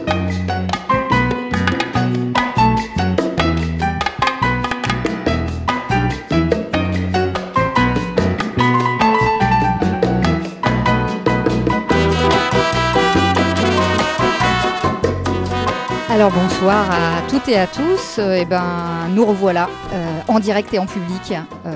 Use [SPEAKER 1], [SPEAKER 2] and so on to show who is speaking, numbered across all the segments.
[SPEAKER 1] Alors bonsoir à toutes et à tous. Nous revoilà en direct et en public.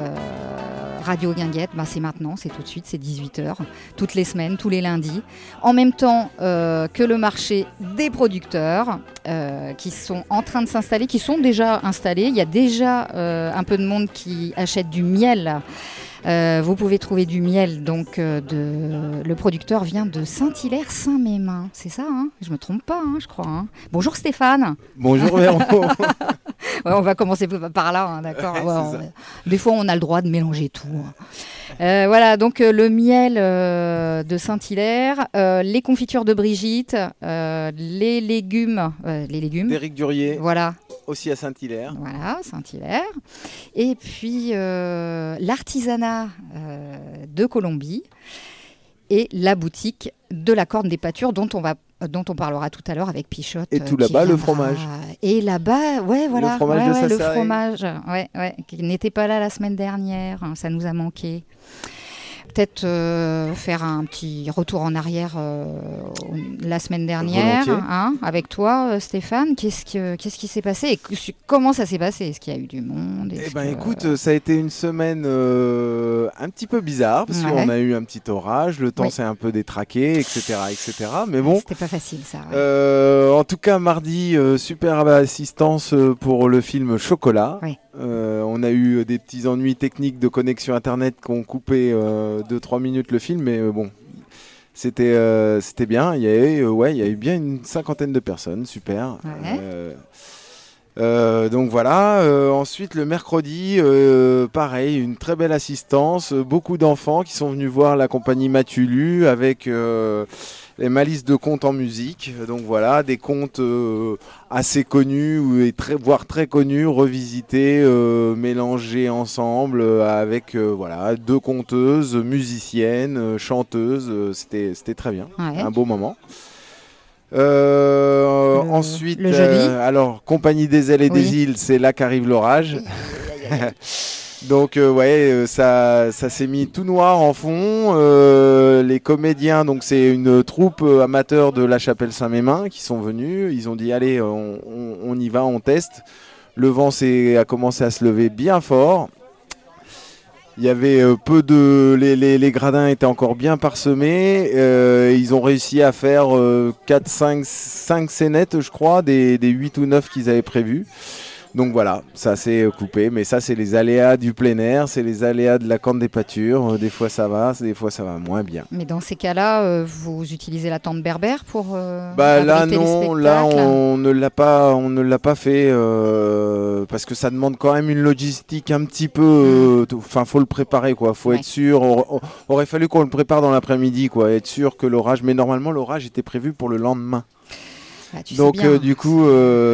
[SPEAKER 1] Radio Guinguette, c'est maintenant, c'est tout de suite, c'est 18h, toutes les semaines, tous les lundis. En même temps que le marché des producteurs qui sont en train de s'installer, qui sont déjà installés. Il y a déjà un peu de monde qui achète du miel. Vous pouvez trouver du miel, donc le producteur vient de Saint-Hilaire-Saint-Mémin, c'est ça, hein? Je ne me trompe pas, je crois. Hein. Bonjour Stéphane.
[SPEAKER 2] Bonjour Véro.
[SPEAKER 1] Ouais, on va commencer par là, d'accord. Ouais, des fois, on a le droit de mélanger tout. Voilà, donc le miel de Saint-Hilaire, les confitures de Brigitte, les légumes.
[SPEAKER 2] D'Éric Durier.
[SPEAKER 1] Voilà.
[SPEAKER 2] Aussi à Saint-Hilaire.
[SPEAKER 1] Voilà, Saint-Hilaire. Et puis l'artisanat de Colombie et la boutique de la Corne des Pâtures dont on parlera tout à l'heure avec Pichotte.
[SPEAKER 2] Et tout là-bas, le fromage.
[SPEAKER 1] Et là-bas, ouais, voilà.
[SPEAKER 2] Le fromage de Sassari.
[SPEAKER 1] Le fromage, qui n'était pas là la semaine dernière. Ça nous a manqué. Peut-être faire un petit retour en arrière la semaine dernière, avec toi, Stéphane. Qu'est-ce qui s'est passé et comment ça s'est passé? Est-ce qu'il y a eu du monde?
[SPEAKER 2] Écoute, ça a été une semaine un petit peu bizarre parce qu'on a eu un petit orage, le temps s'est un peu détraqué, etc. Mais bon,
[SPEAKER 1] c'était pas facile ça. Ouais.
[SPEAKER 2] En tout cas, mardi, super assistance pour le film Chocolat.
[SPEAKER 1] Oui.
[SPEAKER 2] On a eu des petits ennuis techniques de connexion internet qui ont coupé 2-3 minutes le film, mais bon, c'était bien. Il y a eu bien une 50aine de personnes, super.
[SPEAKER 1] Ouais.
[SPEAKER 2] Donc voilà. Ensuite, le mercredi, pareil, une très belle assistance, beaucoup d'enfants qui sont venus voir la compagnie Matulu avec les malices de contes en musique. Donc voilà, des contes assez connus voire très connus, revisités, mélangés ensemble avec deux conteuses, musiciennes, chanteuses. C'était très bien, un beau moment. Ensuite,
[SPEAKER 1] le jeudi.
[SPEAKER 2] Alors Compagnie des ailes et des îles, c'est là qu'arrive l'orage. Donc ça s'est mis tout noir en fond. Les comédiens, donc c'est une troupe amateur de la Chapelle Saint-Mémin qui sont venus. Ils ont dit allez, on y va, on teste. Le vent a commencé à se lever bien fort. Il y avait les gradins étaient encore bien parsemés. Ils ont réussi à faire 5 scénettes, je crois, des 8 ou 9 qu'ils avaient prévus. Donc voilà, ça s'est coupé, mais ça c'est les aléas du plein air, c'est les aléas de la Corne des Pâtures. Des fois ça va, des fois ça va moins bien.
[SPEAKER 1] Mais dans ces cas-là, vous utilisez la tente berbère pour
[SPEAKER 2] là non, là on ne l'a pas fait parce que ça demande quand même une logistique un petit peu. Faut le préparer quoi, faut être sûr. Aurait fallu qu'on le prépare dans l'après-midi quoi, être sûr que l'orage. Mais normalement l'orage était prévu pour le lendemain. Donc du coup,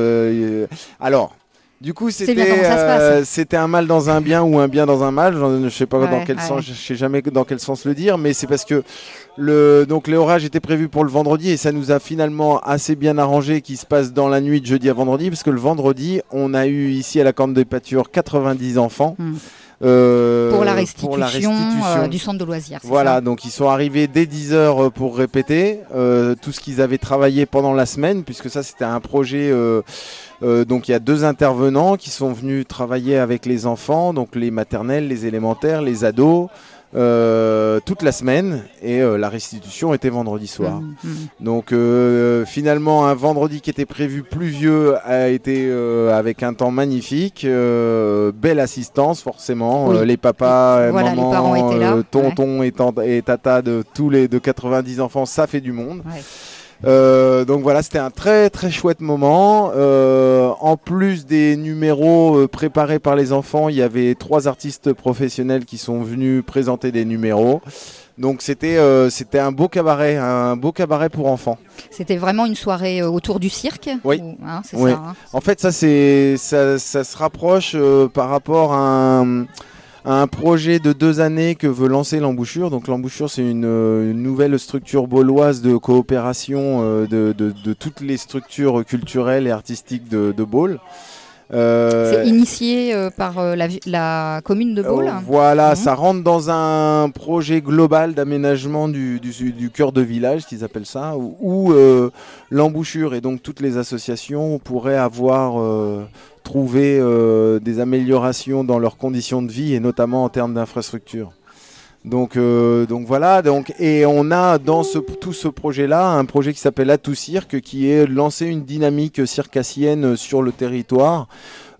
[SPEAKER 2] alors. Du coup, c'était un mal dans un bien ou un bien dans un mal. Je ne sais pas dans quel sens, je sais jamais dans quel sens le dire, mais c'est parce que l'orage était prévu pour le vendredi et ça nous a finalement assez bien arrangé qu'il se passe dans la nuit de jeudi à vendredi, parce que le vendredi, on a eu ici à la Corne des Pâtures 90 enfants.
[SPEAKER 1] Pour la restitution du centre de loisirs.
[SPEAKER 2] Voilà, donc ils sont arrivés dès 10h pour répéter tout ce qu'ils avaient travaillé pendant la semaine, puisque ça c'était un projet. Donc il y a 2 intervenants qui sont venus travailler avec les enfants, donc les maternelles, les élémentaires, les ados, toute la semaine, et la restitution était vendredi soir. Donc finalement un vendredi qui était prévu pluvieux a été avec un temps magnifique, belle assistance forcément, les papas, maman,
[SPEAKER 1] les parents étaient là,
[SPEAKER 2] tonton et tata de 90 enfants, ça fait du monde. Donc voilà, c'était un très très chouette moment. En plus des numéros préparés par les enfants, il y avait 3 artistes professionnels qui sont venus présenter des numéros. Donc c'était un beau cabaret pour enfants.
[SPEAKER 1] C'était vraiment une soirée autour du cirque.
[SPEAKER 2] Oui.
[SPEAKER 1] C'est
[SPEAKER 2] oui.
[SPEAKER 1] ça.
[SPEAKER 2] En fait, ça se rapproche par rapport à un projet de 2 années que veut lancer l'Embouchure. Donc l'Embouchure, c'est une nouvelle structure bauloise de coopération de toutes les structures culturelles et artistiques de Baule.
[SPEAKER 1] C'est initié par la commune de Baule.
[SPEAKER 2] Voilà, ça rentre dans un projet global d'aménagement du cœur de village, qu'ils appellent ça, où l'Embouchure et donc toutes les associations pourraient avoir trouvé des améliorations dans leurs conditions de vie et notamment en termes d'infrastructure. Donc voilà, et on a dans tout ce projet-là un projet qui s'appelle Atout Cirque, qui est lancer une dynamique circassienne sur le territoire,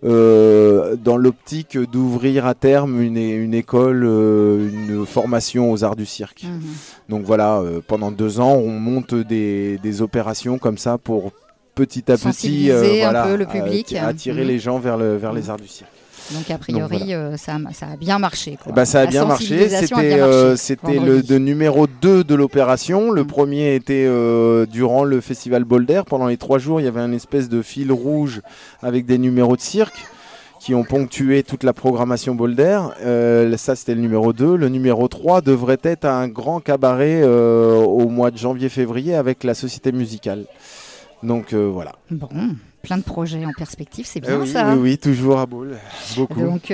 [SPEAKER 2] dans l'optique d'ouvrir à terme une école, une formation aux arts du cirque. Donc voilà, pendant 2 ans, on monte des opérations comme ça pour petit à petit
[SPEAKER 1] un peu le public,
[SPEAKER 2] attirer les gens vers les arts du cirque.
[SPEAKER 1] Donc a priori, voilà. Ça a bien marché.
[SPEAKER 2] Ça a bien marché. C'était le numéro 2 de l'opération. Le premier était durant le festival Boulder. Pendant les 3 jours, il y avait une espèce de fil rouge avec des numéros de cirque qui ont ponctué toute la programmation Boulder. Ça, c'était le numéro 2. Le numéro 3 devrait être un grand cabaret au mois de janvier-février avec la Société musicale. Donc voilà.
[SPEAKER 1] Bon. Plein de projets en perspective, c'est bien ça.
[SPEAKER 2] Oui, toujours à Baule, beaucoup.
[SPEAKER 1] Donc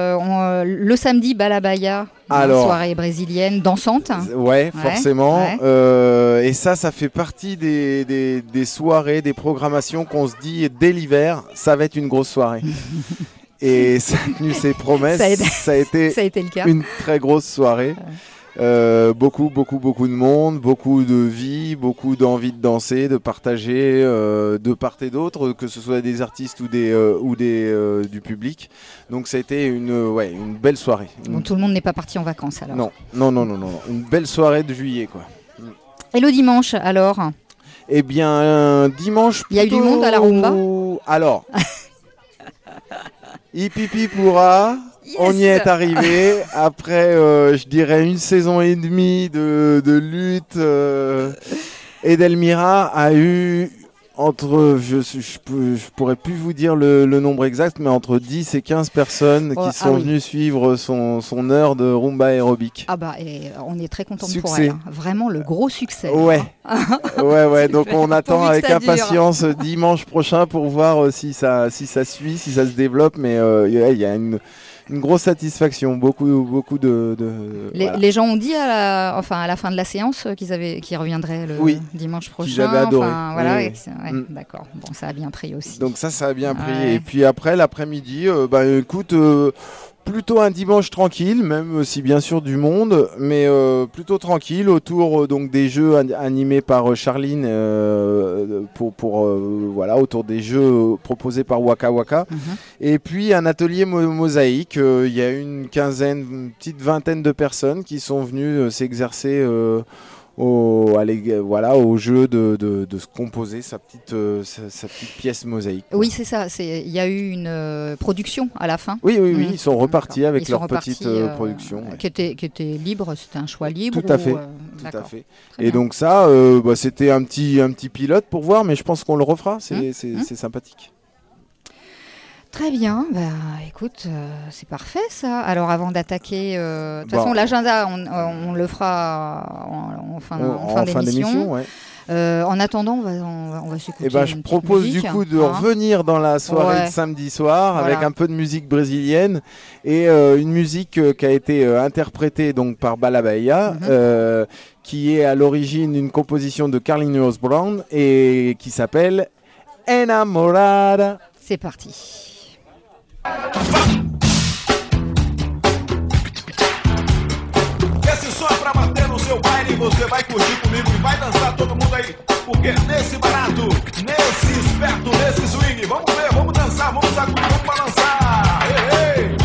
[SPEAKER 1] le samedi, Balabaya, soirée brésilienne dansante.
[SPEAKER 2] Ouais, forcément. Ouais. Et ça fait partie des soirées, des programmations qu'on se dit dès l'hiver, ça va être une grosse soirée. Et ça a tenu ses promesses. Ça a été
[SPEAKER 1] le cas.
[SPEAKER 2] Une très grosse soirée. Beaucoup de monde, beaucoup de vie, beaucoup d'envie de danser, de partager de part et d'autre, que ce soit des artistes ou du public. Donc ça a été une belle soirée.
[SPEAKER 1] Bon, tout le monde n'est pas parti en vacances alors.
[SPEAKER 2] Non. Une belle soirée de juillet quoi.
[SPEAKER 1] Et le dimanche alors ?
[SPEAKER 2] Eh bien dimanche.
[SPEAKER 1] Il y a eu du monde à la rumba ?
[SPEAKER 2] Alors. Hipipi pourra. Yes. On y est arrivé après, je dirais, 1 saison et demie de lutte. Edelmira a eu je pourrais plus vous dire le nombre exact, mais entre 10 et 15 personnes qui sont venues suivre son heure de rumba aérobique.
[SPEAKER 1] Et on est très contents pour elle. Vraiment le gros succès.
[SPEAKER 2] Ouais. Ouais. Donc on attend avec impatience dimanche prochain pour voir si ça suit, si ça se développe. Mais il y a une grosse satisfaction, beaucoup de
[SPEAKER 1] les gens ont dit à la fin de la séance qu'ils reviendraient le dimanche prochain.
[SPEAKER 2] J'avais adoré.
[SPEAKER 1] D'accord. Bon, ça a bien pris aussi.
[SPEAKER 2] Donc ça a bien pris. Ouais. Et puis après l'après-midi, écoute, plutôt un dimanche tranquille, même si bien sûr du monde, mais plutôt tranquille autour donc des jeux animés par Charline autour des jeux proposés par Waka Waka. Et puis un atelier mosaïque. Il y a une petite vingtaine de personnes qui sont venues s'exercer au jeu de se composer sa petite pièce mosaïque.
[SPEAKER 1] Oui, c'est ça. Il y a eu une production à la fin.
[SPEAKER 2] Oui, ils sont repartis avec leur petite production.
[SPEAKER 1] Qui était libre, c'était un choix libre.
[SPEAKER 2] Tout à fait. Et donc ça, c'était un petit pilote pour voir, mais je pense qu'on le refera. C'est sympathique.
[SPEAKER 1] Très bien, écoute, c'est parfait ça. Alors avant d'attaquer, de toute façon l'agenda, on le fera en fin d'émission. Ouais. En attendant, on va s'écouter.
[SPEAKER 2] Je propose musique, du coup de revenir dans la soirée de samedi soir avec un peu de musique brésilienne et une musique qui a été interprétée donc par Balabaya, qui est à l'origine une composition de Carlinhos Brown et qui s'appelle Enamorada.
[SPEAKER 1] C'est parti.
[SPEAKER 3] Esse som é pra bater no seu baile, você vai curtir comigo e vai dançar todo mundo aí, porque nesse barato, nesse esperto, nesse swing, vamos ver, vamos dançar, vamos sacudir, vamos balançar. Ei, ei.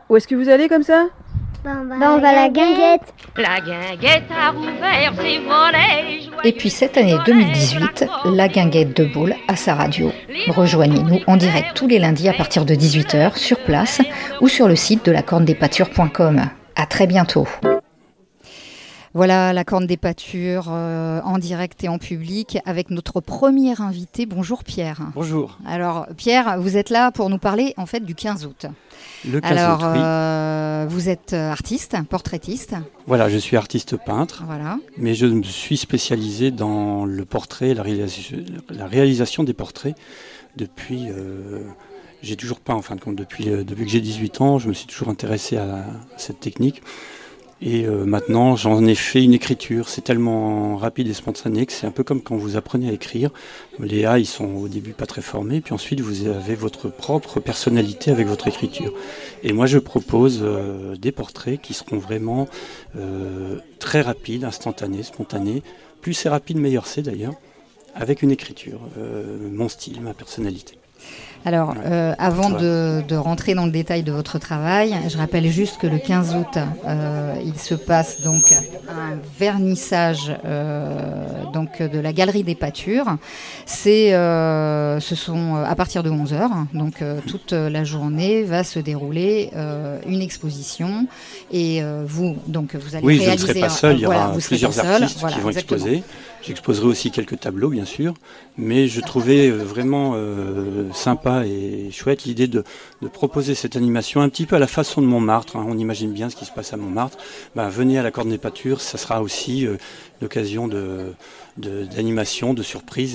[SPEAKER 4] Où est-ce que vous allez comme ça ?
[SPEAKER 5] On va à la guinguette.
[SPEAKER 6] La guinguette a rouvert ses volets.
[SPEAKER 1] Et puis cette année 2018, la guinguette de Baule à sa radio. Rejoignez-nous en direct tous les lundis à partir de 18h sur place ou sur le site de lacornedespâtures.com. À très bientôt. Voilà la Corne des Pâtures en direct et en public avec notre premier invité. Bonjour Pierre.
[SPEAKER 7] Bonjour.
[SPEAKER 1] Alors Pierre, vous êtes là pour nous parler en fait du 15 août.
[SPEAKER 7] Le 15 août, oui.
[SPEAKER 1] Vous êtes artiste, portraitiste.
[SPEAKER 7] Voilà, je suis artiste peintre,
[SPEAKER 1] voilà.
[SPEAKER 7] Mais je me suis spécialisé dans le portrait, la réalisation des portraits depuis... j'ai toujours peint en fin de compte, depuis que j'ai 18 ans, je me suis toujours intéressé à cette technique. Et maintenant, j'en ai fait une écriture. C'est tellement rapide et spontané que c'est un peu comme quand vous apprenez à écrire. Les A, ils sont au début pas très formés, puis ensuite vous avez votre propre personnalité avec votre écriture. Et moi, je propose des portraits qui seront vraiment très rapides, instantanés, spontanés. Plus c'est rapide, meilleur c'est d'ailleurs, avec une écriture, mon style, ma personnalité.
[SPEAKER 1] Alors, avant de rentrer dans le détail de votre travail, je rappelle juste que le 15 août, il se passe donc un vernissage donc de la Galerie des Pâtures. Ce sont à partir de 11h, donc toute la journée va se dérouler une exposition et vous allez réaliser...
[SPEAKER 7] Oui, je ne serai pas seul, il y aura plusieurs artistes qui vont
[SPEAKER 1] exactement.
[SPEAKER 7] exposer. J'exposerai aussi quelques tableaux, bien sûr, mais je trouvais vraiment sympa et chouette l'idée de proposer cette animation un petit peu à la façon de Montmartre. On imagine bien ce qui se passe à Montmartre. Venez à la Corne des Pâtures, ça sera aussi l'occasion d'animation, de surprise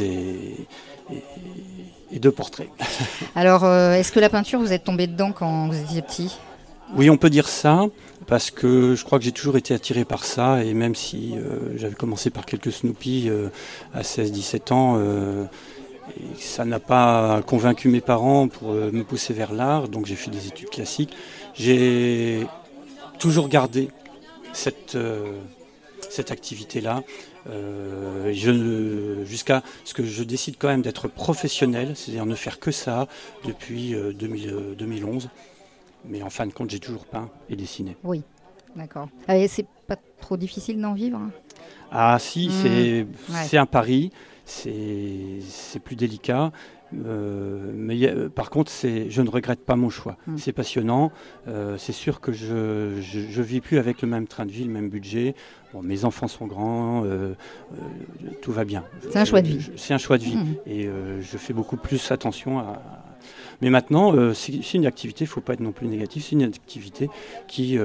[SPEAKER 7] et de portraits.
[SPEAKER 1] Alors, est-ce que la peinture, vous êtes tombé dedans quand vous étiez petit ?
[SPEAKER 7] Oui, on peut dire ça, parce que je crois que j'ai toujours été attiré par ça, et même si j'avais commencé par quelques Snoopy à 16-17 ans, et ça n'a pas convaincu mes parents pour me pousser vers l'art, donc j'ai fait des études classiques. J'ai toujours gardé cette activité-là, jusqu'à ce que je décide quand même d'être professionnel, c'est-à-dire ne faire que ça depuis 2011. Mais en fin de compte, j'ai toujours peint et dessiné.
[SPEAKER 1] Oui, d'accord. Et c'est pas trop difficile d'en vivre ?
[SPEAKER 7] Ah si, c'est un pari, c'est plus délicat. Mais par contre, je ne regrette pas mon choix. C'est passionnant. C'est sûr que je vis plus avec le même train de vie, le même budget. Bon, mes enfants sont grands, tout va bien.
[SPEAKER 1] C'est un choix de vie.
[SPEAKER 7] C'est un choix de vie. Et je fais beaucoup plus attention à... Mais maintenant, c'est une activité, il ne faut pas être non plus négatif, c'est une activité qui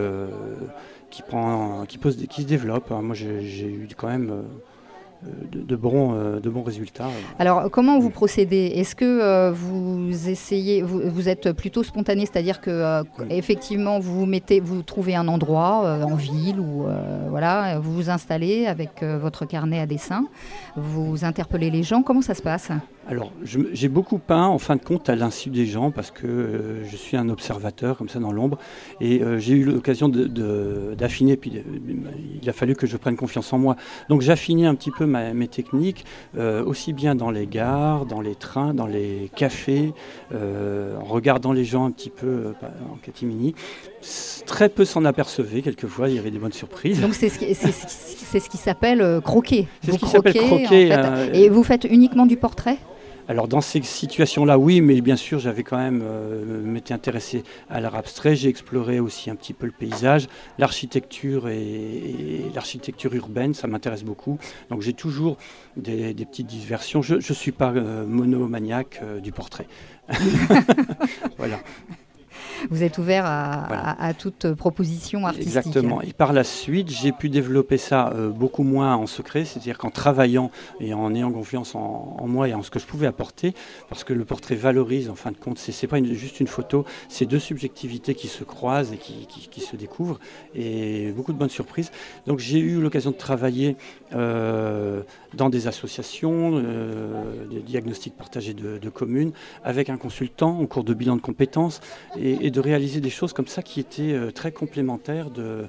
[SPEAKER 7] se développe. Moi, j'ai eu quand même de bons résultats.
[SPEAKER 1] Alors, comment vous procédez ? Est-ce que vous essayez, vous êtes plutôt spontané, c'est-à-dire que effectivement vous trouvez un endroit en ville ou voilà, vous vous installez avec votre carnet à dessin, vous interpellez les gens. Comment ça se passe ?
[SPEAKER 7] Alors, j'ai beaucoup peint, en fin de compte, à l'insu des gens, parce que je suis un observateur, comme ça, dans l'ombre, et j'ai eu l'occasion d'affiner, puis il a fallu que je prenne confiance en moi. Donc, j'affinais un petit peu mes techniques, aussi bien dans les gares, dans les trains, dans les cafés, en regardant les gens un petit peu en catimini. Très peu s'en apercevaient, quelquefois, il y avait des bonnes surprises.
[SPEAKER 1] Donc, c'est ce qui s'appelle croquer.
[SPEAKER 7] C'est ce qui s'appelle croquer.
[SPEAKER 1] En fait. Et vous faites uniquement du portrait ?
[SPEAKER 7] Alors dans ces situations-là, oui, mais bien sûr, j'avais quand même m'étais intéressé à l'art abstrait. J'ai exploré aussi un petit peu le paysage, l'architecture et l'architecture urbaine, ça m'intéresse beaucoup. Donc j'ai toujours des petites diversions. Je ne suis pas monomaniaque du portrait. Voilà.
[SPEAKER 1] Vous êtes ouvert à toute proposition artistique.
[SPEAKER 7] Exactement. Et par la suite, j'ai pu développer ça beaucoup moins en secret, c'est-à-dire qu'en travaillant et en ayant confiance en moi et en ce que je pouvais apporter, parce que le portrait valorise, en fin de compte, c'est pas juste une photo, c'est deux subjectivités qui se croisent et qui se découvrent, et beaucoup de bonnes surprises. Donc j'ai eu l'occasion de travailler dans des associations, des diagnostics partagés de communes, avec un consultant au cours de bilan de compétences, et et de réaliser des choses comme ça qui étaient très complémentaires de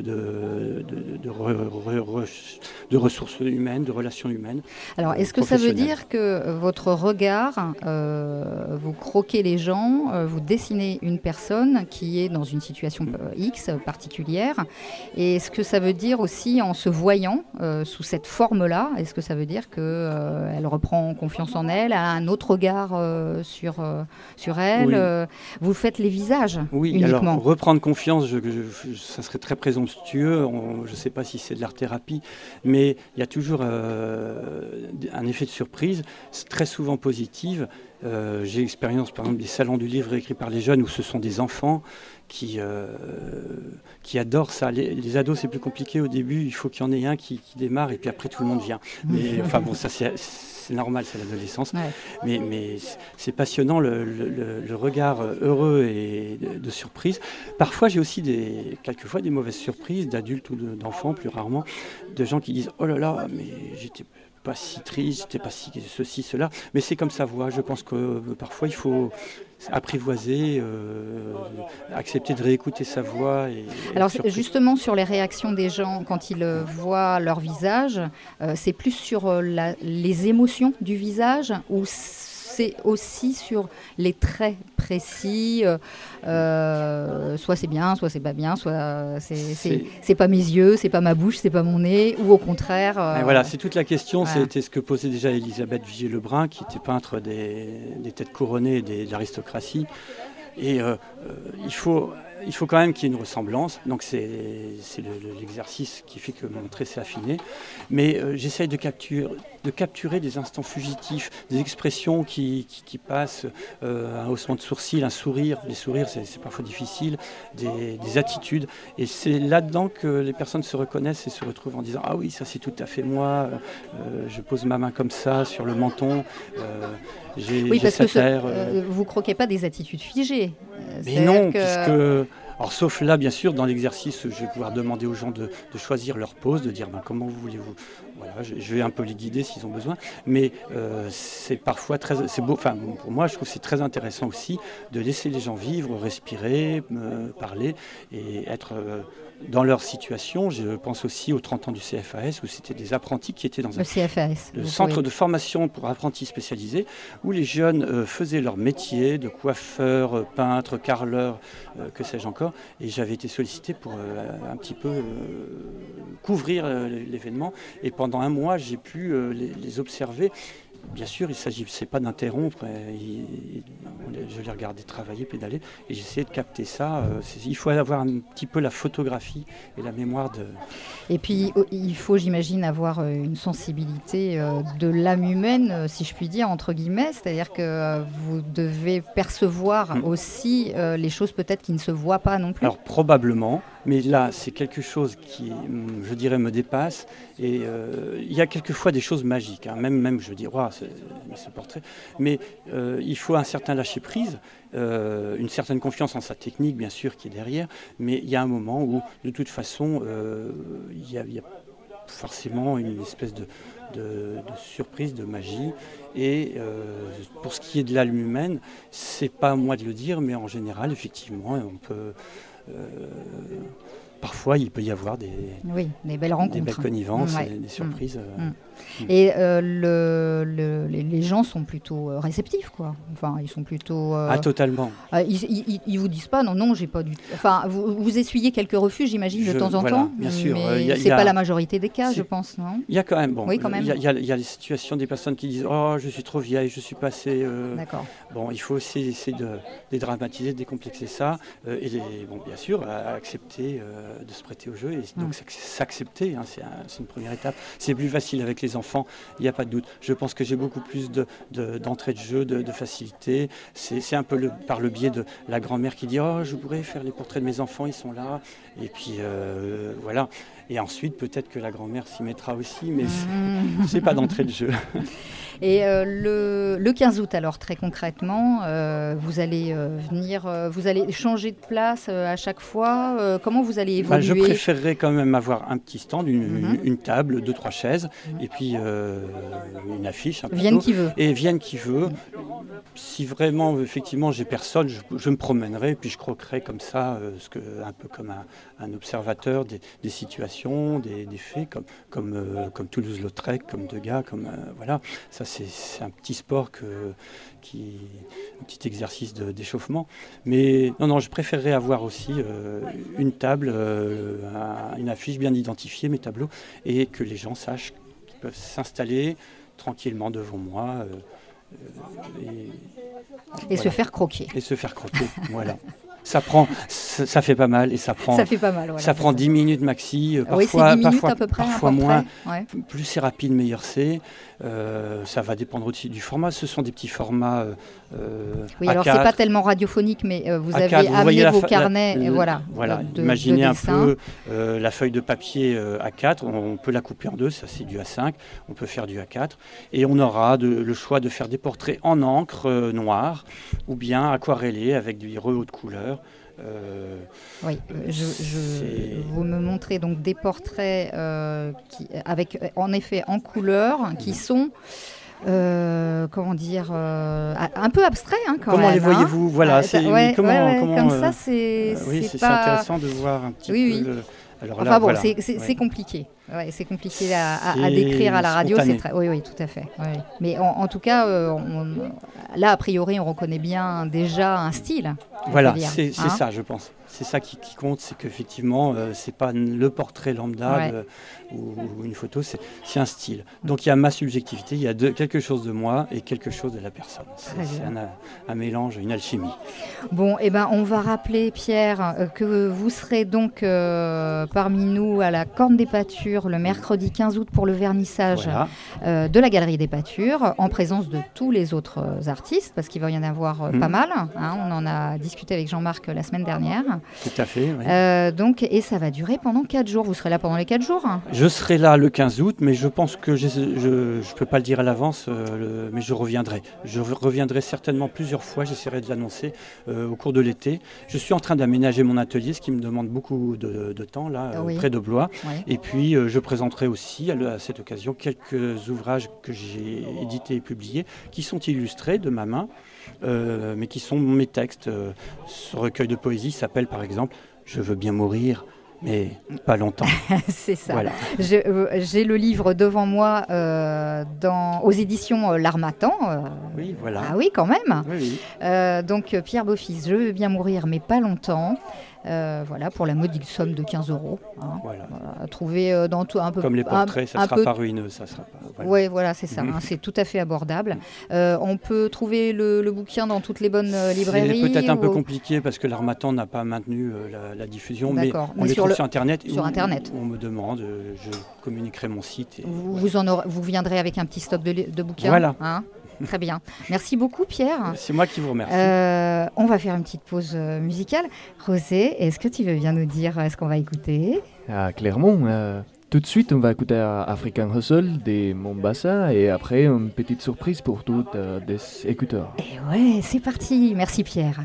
[SPEAKER 7] ressources humaines, de relations humaines.
[SPEAKER 1] Alors, est-ce que ça veut dire que votre regard, vous croquez les gens, vous dessinez une personne qui est dans une situation X particulière, et est-ce que ça veut dire aussi, en se voyant sous cette forme-là, est-ce que ça veut dire qu'elle reprend confiance en elle, a un autre regard sur elle, vous faites les visages uniquement.
[SPEAKER 7] Alors reprendre confiance, ça serait très présomptueux, je ne sais pas si c'est de l'art-thérapie, mais il y a toujours un effet de surprise, très souvent positive. J'ai l'expérience par exemple des salons du livre écrits par les jeunes où ce sont des enfants qui adorent ça. Les ados, c'est plus compliqué au début, il faut qu'il y en ait un qui démarre et puis après tout le monde vient. Mais enfin bon, ça c'est normal, c'est l'adolescence. Ouais. Mais c'est passionnant le regard heureux et de surprise. Parfois j'ai aussi quelquefois des mauvaises surprises d'adultes ou d'enfants, plus rarement, de gens qui disent « Oh là là, mais j'étais pas si triste, j'étais pas si ceci, cela ». Mais c'est comme sa voix, je pense que parfois il faut apprivoiser, accepter de réécouter sa voix.
[SPEAKER 1] Alors justement sur les réactions des gens quand ils voient leur visage, c'est plus sur les émotions du visage ou c'est aussi sur les traits précis, soit c'est bien, soit c'est pas bien, soit c'est pas mes yeux, c'est pas ma bouche, c'est pas mon nez, ou au contraire...
[SPEAKER 7] Voilà, c'est toute la question, c'était ce que posait déjà Elisabeth Vigier-Lebrun, qui était peintre des têtes couronnées de l'aristocratie. Et il faut quand même qu'il y ait une ressemblance, donc c'est l'exercice qui fait que mon trait s'est affiné, mais j'essaye de capturer des instants fugitifs, des expressions qui passent, un haussement de sourcils, un sourire, les sourires c'est parfois difficile, des attitudes, et c'est là-dedans que les personnes se reconnaissent et se retrouvent en disant « Ah oui, ça c'est tout à fait moi, je pose ma main comme ça sur le menton,
[SPEAKER 1] oui, parce que vous croquez pas des attitudes figées.
[SPEAKER 7] Mais non, puisque... Alors, sauf là, bien sûr, dans l'exercice, je vais pouvoir demander aux gens de choisir leur pose, de dire comment voulez-vous. Voilà, je vais un peu les guider s'ils ont besoin. Mais c'est parfois c'est beau. Enfin, pour moi, je trouve que c'est très intéressant aussi de laisser les gens vivre, respirer, parler et être dans leur situation. Je pense aussi aux 30 ans du CFAS où c'était des apprentis qui étaient dans le centre de formation pour apprentis spécialisés où les jeunes faisaient leur métier de coiffeur, peintre, carreleur, que sais-je encore. Et j'avais été sollicité pour un petit peu couvrir l'événement. Et pendant un mois, j'ai pu les observer. Bien sûr, il ne s'agissait pas d'interrompre. Je les regardais travailler, pédaler, et j'essayais de capter ça. Il faut avoir un petit peu la photographie et la mémoire de...
[SPEAKER 1] Et puis, il faut, j'imagine, avoir une sensibilité de l'âme humaine, si je puis dire, entre guillemets. C'est-à-dire que vous devez percevoir aussi les choses peut-être qui ne se voient pas non plus.
[SPEAKER 7] Alors, probablement. Mais là, c'est quelque chose qui, je dirais, me dépasse. Et il y a quelquefois des choses magiques. Hein. Même je dis, wow, ce portrait. Mais il faut un certain lâcher-prise, une certaine confiance en sa technique, bien sûr, qui est derrière. Mais il y a un moment où, de toute façon, il y a forcément une espèce de surprise, de magie. Et pour ce qui est de l'âme humaine, c'est pas à moi de le dire, mais en général, effectivement, on peut... parfois, il peut y avoir des
[SPEAKER 1] belles rencontres,
[SPEAKER 7] des belles connivences, des surprises.
[SPEAKER 1] Et les gens sont plutôt réceptifs, quoi. Enfin, ils sont plutôt...
[SPEAKER 7] totalement.
[SPEAKER 1] Ils vous disent pas, non, j'ai pas du... Enfin, vous essuyez quelques refus, j'imagine, de temps en temps.
[SPEAKER 7] Bien sûr.
[SPEAKER 1] Mais c'est pas la majorité des cas, je pense, non ?
[SPEAKER 7] Il y a quand même,
[SPEAKER 1] oui, quand même.
[SPEAKER 7] Il y a les situations des personnes qui disent « Oh, je suis trop vieille, je suis passée...
[SPEAKER 1] D'accord.
[SPEAKER 7] Bon, il faut aussi essayer de dédramatiser, de décomplexer ça. Et bien sûr, accepter de se prêter au jeu. Et donc, s'accepter, hein, c'est une première étape. C'est plus facile avec les enfants, il n'y a pas de doute. Je pense que j'ai beaucoup plus d'entrée de jeu, de facilité. C'est un peu par le biais de la grand-mère qui dit « Oh, je pourrais faire les portraits de mes enfants, ils sont là. » Et puis, voilà. Et ensuite, peut-être que la grand-mère s'y mettra aussi, mais c'est pas d'entrée de jeu.
[SPEAKER 1] Et le 15 août, alors très concrètement, vous allez venir, vous allez changer de place à chaque fois. Comment vous allez évoluer?
[SPEAKER 7] Je préférerais quand même avoir un petit stand, une table, 2-3 chaises, et puis une affiche.
[SPEAKER 1] Vienne qui veut.
[SPEAKER 7] Et vienne qui veut. Si vraiment, effectivement, j'ai personne, je me promènerai, puis je croquerai comme ça, un peu comme un observateur des situations, des faits, comme Toulouse-Lautrec, comme Degas, voilà. Ça, c'est un petit sport un petit exercice d'échauffement. Mais non, je préférerais avoir aussi une table, une affiche bien identifiée, mes tableaux, et que les gens sachent qu'ils peuvent s'installer tranquillement devant moi.
[SPEAKER 1] Et se faire croquer.
[SPEAKER 7] Et se faire croquer, voilà. Ça fait pas mal et ça prend 10 minutes maxi, parfois, 10 minutes à peu près, parfois moins. Ouais. Plus c'est rapide, meilleur c'est. Ça va dépendre aussi du format. Ce sont des petits formats.
[SPEAKER 1] Oui, alors c'est pas tellement radiophonique, mais vous avez amené vos carnets. Voilà.
[SPEAKER 7] Imaginez un peu la feuille de papier A4. On peut la couper en deux, ça c'est du A5. On peut faire du A4. Et on aura le choix de faire des portraits en encre noire ou bien aquarellés avec du re haute couleur.
[SPEAKER 1] Oui, vous me montrez donc des portraits avec en effet en couleur qui sont comment dire un peu abstraits
[SPEAKER 7] comment les voyez-vous voilà
[SPEAKER 1] comme ça c'est
[SPEAKER 7] c'est intéressant de voir un petit peu
[SPEAKER 1] alors là, enfin bon, c'est compliqué. Ouais, c'est compliqué à décrire à la radio. Oui, tout à fait. Ouais. Mais en tout cas, là, a priori, on reconnaît bien déjà un style.
[SPEAKER 7] Voilà, c'est ça, je pense. C'est ça qui compte, c'est qu'effectivement, c'est pas le portrait lambda ou une photo, c'est un style. Donc il y a ma subjectivité, il y a quelque chose de moi et quelque chose de la personne. C'est un mélange, une alchimie.
[SPEAKER 1] Bon, on va rappeler, Pierre, que vous serez donc parmi nous à la Corne des Pâtures le mercredi 15 août pour le vernissage de la Galerie des Pâtures, en présence de tous les autres artistes, parce qu'il va y en avoir pas mal. On en a discuté avec Jean-Marc la semaine dernière.
[SPEAKER 7] Tout à fait, oui.
[SPEAKER 1] Et ça va durer pendant 4 jours. Vous serez là pendant les 4 jours?
[SPEAKER 7] Je serai là le 15 août, mais je pense que je ne peux pas le dire à l'avance, mais je reviendrai. Je reviendrai certainement plusieurs fois, j'essaierai de l'annoncer au cours de l'été. Je suis en train d'aménager mon atelier, ce qui me demande beaucoup de temps, là, près de Blois. Oui. Et puis, je présenterai aussi à cette occasion quelques ouvrages que j'ai édités et publiés, qui sont illustrés de ma main, mais qui sont mes textes. Ce recueil de poésie s'appelle par exemple « Je veux bien mourir ». Mais pas longtemps.
[SPEAKER 1] C'est ça.
[SPEAKER 7] Voilà.
[SPEAKER 1] J'ai le livre devant moi aux éditions L'Harmattan.
[SPEAKER 7] Oui, voilà.
[SPEAKER 1] Ah oui, quand même.
[SPEAKER 7] Oui.
[SPEAKER 1] Donc Pierre Beaufils, Je veux bien mourir, mais pas longtemps. Voilà, pour la modique somme de 15 €.
[SPEAKER 7] Voilà.
[SPEAKER 1] Trouver dans tout un peu.
[SPEAKER 7] Comme les portraits, ça ne sera pas ruineux, ça sera pas.
[SPEAKER 1] Voilà. Oui, voilà, c'est ça. C'est tout à fait abordable. On peut trouver le bouquin dans toutes les bonnes librairies.
[SPEAKER 7] C'est peut-être un peu compliqué parce que l'Harmattan n'a pas maintenu la diffusion, mais on les trouve sur Internet. On me demande, je communiquerai mon site.
[SPEAKER 1] Vous viendrez avec un petit stock de bouquins.
[SPEAKER 7] Voilà.
[SPEAKER 1] Très bien. Merci beaucoup, Pierre.
[SPEAKER 7] C'est moi qui vous remercie.
[SPEAKER 1] On va faire une petite pause musicale. José, est-ce que tu veux bien nous dire ce qu'on va écouter?
[SPEAKER 4] Clairement. Tout de suite, on va écouter African Hustle de Mombasa et après, une petite surprise pour tous les écouteurs.
[SPEAKER 1] Et ouais, c'est parti. Merci, Pierre.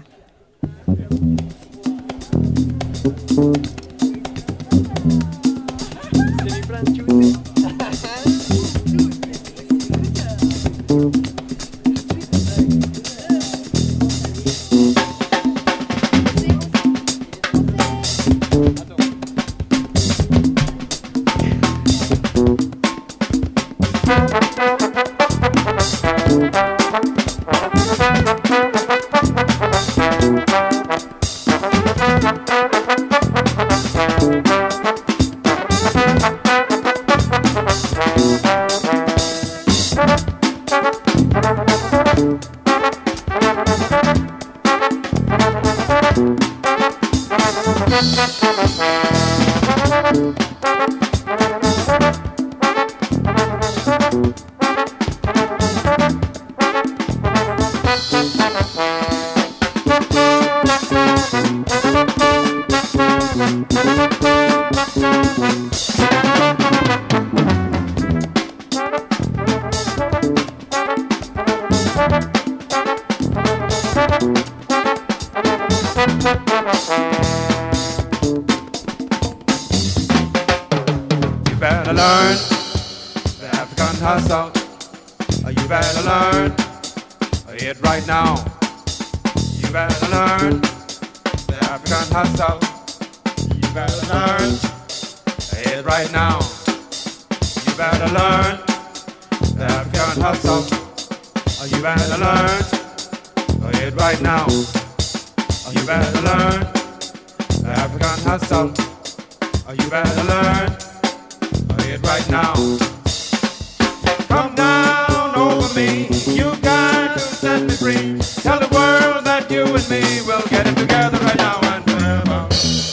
[SPEAKER 2] better learn the African hustle. You better learn it right now. You better learn the African hustle. You better learn it right now. You better learn the African hustle. You better learn it right now. You better learn the African hustle. You better learn it right now. Come down over me, you got to set me free. Tell the world that you and me will get it together right now and forever.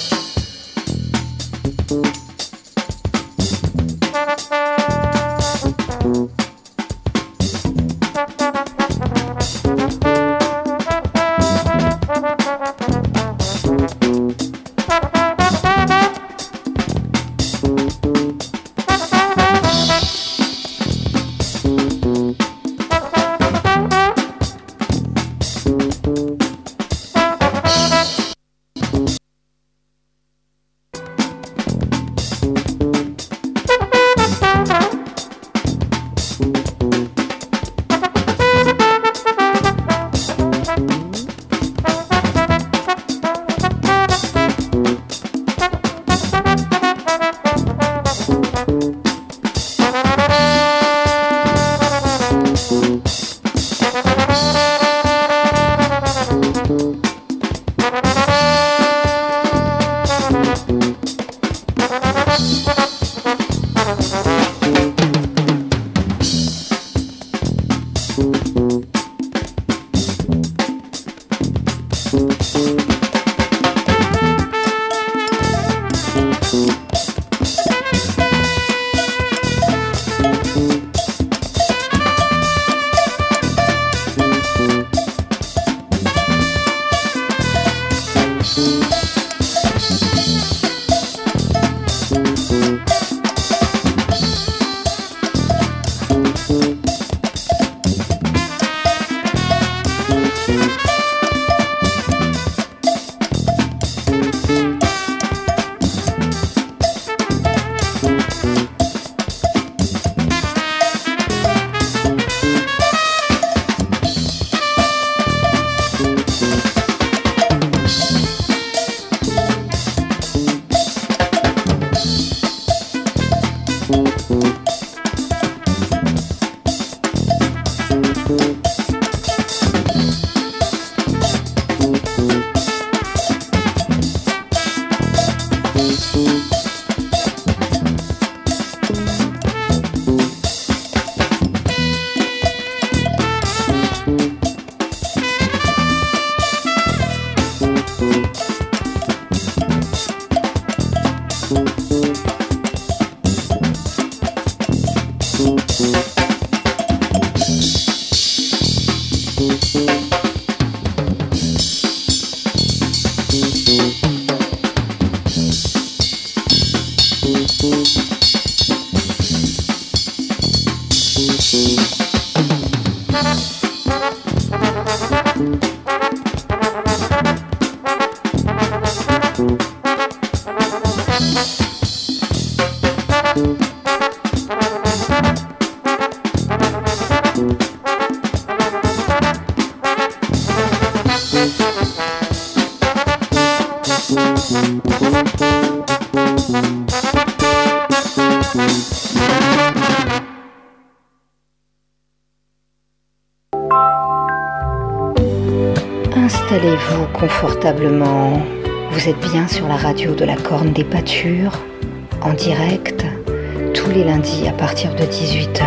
[SPEAKER 8] Installez-vous confortablement. Vous êtes bien sur la radio de la Corne des Pâtures, en direct, tous les lundis à partir de 18h.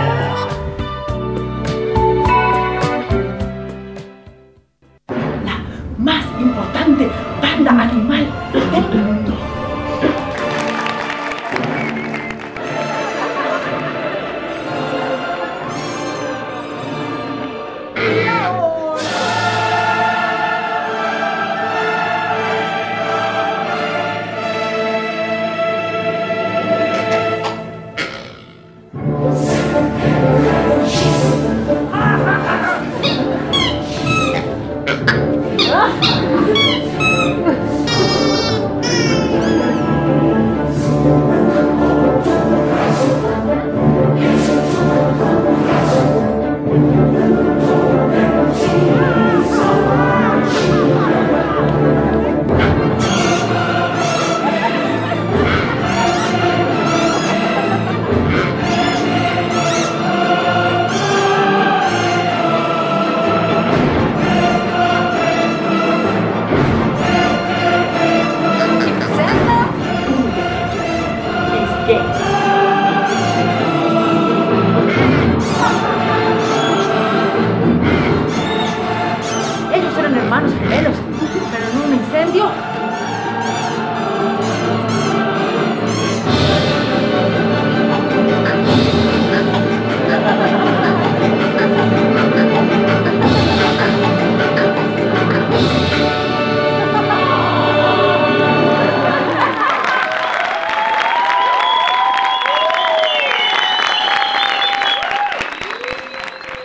[SPEAKER 9] La más importante banda animal del mundo.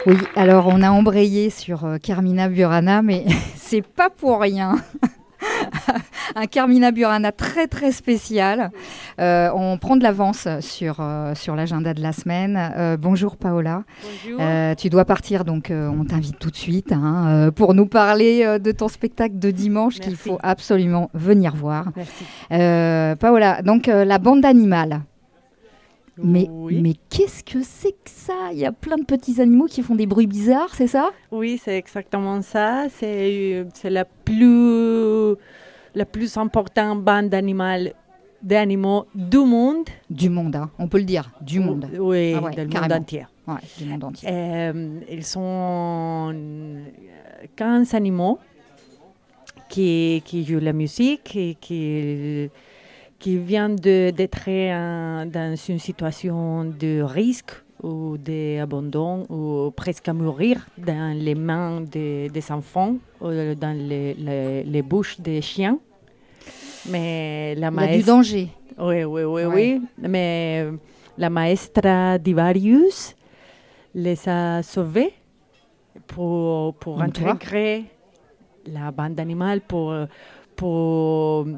[SPEAKER 1] Oui, alors on a embrayé sur Carmina Burana, mais c'est pas pour rien. Un Carmina Burana très très spécial. On prend de l'avance sur l'agenda de la semaine. Bonjour Paola.
[SPEAKER 10] Bonjour.
[SPEAKER 1] Tu dois partir, donc on t'invite tout de suite pour nous parler de ton spectacle de dimanche qu'il faut absolument venir voir.
[SPEAKER 10] Merci.
[SPEAKER 1] Paola, donc la bande animale. Mais qu'est-ce que c'est que ça? Il y a plein de petits animaux qui font des bruits bizarres, c'est ça?
[SPEAKER 10] Oui, c'est exactement ça. C'est la plus importante bande d'animaux du monde.
[SPEAKER 1] Du monde, hein, on peut le dire, du monde.
[SPEAKER 10] Oui,
[SPEAKER 1] ah ouais,
[SPEAKER 10] du
[SPEAKER 1] carrément.
[SPEAKER 10] monde entier.
[SPEAKER 1] Ouais, du monde entier.
[SPEAKER 10] Ils sont 15 animaux qui jouent la musique et qui viennent d'être dans une situation de risque ou d'abandon ou presque à mourir dans les mains des enfants ou dans les bouches des chiens. Mais il y
[SPEAKER 1] a du danger.
[SPEAKER 10] Oui. Mais la maestra Divarius les a sauvés pour intégrer la bande animale pour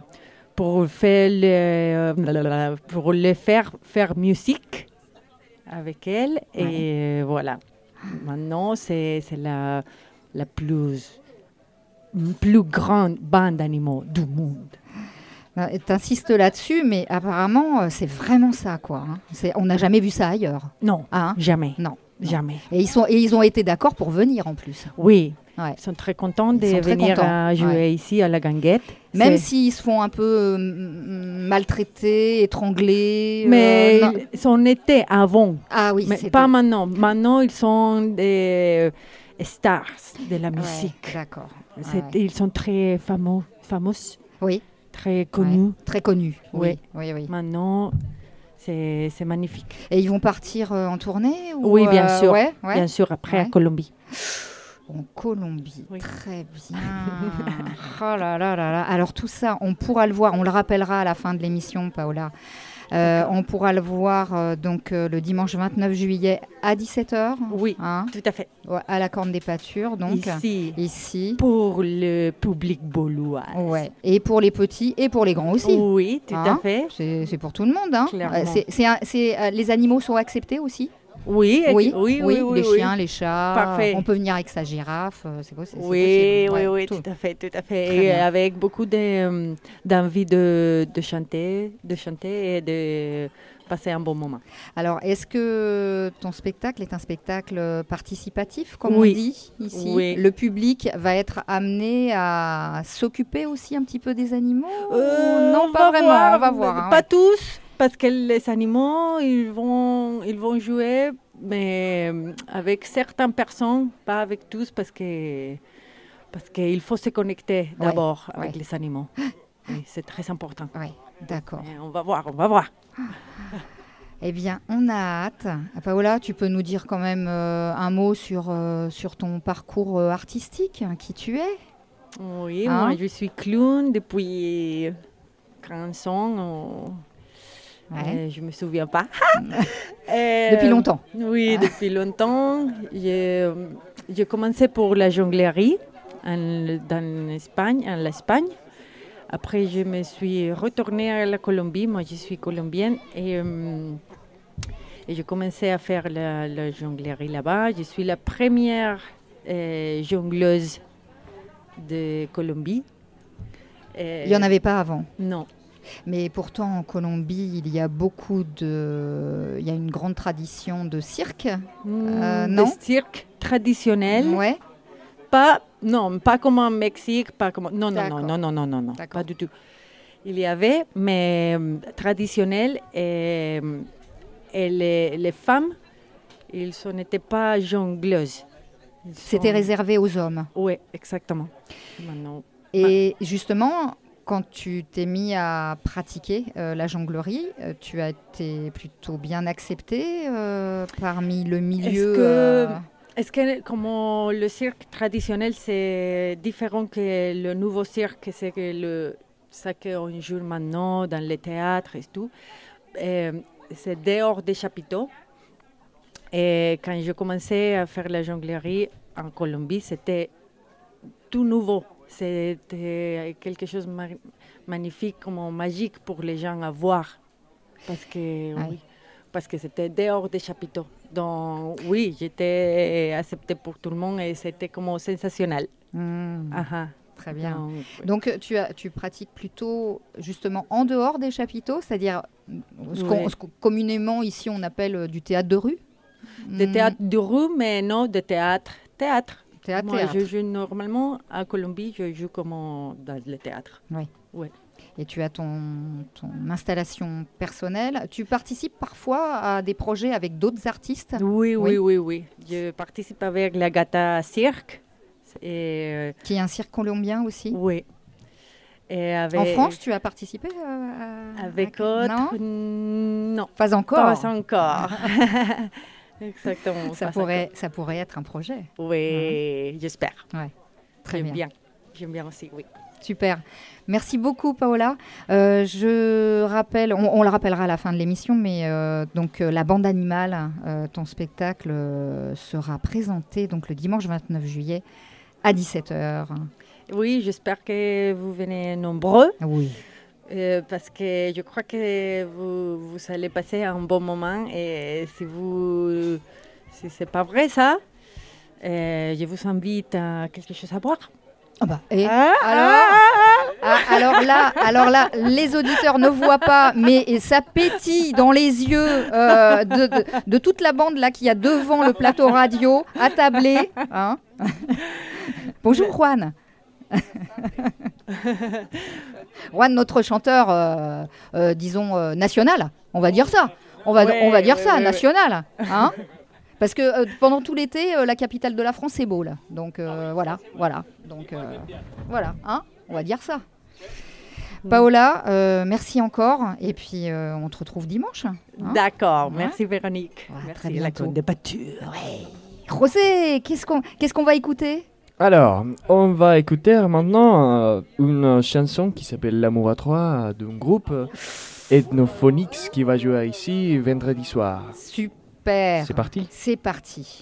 [SPEAKER 10] les faire musique avec elle. Et voilà. Maintenant, c'est la plus grande bande d'animaux du monde.
[SPEAKER 1] Tu insistes là-dessus, mais apparemment, c'est vraiment ça, quoi. Hein. On n'a jamais vu ça ailleurs.
[SPEAKER 10] Non, jamais.
[SPEAKER 1] Non.
[SPEAKER 10] Jamais.
[SPEAKER 1] Et ils ont été d'accord pour venir, en plus.
[SPEAKER 10] Oui.
[SPEAKER 1] Ouais.
[SPEAKER 10] Ils sont très contents de venir jouer ici à la Ganguette.
[SPEAKER 1] Même s'ils se font un peu maltraités, étranglés.
[SPEAKER 10] Mais ils en étaient avant.
[SPEAKER 1] Ah oui,
[SPEAKER 10] mais pas maintenant. Maintenant, ils sont des stars de la musique.
[SPEAKER 1] Ouais, d'accord.
[SPEAKER 10] Ils sont très fameux.
[SPEAKER 1] Oui.
[SPEAKER 10] Très connus.
[SPEAKER 1] Ouais, très connus. Oui.
[SPEAKER 10] Maintenant, c'est magnifique.
[SPEAKER 1] Et ils vont partir en tournée ou
[SPEAKER 10] Oui, bien sûr.
[SPEAKER 1] Ouais.
[SPEAKER 10] Bien sûr, après à Colombie.
[SPEAKER 1] En Colombie, très bien. Oh là là là là. Alors tout ça, on pourra le voir, on le rappellera à la fin de l'émission, Paola. On pourra le voir donc le dimanche 29 juillet à 17h.
[SPEAKER 10] Oui, tout à fait.
[SPEAKER 1] À la Corne des Pâtures, donc. Ici.
[SPEAKER 10] Pour le public baulois.
[SPEAKER 1] Ouais. Et pour les petits et pour les grands aussi.
[SPEAKER 10] Oui, tout à fait.
[SPEAKER 1] C'est pour tout le monde. Hein. Les animaux sont acceptés aussi?
[SPEAKER 10] Oui,
[SPEAKER 1] les chiens, les chats.
[SPEAKER 10] Parfait.
[SPEAKER 1] On peut venir avec sa girafe, c'est possible.
[SPEAKER 10] Oui, tout à fait. Et avec beaucoup d'envie de chanter et de passer un bon moment.
[SPEAKER 1] Alors, est-ce que ton spectacle est un spectacle participatif, comme on dit ici?
[SPEAKER 10] Oui.
[SPEAKER 1] Le public va être amené à s'occuper aussi un petit peu des animaux? Non, pas vraiment. On va voir.
[SPEAKER 10] Pas tous. Parce que les animaux, ils vont jouer, mais avec certaines personnes, pas avec tous, parce qu'il faut se connecter d'abord avec les animaux. Oui, c'est très important.
[SPEAKER 1] Oui, d'accord.
[SPEAKER 10] Et on va voir.
[SPEAKER 1] Eh bien, on a hâte. Paola, tu peux nous dire quand même un mot sur ton parcours artistique, qui tu es?
[SPEAKER 10] Oui, moi je suis clown depuis 15 ans. Je ne me souviens pas.
[SPEAKER 1] Depuis longtemps.
[SPEAKER 10] Oui, depuis longtemps. J'ai commencé pour la jonglerie en Espagne. Après, je me suis retournée à la Colombie. Moi, je suis colombienne. Et j'ai commencé à faire la jonglerie là-bas. Je suis la première jongleuse de Colombie.
[SPEAKER 1] Il n'y en avait pas avant?
[SPEAKER 10] Non.
[SPEAKER 1] Mais pourtant, en Colombie, il y a une grande tradition de cirque, non?
[SPEAKER 10] De cirque traditionnel.
[SPEAKER 1] Ouais.
[SPEAKER 10] Pas comme en Mexique, non,
[SPEAKER 1] D'accord.
[SPEAKER 10] Pas du tout. Il y avait, mais traditionnel, et les femmes, ils n'étaient pas jongleuses.
[SPEAKER 1] C'était réservé aux hommes.
[SPEAKER 10] Oui, exactement. Maintenant.
[SPEAKER 1] Et justement, quand tu t'es mis à pratiquer la jonglerie, tu as été plutôt bien acceptée parmi le milieu.
[SPEAKER 10] Est-ce que comme le cirque traditionnel, c'est différent que le nouveau cirque, c'est que ça qu'on joue maintenant dans les théâtres et tout, c'est dehors des chapiteaux. Et quand je commençais à faire la jonglerie en Colombie, c'était tout nouveau. C'était quelque chose de magnifique, comme magique pour les gens à voir. Parce que c'était dehors des chapiteaux. Donc oui, j'étais acceptée pour tout le monde et c'était comme sensationnel.
[SPEAKER 1] Très bien. Donc tu pratiques plutôt justement en dehors des chapiteaux, c'est-à-dire ce que communément ici on appelle du théâtre de rue.
[SPEAKER 10] De théâtre de rue, mais non de théâtre. Moi, je joue normalement en Colombie, je joue comme dans le théâtre.
[SPEAKER 1] Oui.
[SPEAKER 10] Ouais.
[SPEAKER 1] Et tu as ton installation personnelle. Tu participes parfois à des projets avec d'autres artistes?
[SPEAKER 10] Oui. Je participe avec la Gata Cirque. Qui
[SPEAKER 1] est un cirque colombien aussi?
[SPEAKER 10] Oui. Et
[SPEAKER 1] en France, tu as participé
[SPEAKER 10] avec autres? Non.
[SPEAKER 1] Pas encore?
[SPEAKER 10] Pas encore. Exactement.
[SPEAKER 1] Ça pourrait être un projet.
[SPEAKER 10] Oui, j'espère.
[SPEAKER 1] Ouais. Très bien.
[SPEAKER 10] J'aime bien aussi, oui.
[SPEAKER 1] Super. Merci beaucoup, Paola. Je rappelle, on le rappellera à la fin de l'émission, mais donc la bande animale, ton spectacle sera présenté donc le dimanche 29 juillet à 17h.
[SPEAKER 10] Oui, j'espère que vous venez nombreux.
[SPEAKER 1] Oui.
[SPEAKER 10] Parce que je crois que vous allez passer un bon moment et si c'est pas vrai ça, je vous invite à quelque chose à boire.
[SPEAKER 1] Alors là, les auditeurs ne voient pas, mais ça pétille dans les yeux de toute la bande là qui a devant le plateau radio, attablé. Hein. Bonjour Juan. Juan, notre chanteur, disons national, on va dire ça. On va dire ça, national. Hein. Parce que pendant tout l'été, la capitale de la France est beau, là. Donc voilà. Donc voilà, hein, on va dire ça. Paola, merci encore. Et puis on te retrouve dimanche. Hein.
[SPEAKER 10] D'accord, merci Véronique.
[SPEAKER 1] Merci
[SPEAKER 10] la Côte des Pâtures.
[SPEAKER 1] Ouais. José, qu'est-ce qu'on va écouter?
[SPEAKER 4] Alors, on va écouter maintenant une chanson qui s'appelle L'amour à trois d'un groupe Ethnophonics qui va jouer ici vendredi soir.
[SPEAKER 1] Super.
[SPEAKER 4] C'est parti.
[SPEAKER 1] C'est parti.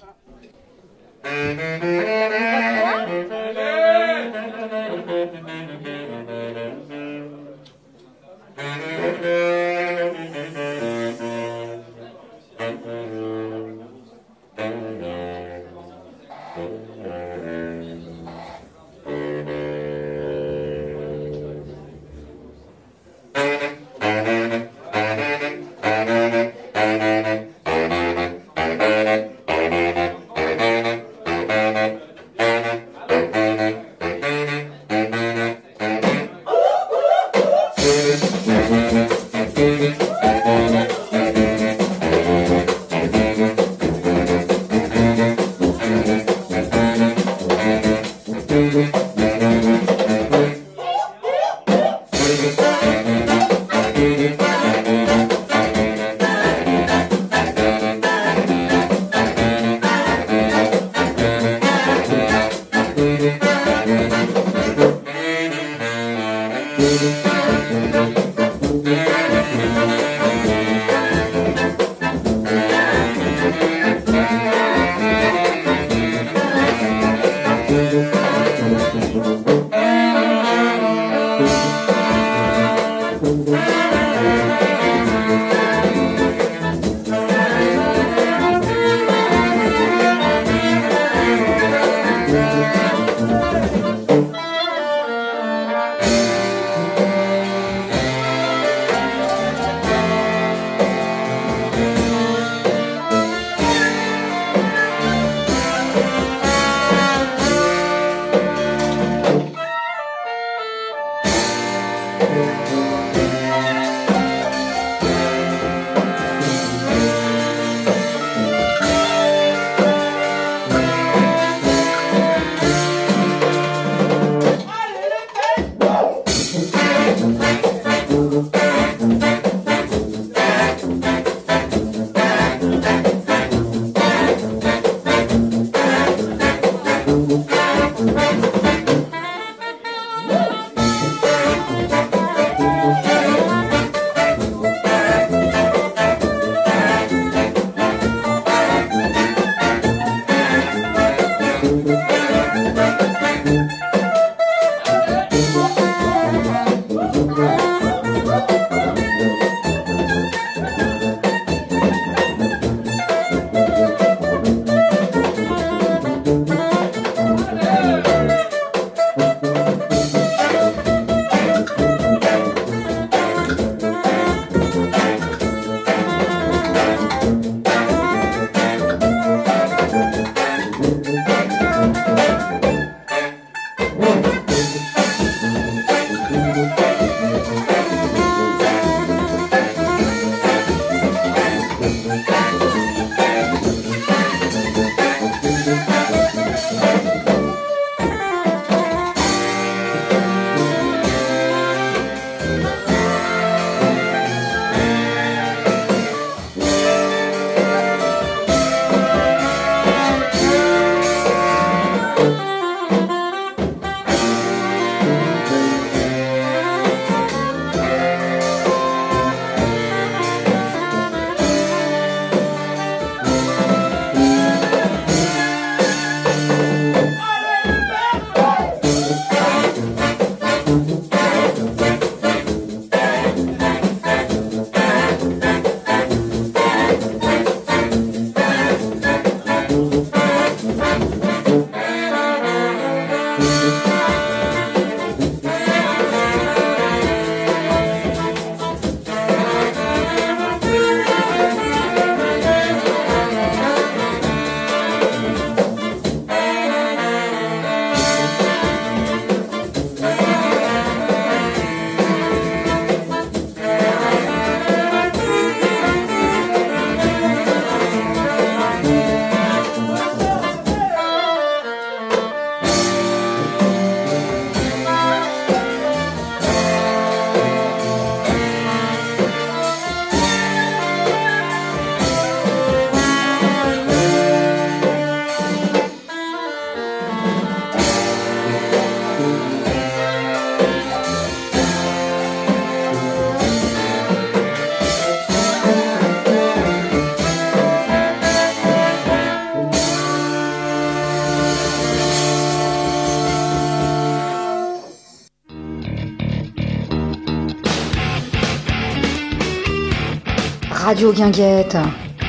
[SPEAKER 8] Radio Guinguette.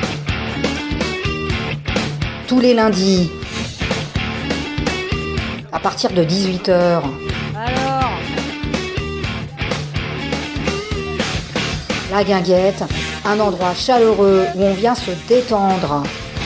[SPEAKER 8] Tous les lundis. À partir de 18h.
[SPEAKER 10] Alors,
[SPEAKER 8] La Guinguette, un endroit chaleureux où on vient se détendre.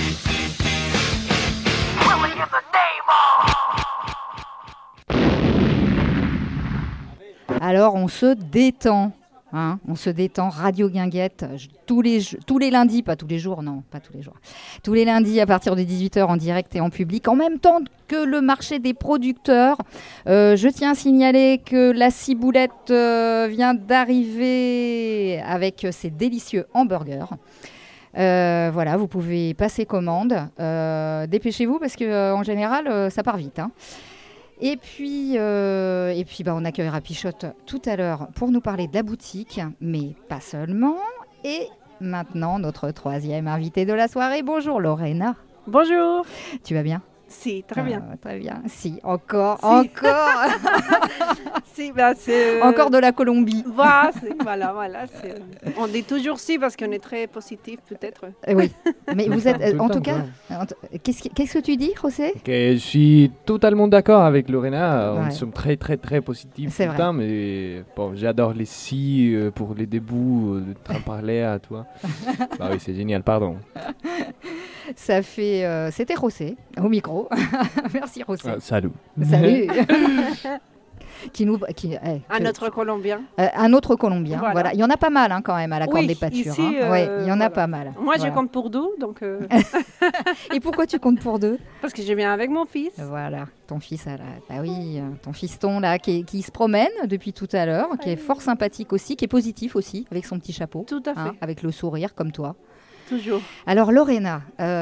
[SPEAKER 1] Alors on se détend. Hein, on se détend, Radio Guinguette, tous les lundis, pas tous les jours, non, pas tous les jours. Tous les lundis à partir de 18h en direct et en public, en même temps que le marché des producteurs. Je tiens à signaler que la Ciboulette vient d'arriver avec ses délicieux hamburgers. Voilà, vous pouvez passer commande. Dépêchez-vous parce qu'en général, ça part vite. Hein. Et puis on accueillera Pichotte tout à l'heure pour nous parler de la boutique, mais pas seulement. Et maintenant, notre troisième invitée de la soirée. Bonjour Lorena.
[SPEAKER 11] Bonjour.
[SPEAKER 1] Tu vas bien ?
[SPEAKER 11] Si, très bien.
[SPEAKER 1] Très bien. Si, encore.
[SPEAKER 11] Si, bah, c'est,
[SPEAKER 1] encore de la Colombie.
[SPEAKER 11] Voilà. On dit toujours si parce qu'on est très positif, peut-être.
[SPEAKER 1] Oui, mais vous êtes, en tout cas, qu'est-ce que tu dis, José ?
[SPEAKER 4] Je suis totalement d'accord avec Lorena.
[SPEAKER 1] Ouais.
[SPEAKER 4] On sommes très, très, très positifs
[SPEAKER 1] C'est
[SPEAKER 4] tout le
[SPEAKER 1] vrai.
[SPEAKER 4] temps, mais bon, j'adore les si pour les débuts, de t'en parler à toi. Bah oui, c'est génial, pardon.
[SPEAKER 1] Ça fait, c'était José au micro. Merci José.
[SPEAKER 4] Salut.
[SPEAKER 1] Salut.
[SPEAKER 11] Un autre Colombien.
[SPEAKER 1] Un autre Colombien. Voilà. Il y en a pas mal quand même à la Corne des Pâtures.
[SPEAKER 11] Ici,
[SPEAKER 1] il y en a pas mal.
[SPEAKER 11] Moi, je compte pour deux, donc.
[SPEAKER 1] Et pourquoi tu comptes pour deux ?
[SPEAKER 11] Parce que je viens avec mon fils.
[SPEAKER 1] Voilà, ton fils, ton fiston là, qui se promène depuis tout à l'heure, qui est fort sympathique aussi, qui est positif aussi, avec son petit chapeau.
[SPEAKER 11] Tout à fait.
[SPEAKER 1] Avec le sourire comme toi.
[SPEAKER 11] Toujours.
[SPEAKER 1] Alors Lorena,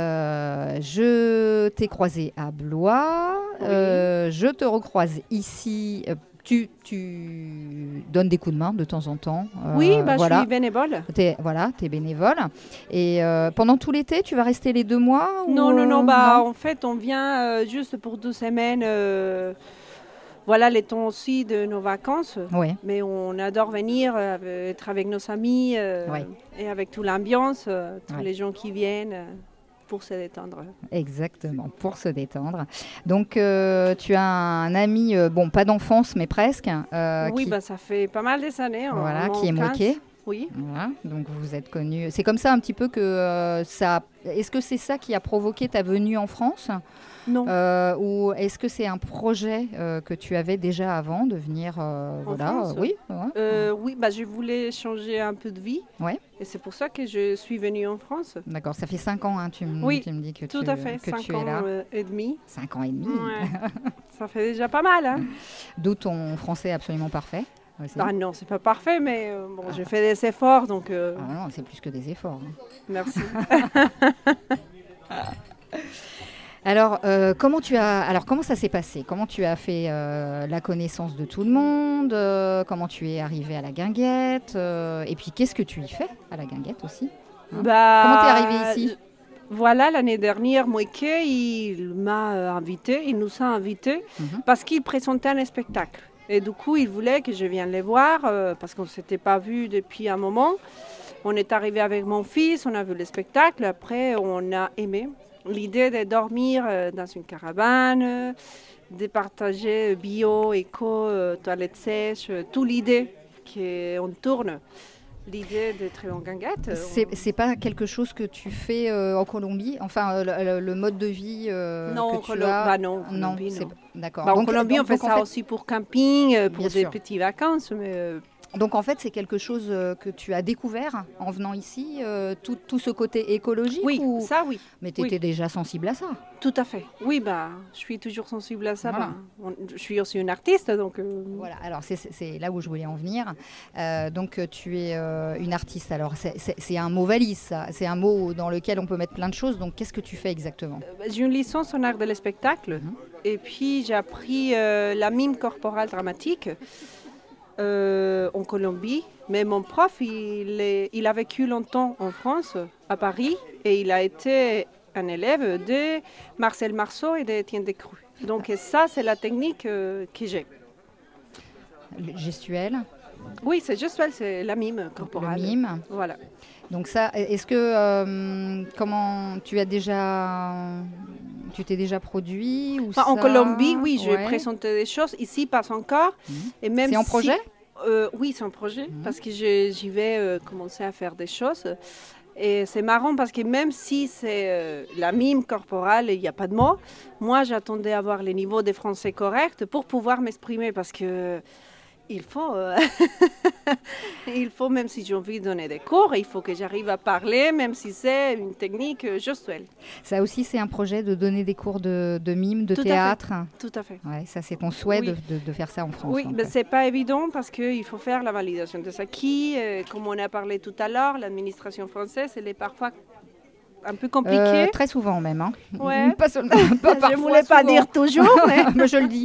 [SPEAKER 1] je t'ai croisée à Blois, je te recroise ici. Tu donnes des coups de main de temps en temps.
[SPEAKER 11] Oui, je suis bénévole.
[SPEAKER 1] T'es bénévole. Et pendant tout l'été, tu vas rester les 2 mois
[SPEAKER 11] Non. En fait, on vient juste pour 2 semaines. Voilà les temps aussi de nos vacances.
[SPEAKER 1] Oui.
[SPEAKER 11] Mais on adore venir, être avec nos amis et avec toute l'ambiance, tous les gens qui viennent pour se détendre.
[SPEAKER 1] Exactement, pour se détendre. Donc, tu as un ami, pas d'enfance, mais presque.
[SPEAKER 11] Ça fait pas mal des années.
[SPEAKER 1] Qui est moqué.
[SPEAKER 11] Oui.
[SPEAKER 1] Voilà, donc vous êtes connus. C'est comme ça un petit peu que ça... Est-ce que c'est ça qui a provoqué ta venue en France ?
[SPEAKER 11] Non.
[SPEAKER 1] Ou est-ce que c'est un projet que tu avais déjà avant de venir
[SPEAKER 11] en France ?
[SPEAKER 1] Oui.
[SPEAKER 11] Je voulais changer un peu de vie.
[SPEAKER 1] Ouais.
[SPEAKER 11] Et c'est pour ça que je suis venue en France.
[SPEAKER 1] D'accord, ça fait 5 ans, tu me dis que
[SPEAKER 11] tout à fait, 5 ans et demi.
[SPEAKER 1] 5 ans et demi.
[SPEAKER 11] Ouais. Ça fait déjà pas mal. Hein.
[SPEAKER 1] D'où ton français absolument parfait.
[SPEAKER 11] Non, c'est pas parfait, mais j'ai fait des efforts, donc...
[SPEAKER 1] non, c'est plus que des efforts. Hein.
[SPEAKER 11] Merci.
[SPEAKER 1] Alors, comment ça s'est passé ? Comment tu as fait la connaissance de tout le monde ? Comment tu es arrivé à la Guinguette ? Et puis, qu'est-ce que tu y fais à la Guinguette aussi ? Comment tu es arrivé ici ?
[SPEAKER 11] Voilà, l'année dernière, Moïke, il nous a invités parce qu'il présentait un spectacle. Et du coup, il voulait que je vienne les voir parce qu'on ne s'était pas vus depuis un moment. On est arrivé avec mon fils, on a vu le spectacle. Après, on a aimé l'idée de dormir dans une caravane, de partager bio, éco, toilettes sèches, toute l'idée qu'on tourne. L'idée d'être en Guinguette.
[SPEAKER 1] C'est pas quelque chose que tu fais en Colombie ? Enfin, le mode de vie que tu as
[SPEAKER 11] non.
[SPEAKER 1] D'accord.
[SPEAKER 11] En Colombie, on fait ça aussi pour camping, pour des petites vacances. Mais
[SPEAKER 1] Donc en fait, c'est quelque chose que tu as découvert en venant ici, tout ce côté écologique ?
[SPEAKER 11] Oui, ça oui.
[SPEAKER 1] Mais tu étais déjà sensible à ça ?
[SPEAKER 11] Tout à fait. Oui, je suis toujours sensible à ça. Voilà. Je suis aussi une artiste, donc...
[SPEAKER 1] Voilà, alors c'est là où je voulais en venir. Donc tu es une artiste. Alors c'est un mot valise, ça. C'est un mot dans lequel on peut mettre plein de choses. Donc qu'est-ce que tu fais exactement ?
[SPEAKER 11] J'ai une licence en art de spectacle. Et puis j'ai appris la mime corporelle dramatique. En Colombie, mais mon prof, il a vécu longtemps en France, à Paris, et il a été un élève de Marcel Marceau et d'Étienne Descrues. Donc ça, c'est la technique que j'ai.
[SPEAKER 1] Gestuelle ?
[SPEAKER 11] Oui, c'est gestuelle, c'est la mime corporelle.
[SPEAKER 1] Le mime.
[SPEAKER 11] Voilà.
[SPEAKER 1] Donc ça, est-ce que comment tu t'es déjà produit ou
[SPEAKER 11] En
[SPEAKER 1] ça
[SPEAKER 11] Colombie, oui, je
[SPEAKER 1] Ouais.
[SPEAKER 11] présentais des choses. Ici, pas encore. Et même
[SPEAKER 1] C'est en
[SPEAKER 11] si-
[SPEAKER 1] projet
[SPEAKER 11] Oui, c'est en projet, parce que j'y vais commencer à faire des choses. Et c'est marrant parce que même si c'est la mime corporelle, il n'y a pas de mots, moi j'attendais à avoir les niveaux de français corrects pour pouvoir m'exprimer parce que il faut, il faut, même si j'ai envie de donner des cours, il faut que j'arrive à parler, même si c'est une technique gestuelle.
[SPEAKER 1] Ça aussi, c'est un projet de donner des cours de mime, de
[SPEAKER 11] Tout à
[SPEAKER 1] théâtre.
[SPEAKER 11] Tout à fait.
[SPEAKER 1] Ouais, ça, c'est ton souhait
[SPEAKER 11] Oui.
[SPEAKER 1] de faire ça en France.
[SPEAKER 11] Oui,
[SPEAKER 1] donc,
[SPEAKER 11] mais ce n'est pas évident parce qu'il faut faire la validation des acquis. Comme on a parlé tout à l'heure, l'administration française, elle est parfois un peu compliquée.
[SPEAKER 1] Très souvent même. Hein.
[SPEAKER 11] Ouais.
[SPEAKER 1] Pas seulement, pas
[SPEAKER 11] Je
[SPEAKER 1] parfois,
[SPEAKER 11] ne voulais pas
[SPEAKER 1] souvent.
[SPEAKER 11] dire toujours, mais...
[SPEAKER 1] Mais je le dis.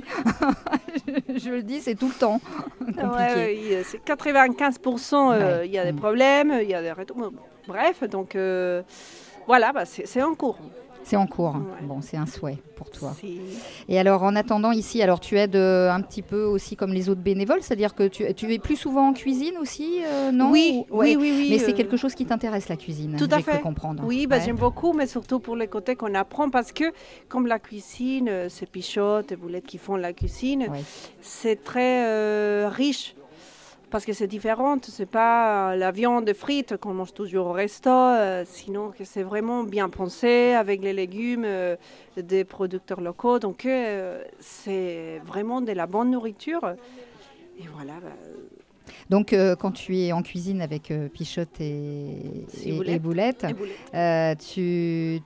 [SPEAKER 1] Je le dis, c'est tout le temps compliqué.
[SPEAKER 11] Ouais, oui, c'est 95%, il y a des problèmes, il y a des retours. Bref, donc voilà, bah, c'est en cours.
[SPEAKER 1] C'est en cours.
[SPEAKER 11] Ouais.
[SPEAKER 1] Bon, c'est un souhait pour toi.
[SPEAKER 11] Si.
[SPEAKER 1] Et alors, en attendant ici, alors tu aides un petit peu aussi comme les autres bénévoles, c'est-à-dire que tu es plus souvent en cuisine aussi, non
[SPEAKER 11] Oui,
[SPEAKER 1] Ou- ouais.
[SPEAKER 11] oui.
[SPEAKER 1] Mais c'est quelque chose qui t'intéresse, la cuisine.
[SPEAKER 11] Tout à
[SPEAKER 1] j'ai cru
[SPEAKER 11] fait.
[SPEAKER 1] comprendre.
[SPEAKER 11] Oui, bah,
[SPEAKER 1] Ouais.
[SPEAKER 11] j'aime beaucoup, mais surtout pour les côtés qu'on apprend, parce que comme la cuisine, c'est Pichotte et Boulette qui font la cuisine,
[SPEAKER 1] Ouais.
[SPEAKER 11] c'est très riche. Parce que c'est différent, c'est pas la viande frite qu'on mange toujours au resto, sinon que c'est vraiment bien pensé avec les légumes des producteurs locaux. Donc c'est vraiment de la bonne nourriture. Et voilà.
[SPEAKER 1] Donc, quand tu es en cuisine avec Pichotte et Boulette, tu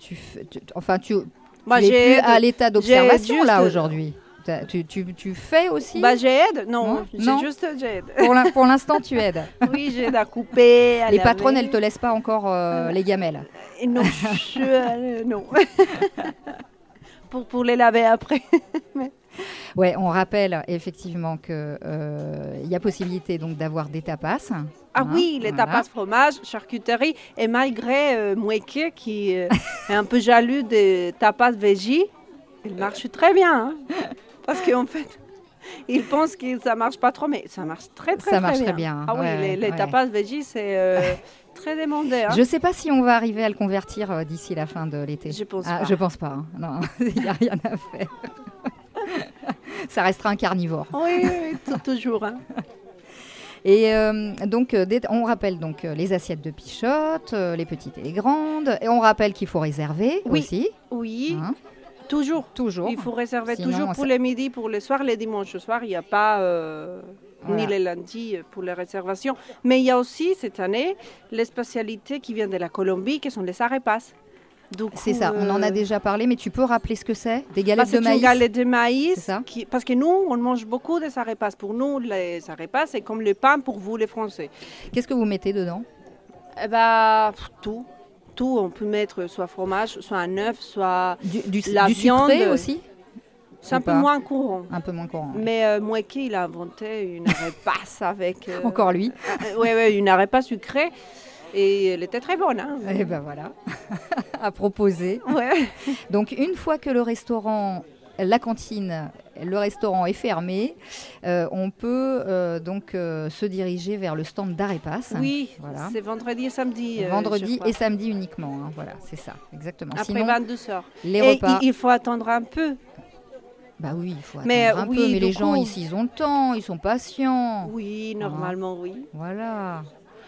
[SPEAKER 11] Moi,
[SPEAKER 1] es plus
[SPEAKER 11] j'aide.
[SPEAKER 1] à l'état d'observation
[SPEAKER 11] J'ai
[SPEAKER 1] là
[SPEAKER 11] juste-
[SPEAKER 1] aujourd'hui. Tu fais aussi
[SPEAKER 11] Bah, j'aide, non,
[SPEAKER 1] Non.
[SPEAKER 11] j'aide.
[SPEAKER 1] Pour l'instant, tu aides.
[SPEAKER 11] Oui, j'aide à couper, à
[SPEAKER 1] Les
[SPEAKER 11] laver.
[SPEAKER 1] patronnes, elles te laissent pas encore les gamelles.
[SPEAKER 11] Et non, non. pour les laver après.
[SPEAKER 1] Ouais, on rappelle effectivement que il y a possibilité donc d'avoir des tapas.
[SPEAKER 11] Ah
[SPEAKER 1] hein,
[SPEAKER 11] oui, les
[SPEAKER 1] voilà.
[SPEAKER 11] tapas fromage, charcuterie. Et malgré Moueke qui est un peu jaloux des tapas veggie, il marche très bien. Hein, parce qu'en fait, il pense que ça marche pas trop, mais ça marche très
[SPEAKER 1] Ça marche très bien.
[SPEAKER 11] Ah oui,
[SPEAKER 1] Ouais,
[SPEAKER 11] les
[SPEAKER 1] ouais.
[SPEAKER 11] tapas veggie, c'est très demandé. Hein.
[SPEAKER 1] Je ne sais pas si on va arriver à le convertir d'ici la fin de l'été.
[SPEAKER 11] Je pense pas.
[SPEAKER 1] Je pense pas. Hein. Non, il n'y a rien à faire. Ça restera un carnivore.
[SPEAKER 11] Oui, toujours. Hein.
[SPEAKER 1] Et donc, on rappelle donc les assiettes de Pichotte, les petites et les grandes. Et on rappelle qu'il faut réserver aussi.
[SPEAKER 11] Oui.
[SPEAKER 1] Hein.
[SPEAKER 11] Toujours.
[SPEAKER 1] Toujours.
[SPEAKER 11] Il faut réserver
[SPEAKER 1] Sinon,
[SPEAKER 11] toujours pour
[SPEAKER 1] ça-
[SPEAKER 11] les midis, pour les soirs, les dimanches. Le soir, il n'y a pas
[SPEAKER 1] Voilà.
[SPEAKER 11] ni les lundis pour les réservations. Mais il y a aussi cette année les spécialités qui viennent de la Colombie, qui sont les arepas.
[SPEAKER 1] C'est ça, on en a déjà parlé, mais tu peux rappeler ce que c'est? Des galettes de
[SPEAKER 11] c'est
[SPEAKER 1] maïs?
[SPEAKER 11] une galette de maïs.
[SPEAKER 1] C'est ça.
[SPEAKER 11] Parce que nous, on mange beaucoup des arepas. Pour nous, les arepas, c'est comme le pain pour vous, les Français.
[SPEAKER 1] Qu'est-ce que vous mettez dedans?
[SPEAKER 11] Eh ben, tout. Tout, on peut mettre soit fromage, soit un œuf, soit
[SPEAKER 1] Du
[SPEAKER 11] la viande.
[SPEAKER 1] sucré aussi?
[SPEAKER 11] C'est un
[SPEAKER 1] Ou
[SPEAKER 11] peu
[SPEAKER 1] pas
[SPEAKER 11] moins courant.
[SPEAKER 1] Un peu moins courant. Ouais.
[SPEAKER 11] Mais Moueke, il a inventé une arepas avec...
[SPEAKER 1] Encore lui.
[SPEAKER 11] Oui, une arepas sucrée. Et elle était très bonne. Hein.
[SPEAKER 1] Et ben voilà, à proposer.
[SPEAKER 11] Ouais.
[SPEAKER 1] Donc une fois que le restaurant, la cantine, le restaurant est fermé, on peut donc se diriger vers le stand d'Arepas.
[SPEAKER 11] Oui,
[SPEAKER 1] voilà.
[SPEAKER 11] c'est vendredi et samedi.
[SPEAKER 1] Vendredi
[SPEAKER 11] je crois.
[SPEAKER 1] et samedi uniquement. Hein, voilà, c'est ça, exactement.
[SPEAKER 11] Après
[SPEAKER 1] Sinon,
[SPEAKER 11] 22h.
[SPEAKER 1] les
[SPEAKER 11] Et
[SPEAKER 1] repas.
[SPEAKER 11] il faut attendre un peu.
[SPEAKER 1] Bah oui, il faut attendre
[SPEAKER 11] Mais,
[SPEAKER 1] un
[SPEAKER 11] oui,
[SPEAKER 1] peu, mais les
[SPEAKER 11] du
[SPEAKER 1] gens
[SPEAKER 11] coup-
[SPEAKER 1] ici, ils ont le temps, ils sont patients.
[SPEAKER 11] Oui, normalement, oui.
[SPEAKER 1] Voilà.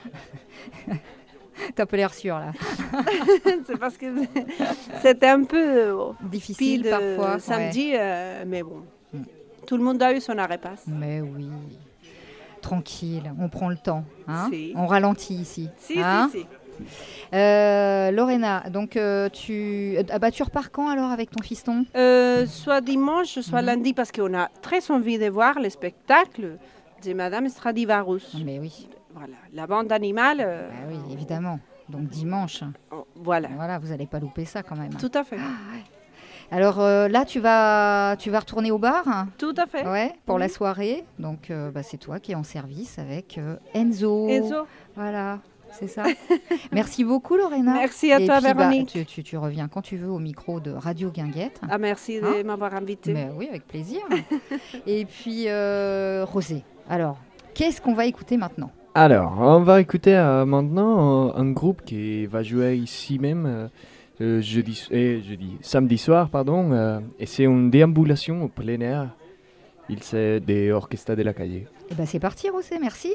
[SPEAKER 1] T'as pas l'air sûr, là.
[SPEAKER 11] C'est parce que c'était un peu
[SPEAKER 1] difficile
[SPEAKER 11] speed,
[SPEAKER 1] parfois.
[SPEAKER 11] samedi, mais bon. Tout le monde a eu son arepas.
[SPEAKER 1] Mais oui. Tranquille, on prend le temps. Hein,
[SPEAKER 11] Si.
[SPEAKER 1] on ralentit ici.
[SPEAKER 11] Si,
[SPEAKER 1] hein.
[SPEAKER 11] si.
[SPEAKER 1] Lorena, donc tu repars quand alors avec ton fiston?
[SPEAKER 11] Soit dimanche, soit lundi, parce qu'on a très envie de voir le spectacle de Madame Stradivarius.
[SPEAKER 1] Mais oui.
[SPEAKER 11] Voilà, la bande animale.
[SPEAKER 1] Bah oui, évidemment. Donc dimanche.
[SPEAKER 11] Voilà.
[SPEAKER 1] Voilà, vous n'allez pas louper ça quand même.
[SPEAKER 11] Tout à fait.
[SPEAKER 1] Alors là, tu vas retourner au bar?
[SPEAKER 11] Tout à fait.
[SPEAKER 1] Ouais, pour la soirée. Donc c'est toi qui es en service avec Enzo.
[SPEAKER 11] Enzo.
[SPEAKER 1] Voilà. C'est ça. Merci beaucoup, Lorena.
[SPEAKER 11] Merci à
[SPEAKER 1] Et
[SPEAKER 11] toi,
[SPEAKER 1] puis,
[SPEAKER 11] Véronique.
[SPEAKER 1] Tu reviens quand tu veux au micro de Radio Guinguette.
[SPEAKER 11] Ah, merci de m'avoir invitée.
[SPEAKER 1] Mais oui, avec plaisir. Et puis, Rosé, alors, Qu'est-ce qu'on va écouter maintenant ?
[SPEAKER 4] Alors, on va écouter maintenant un groupe qui va jouer ici même samedi soir, et c'est une déambulation au plein air. Il s'agit des Orchestra de la Calle.
[SPEAKER 1] Eh ben c'est parti, José, merci.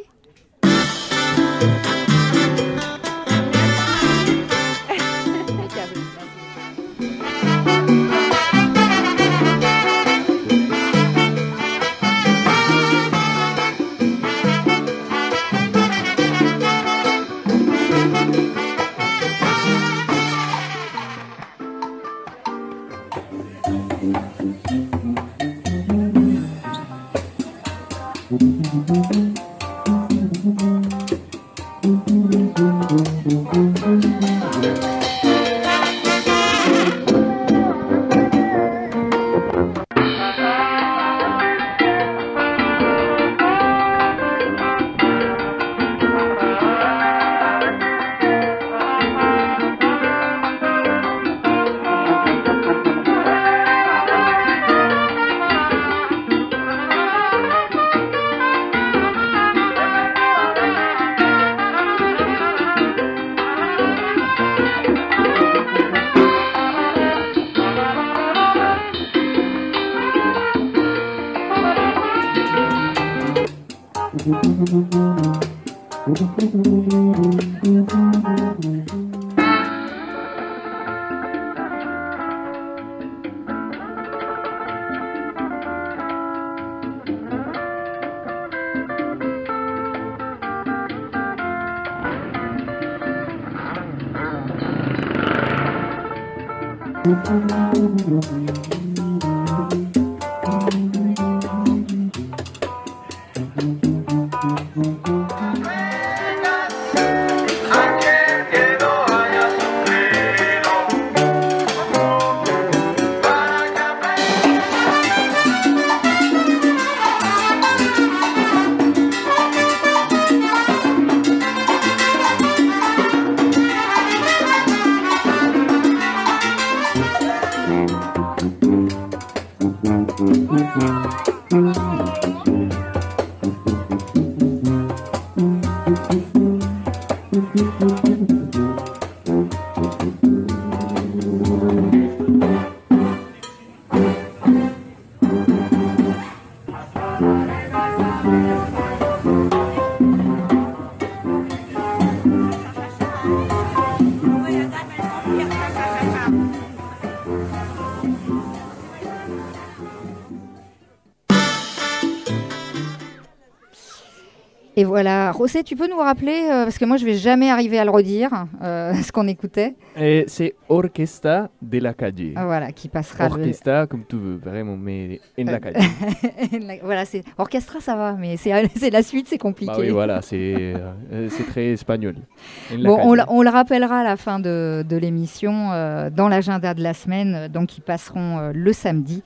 [SPEAKER 1] Et voilà, José, tu peux nous rappeler, parce que moi je vais jamais arriver à le redire, ce qu'on écoutait.
[SPEAKER 4] Et c'est Orchestra de la Calle.
[SPEAKER 1] Ah, voilà, qui passera.
[SPEAKER 4] Orchestra comme tu veux, vraiment, mais en la Calle.
[SPEAKER 1] Voilà, c'est Orchestra, ça va, mais c'est la suite, c'est compliqué.
[SPEAKER 4] Bah oui, voilà, c'est très espagnol.
[SPEAKER 1] Bon, on le rappellera à la fin de l'émission, dans l'agenda de la semaine, donc qui passeront le samedi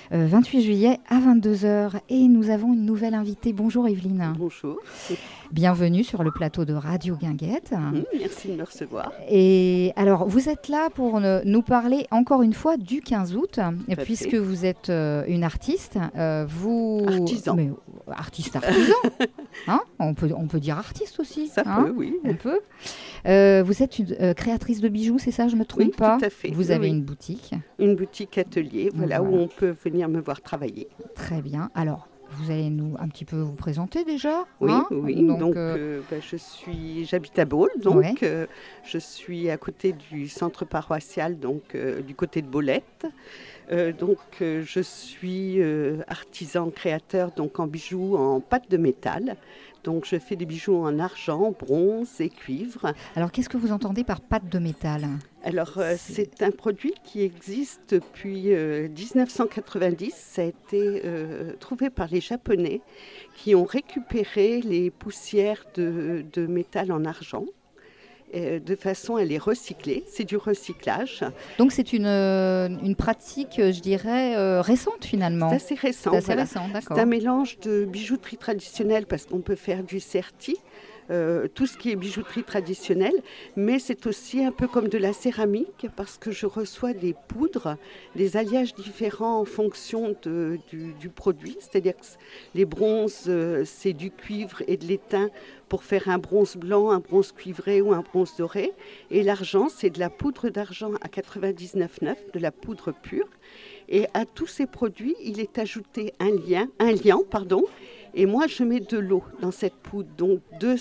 [SPEAKER 1] 28 juillet à 22h. Et nous avons une nouvelle invitée. Bonjour Evelyne.
[SPEAKER 12] Bonjour.
[SPEAKER 1] Bienvenue sur le plateau de Radio Guinguette.
[SPEAKER 12] Merci de me recevoir.
[SPEAKER 1] Et alors, vous êtes là pour nous parler encore une fois du 15 août, puisque vous êtes une artiste.
[SPEAKER 12] Artisan.
[SPEAKER 1] Mais, artisan. Hein, on peut dire artiste aussi.
[SPEAKER 12] Ça peut, oui.
[SPEAKER 1] On peut. Vous êtes une créatrice de bijoux, c'est ça, je ne me trompe pas?
[SPEAKER 12] Oui, tout à fait.
[SPEAKER 1] Vous avez une boutique.
[SPEAKER 12] Une boutique atelier, voilà, où on peut venir me voir travailler.
[SPEAKER 1] Très bien. Alors, vous allez un petit peu vous présenter déjà?
[SPEAKER 12] Oui,
[SPEAKER 1] hein,
[SPEAKER 12] oui. Donc, j'habite à Baule, donc je suis à côté du centre paroissial, donc du côté de Baulette. Je suis artisan créateur, donc en bijoux en pâte de métal. Donc je fais des bijoux en argent, bronze et cuivre.
[SPEAKER 1] Alors qu'est-ce que vous entendez par pâte de métal?
[SPEAKER 12] Alors c'est un produit qui existe depuis 1990. Ça a été trouvé par les Japonais qui ont récupéré les poussières de métal en argent. De façon à les recycler. C'est du recyclage.
[SPEAKER 1] Donc c'est une pratique, je dirais, récente finalement.
[SPEAKER 12] C'est assez récent.
[SPEAKER 1] C'est assez récent, d'accord.
[SPEAKER 12] C'est un mélange de bijouterie traditionnelle parce qu'on peut faire du serti, tout ce qui est bijouterie traditionnelle, mais c'est aussi un peu comme de la céramique parce que je reçois des poudres, des alliages différents en fonction du produit, c'est-à-dire que les bronzes, c'est du cuivre et de l'étain pour faire un bronze blanc, un bronze cuivré ou un bronze doré, et l'argent, c'est de la poudre d'argent à 99,9, de la poudre pure, et à tous ces produits, il est ajouté un liant, et moi, je mets de l'eau dans cette poudre. Donc,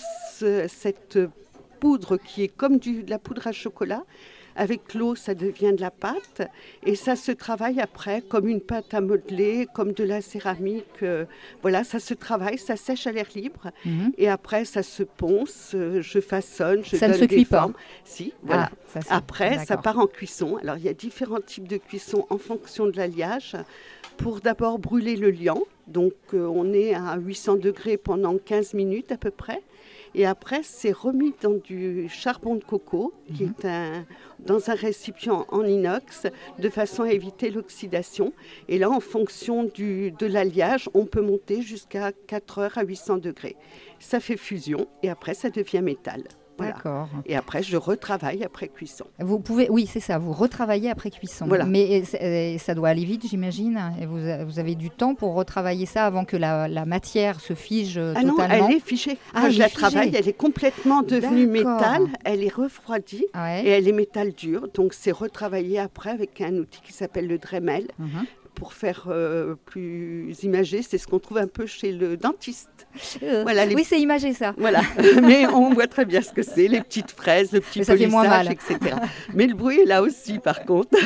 [SPEAKER 12] cette poudre qui est comme de la poudre à chocolat, avec l'eau, ça devient de la pâte. Et ça se travaille après comme une pâte à modeler, comme de la céramique. Voilà, ça se travaille, ça sèche à l'air libre. Et après, ça se ponce, je façonne, je donne des formes. Ça ne se cuit pas. Si, voilà. Après, ça part en cuisson. Alors, il y a différents types de cuisson en fonction de l'alliage. Pour d'abord brûler le liant. Donc, on est à 800 degrés pendant 15 minutes à peu près. Et après, c'est remis dans du charbon de coco, qui est dans un récipient en inox, de façon à éviter l'oxydation. Et là, en fonction de l'alliage, on peut monter jusqu'à 4 heures à 800 degrés. Ça fait fusion et après, ça devient métal. Voilà.
[SPEAKER 1] D'accord.
[SPEAKER 12] Et après, je retravaille après cuisson.
[SPEAKER 1] Vous pouvez, oui, c'est ça, vous retravaillez après cuisson. Voilà. Mais ça doit aller vite, j'imagine. Et vous avez du temps pour retravailler ça avant que la matière se fige totalement.
[SPEAKER 12] Non, elle est figée. Quand je la travaille, elle est complètement devenue métal. Elle est refroidie et elle est métal dur. Donc, c'est retravaillé après avec un outil qui s'appelle le Dremel. Pour faire plus imagé, c'est ce qu'on trouve un peu chez le dentiste.
[SPEAKER 1] Voilà, oui, c'est imagé ça.
[SPEAKER 12] Voilà, mais on voit très bien ce que c'est, les petites fraises, le petit polissage, etc. Mais le bruit est là aussi, par contre.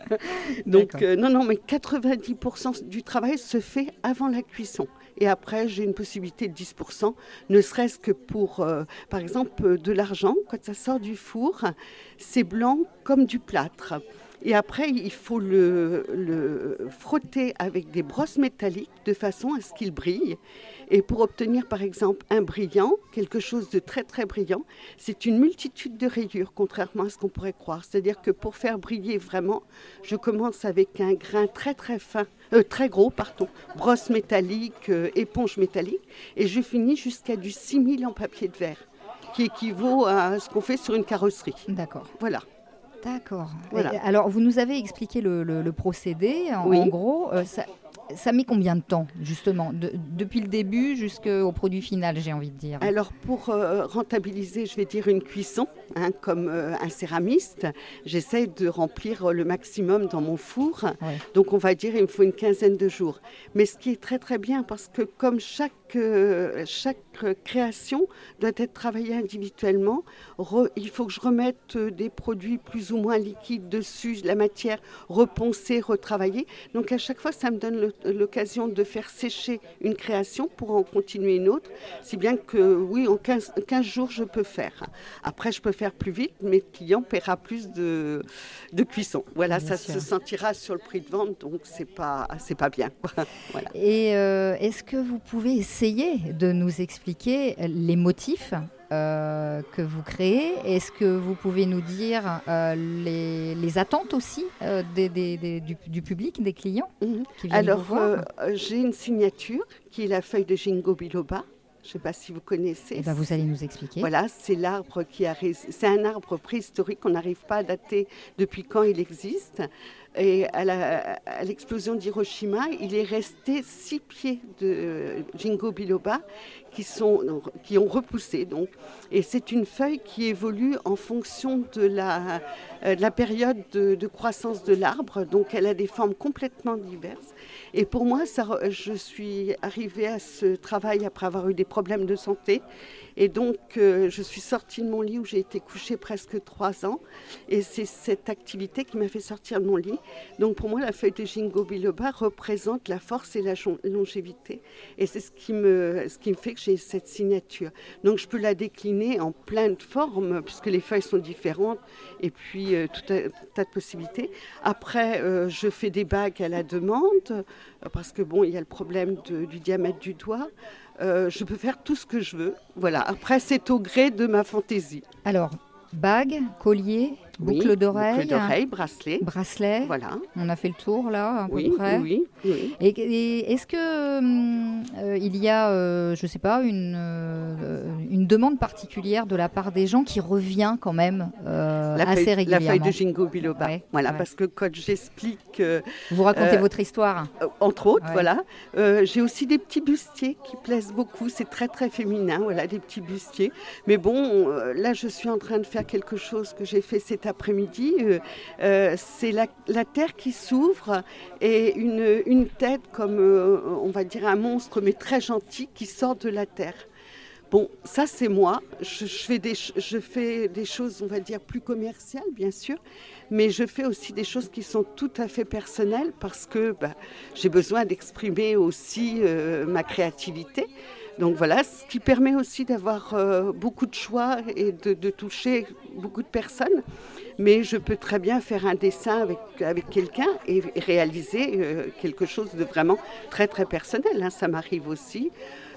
[SPEAKER 12] Donc, non, mais 90% du travail se fait avant la cuisson. Et après, j'ai une possibilité de 10%, ne serait-ce que pour, par exemple, de l'argent. Quand ça sort du four, c'est blanc comme du plâtre. Et après, il faut le frotter avec des brosses métalliques de façon à ce qu'il brille. Et pour obtenir, par exemple, un brillant, quelque chose de très, très brillant, c'est une multitude de rayures, contrairement à ce qu'on pourrait croire. C'est-à-dire que pour faire briller vraiment, je commence avec un grain très, très fin, très gros, brosse métallique, éponge métallique, et je finis jusqu'à du 6000 en papier de verre, qui équivaut à ce qu'on fait sur une carrosserie.
[SPEAKER 1] D'accord.
[SPEAKER 12] Voilà.
[SPEAKER 1] D'accord.
[SPEAKER 12] Voilà.
[SPEAKER 1] Alors, vous nous avez expliqué le procédé. En gros, ça met combien de temps, justement, depuis le début jusqu'au produit final, j'ai envie de dire?
[SPEAKER 12] Alors, pour rentabiliser, je vais dire une cuisson, comme un céramiste, j'essaie de remplir le maximum dans mon four. Ouais. Donc, on va dire il me faut une quinzaine de jours. Mais ce qui est très, très bien, parce que comme chaque création doit être travaillée individuellement, il faut que je remette des produits plus ou moins liquides dessus, la matière reponcée, retravaillée. Donc, à chaque fois, ça me donne l'occasion de faire sécher une création pour en continuer une autre, si bien que oui, en 15 jours, je peux faire. Après, je peux faire plus vite, mes clients paiera plus de cuisson. Voilà, bien ça sûr. Se sentira sur le prix de vente, donc c'est pas bien. Voilà.
[SPEAKER 1] Et est-ce que vous pouvez essayer de nous expliquer les motifs que vous créez? Est-ce que vous pouvez nous dire les attentes aussi du public, des clients qui viennent vous voir?
[SPEAKER 12] J'ai une signature qui est la feuille de Ginkgo biloba. Je ne sais pas si vous connaissez.
[SPEAKER 1] Eh ben, vous allez nous expliquer.
[SPEAKER 12] Voilà, c'est l'arbre c'est un arbre préhistorique qu'on n'arrive pas à dater depuis quand il existe. Et à l'explosion d'Hiroshima, il est resté 6 pieds de Ginkgo biloba qui ont repoussé. Donc. Et c'est une feuille qui évolue en fonction de la période de croissance de l'arbre. Donc elle a des formes complètement diverses. Et pour moi, je suis arrivée à ce travail après avoir eu des problèmes de santé. Et donc, je suis sortie de mon lit où j'ai été couchée presque 3 ans. Et c'est cette activité qui m'a fait sortir de mon lit. Donc, pour moi, la feuille de Ginkgo biloba représente la force et la longévité. Et c'est ce qui me fait que j'ai cette signature. Donc, je peux la décliner en plein de formes, puisque les feuilles sont différentes. Et puis, tout un tas de possibilités. Après, je fais des bagues à la demande, parce que, bon, il y a le problème du diamètre du doigt. Je peux faire tout ce que je veux. Voilà. Après, c'est au gré de ma fantaisie.
[SPEAKER 1] Alors, bagues, colliers, Boucle d'oreille,
[SPEAKER 12] bracelet. Voilà.
[SPEAKER 1] On a fait le tour là, à peu près.
[SPEAKER 12] Oui.
[SPEAKER 1] Et est-ce que il y a, je ne sais pas, une demande particulière de la part des gens qui revient quand même assez régulièrement?
[SPEAKER 12] La feuille de Jingo Biloba. Parce que quand j'explique...
[SPEAKER 1] Vous racontez votre histoire.
[SPEAKER 12] Entre autres, voilà. J'ai aussi des petits bustiers qui plaisent beaucoup. C'est très, très féminin, voilà, des petits bustiers. Mais bon, là, je suis en train de faire quelque chose que j'ai fait cet après-midi. C'est la terre qui s'ouvre et une tête comme, on va dire, un monstre, mais très gentil, qui sort de la terre. Bon, ça c'est moi. Je fais des choses, on va dire, plus commerciales, bien sûr, mais je fais aussi des choses qui sont tout à fait personnelles parce que j'ai besoin d'exprimer aussi ma créativité. Donc voilà, ce qui permet aussi d'avoir beaucoup de choix et de toucher beaucoup de personnes. Mais je peux très bien faire un dessin avec quelqu'un et réaliser quelque chose de vraiment très très personnel. Ça m'arrive aussi.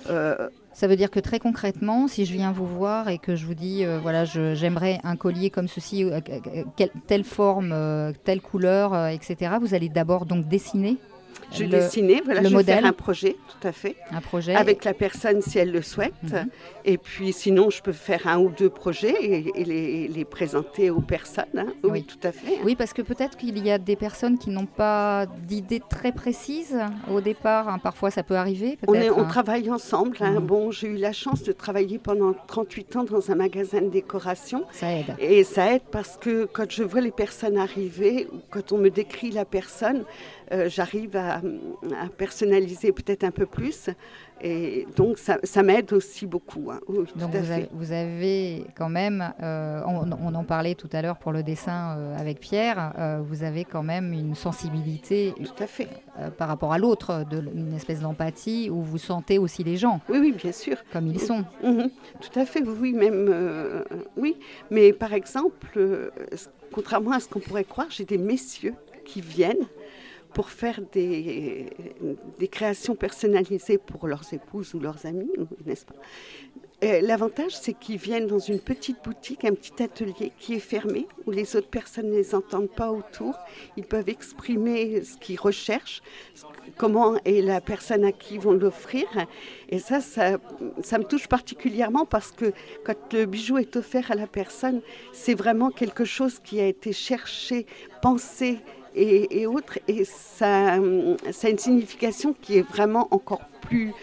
[SPEAKER 1] Ça veut dire que très concrètement, si je viens vous voir et que je vous dis, j'aimerais un collier comme ceci, telle forme, telle couleur, etc., vous allez d'abord donc dessiner
[SPEAKER 12] Je dessinais, voilà, je vais faire un projet, tout à fait.
[SPEAKER 1] Un projet.
[SPEAKER 12] Avec la personne si elle le souhaite. Mm-hmm. Et puis sinon, je peux faire 1 ou 2 projets et les présenter aux personnes. Hein. Oui, tout à fait.
[SPEAKER 1] Oui, parce que peut-être qu'il y a des personnes qui n'ont pas d'idée très précise au départ. Hein. Parfois, ça peut arriver.
[SPEAKER 12] On travaille ensemble. Hein. Bon, j'ai eu la chance de travailler pendant 38 ans dans un magasin de décoration.
[SPEAKER 1] Ça aide.
[SPEAKER 12] Et ça aide parce que quand je vois les personnes arriver ou quand on me décrit la personne, j'arrive à personnaliser peut-être un peu plus. Et donc, ça m'aide aussi beaucoup. Hein. Oui,
[SPEAKER 1] donc, vous avez quand même, on en parlait tout à l'heure pour le dessin avec Pierre, vous avez quand même une sensibilité
[SPEAKER 12] tout à fait.
[SPEAKER 1] Par rapport à l'autre, une espèce d'empathie où vous sentez aussi les gens.
[SPEAKER 12] Oui, oui, bien sûr.
[SPEAKER 1] Comme ils sont.
[SPEAKER 12] Mmh, tout à fait, oui, même. Oui, mais par exemple, contrairement à ce qu'on pourrait croire, j'ai des messieurs qui viennent pour faire des créations personnalisées pour leurs épouses ou leurs amis, n'est-ce pas ? L'avantage, c'est qu'ils viennent dans une petite boutique, un petit atelier qui est fermé, où les autres personnes ne les entendent pas autour. Ils peuvent exprimer ce qu'ils recherchent, comment est la personne à qui ils vont l'offrir. Et ça me touche particulièrement parce que quand le bijou est offert à la personne, c'est vraiment quelque chose qui a été cherché, pensé, et autres, et ça a une signification qui est vraiment encore plus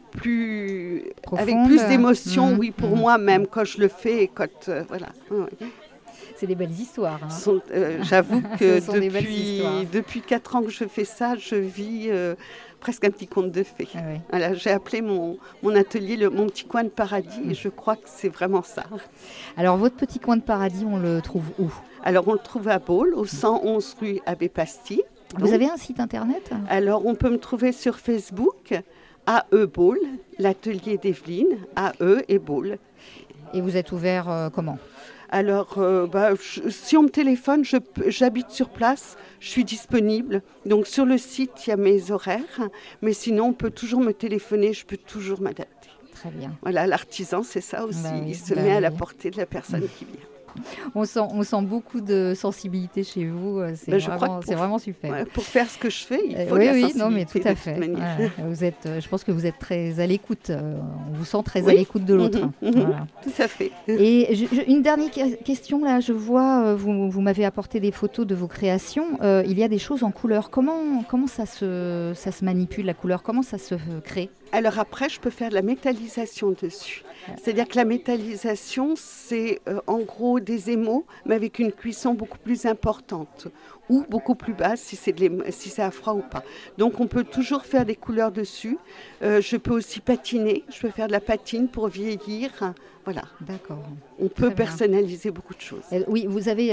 [SPEAKER 12] profonde, avec plus d'émotion, oui, pour moi même quand je le fais et quand voilà.
[SPEAKER 1] C'est des belles histoires. Hein.
[SPEAKER 12] J'avoue que depuis 4 ans que je fais ça, je vis presque un petit conte de fées. Ah oui. Voilà, j'ai appelé mon atelier mon petit coin de paradis et je crois que c'est vraiment ça.
[SPEAKER 1] Alors votre petit coin de paradis, on le trouve où ?
[SPEAKER 12] Alors on le trouve à Baule, au 111 rue Abbé Pasty.
[SPEAKER 1] Vous avez un site internet ?
[SPEAKER 12] Alors on peut me trouver sur Facebook, AE Baule, l'atelier d'Evelyne, AE et Baule.
[SPEAKER 1] Et vous êtes ouvert comment ?
[SPEAKER 12] Alors, si on me téléphone, j'habite sur place, je suis disponible. Donc sur le site, il y a mes horaires, mais sinon on peut toujours me téléphoner, je peux toujours m'adapter.
[SPEAKER 1] Très bien.
[SPEAKER 12] Voilà, l'artisan, c'est ça aussi, il se met à la portée de la personne qui vient.
[SPEAKER 1] On sent beaucoup de sensibilité chez vous. C'est vraiment super.
[SPEAKER 12] Ouais, pour faire ce que je fais, il faut
[SPEAKER 1] de
[SPEAKER 12] la sensibilité.
[SPEAKER 1] Non, mais tout à fait. Je pense que vous êtes très à l'écoute. On vous sent très à l'écoute de l'autre.
[SPEAKER 12] Voilà. Tout à fait.
[SPEAKER 1] Et une dernière question, là, je vois, vous m'avez apporté des photos de vos créations. Il y a des choses en couleur. Comment ça se manipule, la couleur ? Comment ça se crée ?
[SPEAKER 12] Alors après, je peux faire de la métallisation dessus. C'est-à-dire que la métallisation, c'est en gros des émaux, mais avec une cuisson beaucoup plus importante ou beaucoup plus basse si c'est à froid ou pas. Donc on peut toujours faire des couleurs dessus. Je peux aussi patiner, je peux faire de la patine pour vieillir. Voilà.
[SPEAKER 1] D'accord.
[SPEAKER 12] On peut personnaliser beaucoup de choses.
[SPEAKER 1] Oui, vous avez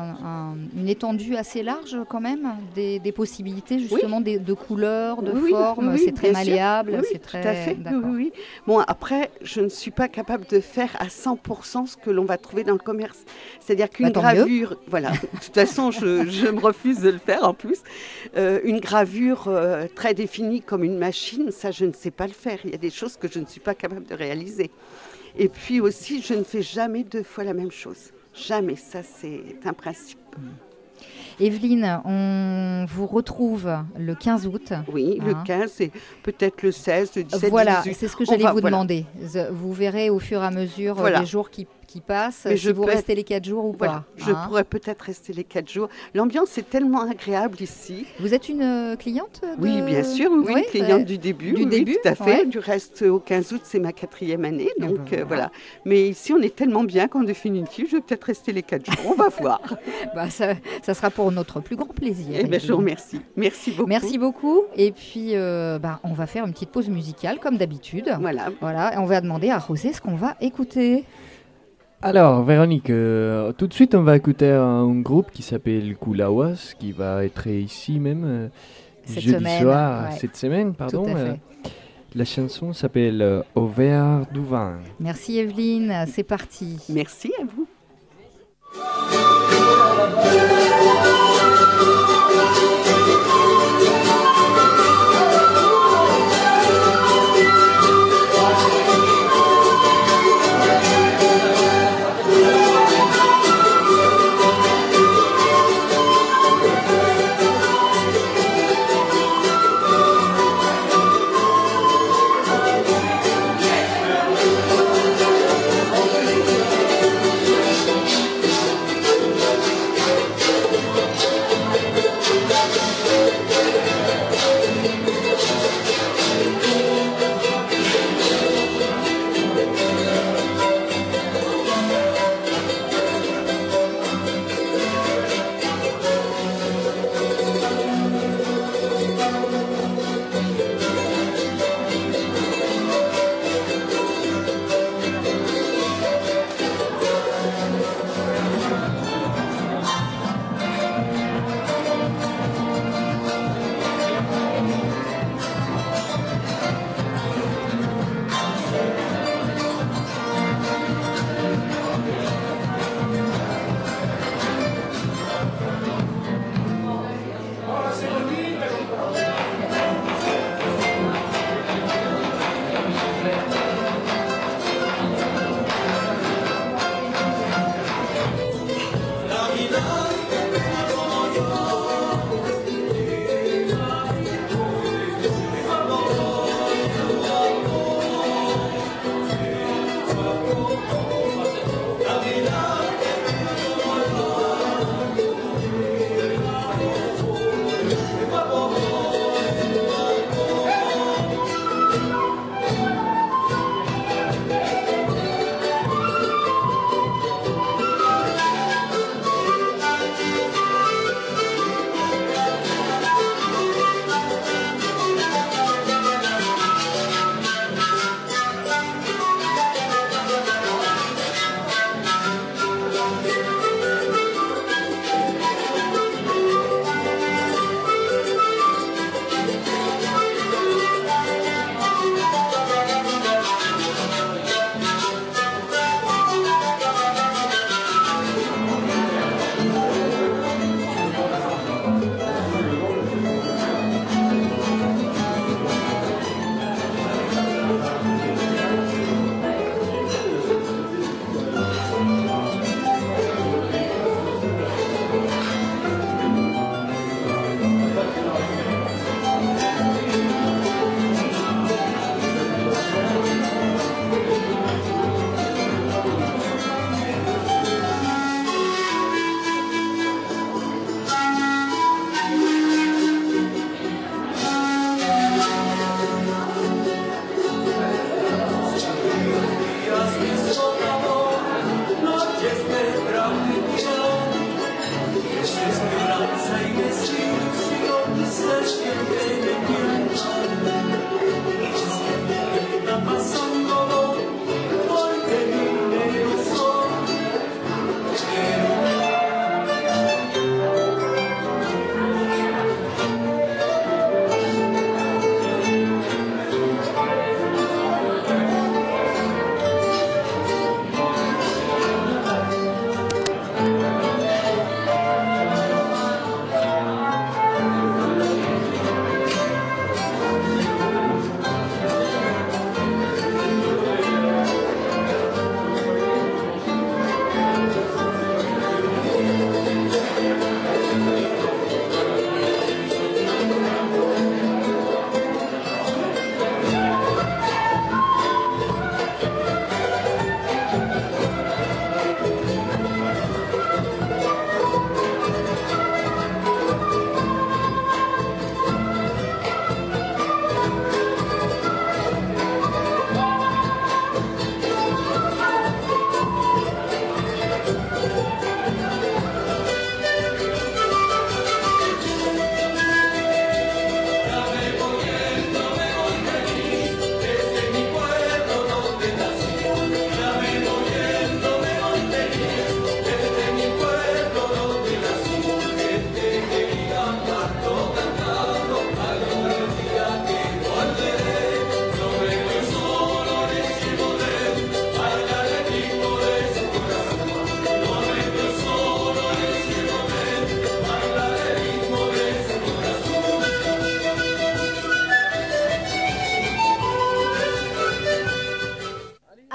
[SPEAKER 1] une étendue assez large quand même, des possibilités justement de couleurs, de formes. C'est très malléable.
[SPEAKER 12] Oui, tout à fait. Oui. Bon, après, je ne suis pas capable de faire à 100% ce que l'on va trouver dans le commerce. C'est-à-dire qu'une gravure, voilà. De toute façon, je me refuse de le faire en plus. Une gravure très définie comme une machine, ça, je ne sais pas le faire. Il y a des choses que je ne suis pas capable de réaliser. Et puis aussi, je ne fais jamais 2 fois la même chose. Jamais, ça c'est un principe.
[SPEAKER 1] Evelyne, on vous retrouve le 15 août.
[SPEAKER 12] Oui, le 15 et peut-être le 16, le 17,
[SPEAKER 1] voilà,
[SPEAKER 12] 18.
[SPEAKER 1] C'est ce que j'allais vous demander. Vous verrez au fur et à mesure les jours qui passent, mais si vous restez les 4 jours ou pas.
[SPEAKER 12] Je pourrais peut-être rester les 4 jours. L'ambiance est tellement agréable ici.
[SPEAKER 1] Vous êtes une cliente
[SPEAKER 12] Oui, bien sûr, oui, cliente du début. Du début, tout à fait. Ouais. Du reste, au 15 août, c'est ma 4e année. Donc voilà. Mais ici, on est tellement bien qu'en définitive, je vais peut-être rester les 4 jours. On va voir.
[SPEAKER 1] Ça sera pour notre plus grand plaisir.
[SPEAKER 12] Eh bien, je vous remercie. Merci beaucoup.
[SPEAKER 1] Merci beaucoup. Et puis, on va faire une petite pause musicale, comme d'habitude. Voilà. Et on va demander à José ce qu'on va écouter.
[SPEAKER 4] Alors, Véronique, tout de suite, on va écouter un groupe qui s'appelle Kulawas, qui va être ici même cette semaine. Pardon.
[SPEAKER 1] Tout à fait.
[SPEAKER 4] La chanson s'appelle Au verre du vin.
[SPEAKER 1] Merci Evelyne, c'est parti.
[SPEAKER 12] Merci à vous.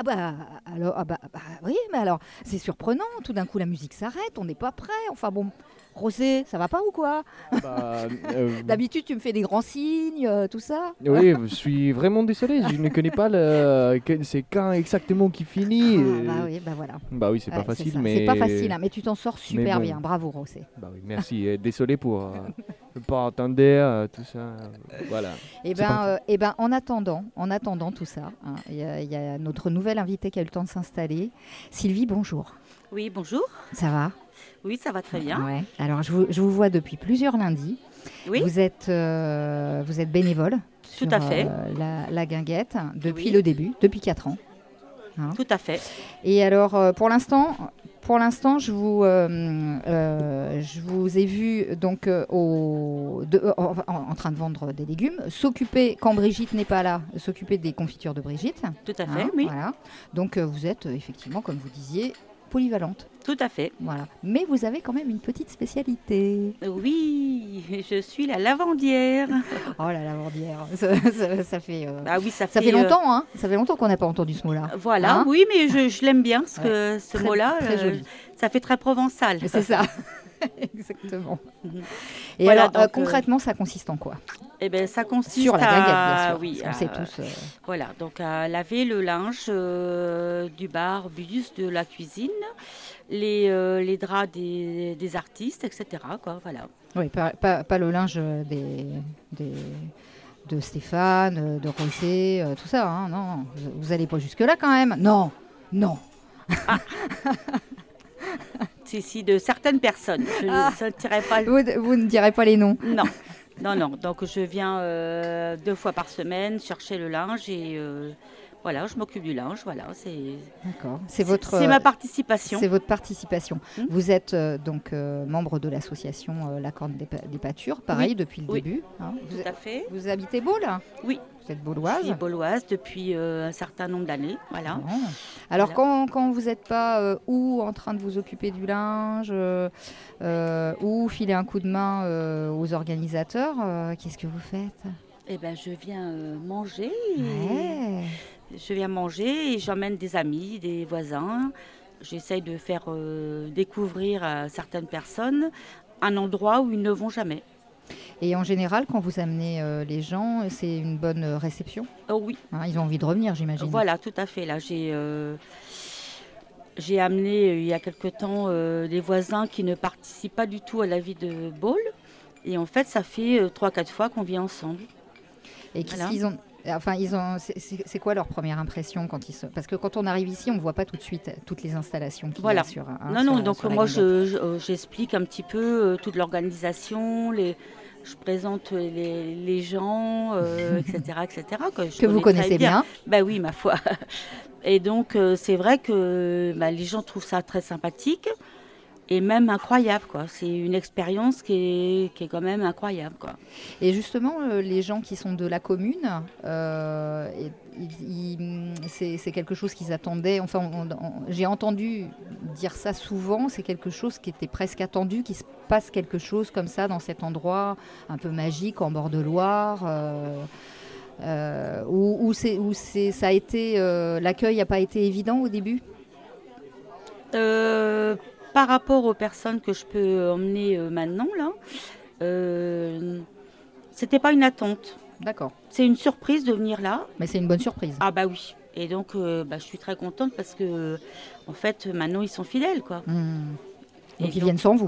[SPEAKER 1] oui, mais alors, c'est surprenant. Tout d'un coup, la musique s'arrête, on n'est pas prêt. Enfin bon, Rosé, ça va pas ou quoi? D'habitude, tu me fais des grands signes, tout ça.
[SPEAKER 4] Oui, je suis vraiment désolé. Je ne connais pas c'est quand exactement qui finit.
[SPEAKER 1] Oui, voilà.
[SPEAKER 4] Bah oui, c'est pas facile, mais
[SPEAKER 1] c'est pas facile, hein, mais tu t'en sors super bien. Bravo, Rosé.
[SPEAKER 4] Bah oui, merci. Désolé pour pas entendre tout ça. Voilà.
[SPEAKER 1] Et ben, en attendant tout ça, il y a notre nouvelle invitée qui a eu le temps de s'installer. Sylvie, bonjour.
[SPEAKER 13] Oui, bonjour.
[SPEAKER 1] Ça va?
[SPEAKER 13] Oui, ça va très bien.
[SPEAKER 1] Ouais. Alors, je vous vois depuis plusieurs lundis.
[SPEAKER 13] Oui.
[SPEAKER 1] Vous êtes bénévole
[SPEAKER 13] Tout à fait.
[SPEAKER 1] La Guinguette depuis le début, depuis 4 ans. Hein.
[SPEAKER 13] Tout à fait.
[SPEAKER 1] Et alors, pour l'instant, je vous ai vu donc en train de vendre des légumes, s'occuper, quand Brigitte n'est pas là, s'occuper des confitures de Brigitte.
[SPEAKER 13] Tout à fait, oui.
[SPEAKER 1] Voilà. Donc, vous êtes effectivement, comme vous disiez, polyvalente.
[SPEAKER 13] Tout à fait.
[SPEAKER 1] Voilà. Mais vous avez quand même une petite spécialité.
[SPEAKER 13] Oui, je suis la lavandière.
[SPEAKER 1] Oh, la lavandière. Ça fait,
[SPEAKER 13] oui, ça
[SPEAKER 1] fait longtemps, hein. Ça fait longtemps qu'on n'a pas entendu ce mot-là.
[SPEAKER 13] Voilà, oui, mais je l'aime bien, parce que ce mot-là,
[SPEAKER 1] très joli.
[SPEAKER 13] Ça fait très provençal.
[SPEAKER 1] C'est ça. Exactement. Et
[SPEAKER 13] voilà,
[SPEAKER 1] alors,
[SPEAKER 13] donc,
[SPEAKER 1] concrètement, ça consiste en quoi?
[SPEAKER 13] Eh ben, ça consiste
[SPEAKER 1] sur la Guinguette, bien sûr.
[SPEAKER 13] Oui,
[SPEAKER 1] on sait tous.
[SPEAKER 13] Voilà, donc à laver le linge du bar, bus, de la cuisine, les draps des artistes, etc. Quoi, voilà.
[SPEAKER 1] Oui, pas le linge de Stéphane, de Rosé, tout ça. Hein, non, vous n'allez pas jusque-là quand même. Non.
[SPEAKER 13] Ah. Si, de certaines personnes. Je ne dirai pas.
[SPEAKER 1] Vous ne direz pas les noms.
[SPEAKER 13] Non. Donc je viens 2 fois par semaine chercher le linge et voilà, je m'occupe du linge. Voilà,
[SPEAKER 1] D'accord.
[SPEAKER 13] C'est ma participation.
[SPEAKER 1] C'est votre participation. Vous êtes donc membre de l'association La Corne des Pâtures, pareil, depuis le début. Hein.
[SPEAKER 13] Tout à fait.
[SPEAKER 1] Vous habitez Baule?
[SPEAKER 13] Oui.
[SPEAKER 1] Vous êtes bauloise?
[SPEAKER 13] Je suis bauloise depuis un certain nombre d'années. Voilà.
[SPEAKER 1] Bon. Alors, quand vous n'êtes pas ou en train de vous occuper du linge ou filer un coup de main aux organisateurs, qu'est-ce que vous faites?
[SPEAKER 13] Eh ben, je viens manger.
[SPEAKER 1] Ouais.
[SPEAKER 13] Je viens manger et j'emmène des amis, des voisins. J'essaye de faire découvrir à certaines personnes un endroit où ils ne vont jamais.
[SPEAKER 1] Et en général, quand vous amenez les gens, c'est une bonne réception?
[SPEAKER 13] Oui.
[SPEAKER 1] Hein, ils ont envie de revenir, j'imagine.
[SPEAKER 13] Voilà, tout à fait. Là, j'ai amené il y a quelque temps des voisins qui ne participent pas du tout à la vie de Baule. Et en fait, ça fait 3-4 fois qu'on vit ensemble.
[SPEAKER 1] Et qu'est-ce qu'ils ont? Enfin, c'est quoi leur première impression quand parce que quand on arrive ici, on ne voit pas tout de suite toutes les installations qu'il y a sur.
[SPEAKER 13] Donc moi j'explique un petit peu toute l'organisation, je présente les gens, etc.
[SPEAKER 1] Que vous connaissez bien.
[SPEAKER 13] Bah oui, ma foi. Et donc c'est vrai que les gens trouvent ça très sympathique. Et même incroyable, quoi. C'est une expérience qui est quand même incroyable, quoi.
[SPEAKER 1] Et justement, les gens qui sont de la commune, c'est quelque chose qu'ils attendaient. Enfin, j'ai entendu dire ça souvent. C'est quelque chose qui était presque attendu, qu'il se passe quelque chose comme ça dans cet endroit un peu magique en bord de Loire. Où ça a été, l'accueil n'a pas été évident au début.
[SPEAKER 13] Par rapport aux personnes que je peux emmener maintenant, là, c'était pas une attente.
[SPEAKER 1] D'accord.
[SPEAKER 13] C'est une surprise de venir là.
[SPEAKER 1] Mais c'est une bonne surprise.
[SPEAKER 13] Ah bah oui. Et donc, je suis très contente parce que, en fait, maintenant, ils sont fidèles, quoi.
[SPEAKER 1] Donc, ils viennent sans vous.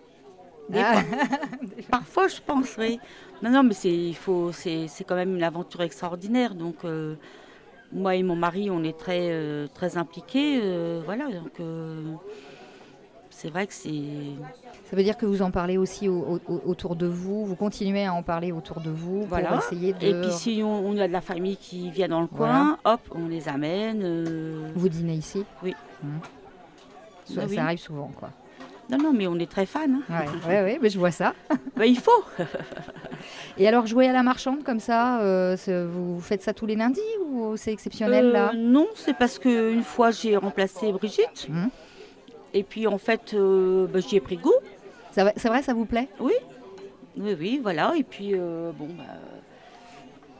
[SPEAKER 13] Parfois, je pense, oui. Non, mais c'est quand même une aventure extraordinaire. Donc, moi et mon mari, on est très, très impliqués. Voilà, donc... c'est vrai que c'est...
[SPEAKER 1] Ça veut dire que vous en parlez aussi autour de vous, vous continuez à en parler autour de vous pour essayer de...
[SPEAKER 13] Et puis si on a de la famille qui vient dans le coin, hop, on les amène.
[SPEAKER 1] Vous dînez ici?
[SPEAKER 13] Oui.
[SPEAKER 1] Ça arrive souvent, quoi.
[SPEAKER 13] Non, mais on est très fans. Hein.
[SPEAKER 1] Oui, mais je vois ça.
[SPEAKER 13] Il faut.
[SPEAKER 1] Et alors, jouer à la marchande comme ça, vous faites ça tous les lundis ou c'est exceptionnel là?
[SPEAKER 13] Non, c'est parce qu'une fois j'ai remplacé Brigitte. Et puis en fait, j'y ai pris goût.
[SPEAKER 1] C'est vrai, ça vous plaît?
[SPEAKER 13] Oui, voilà. Et puis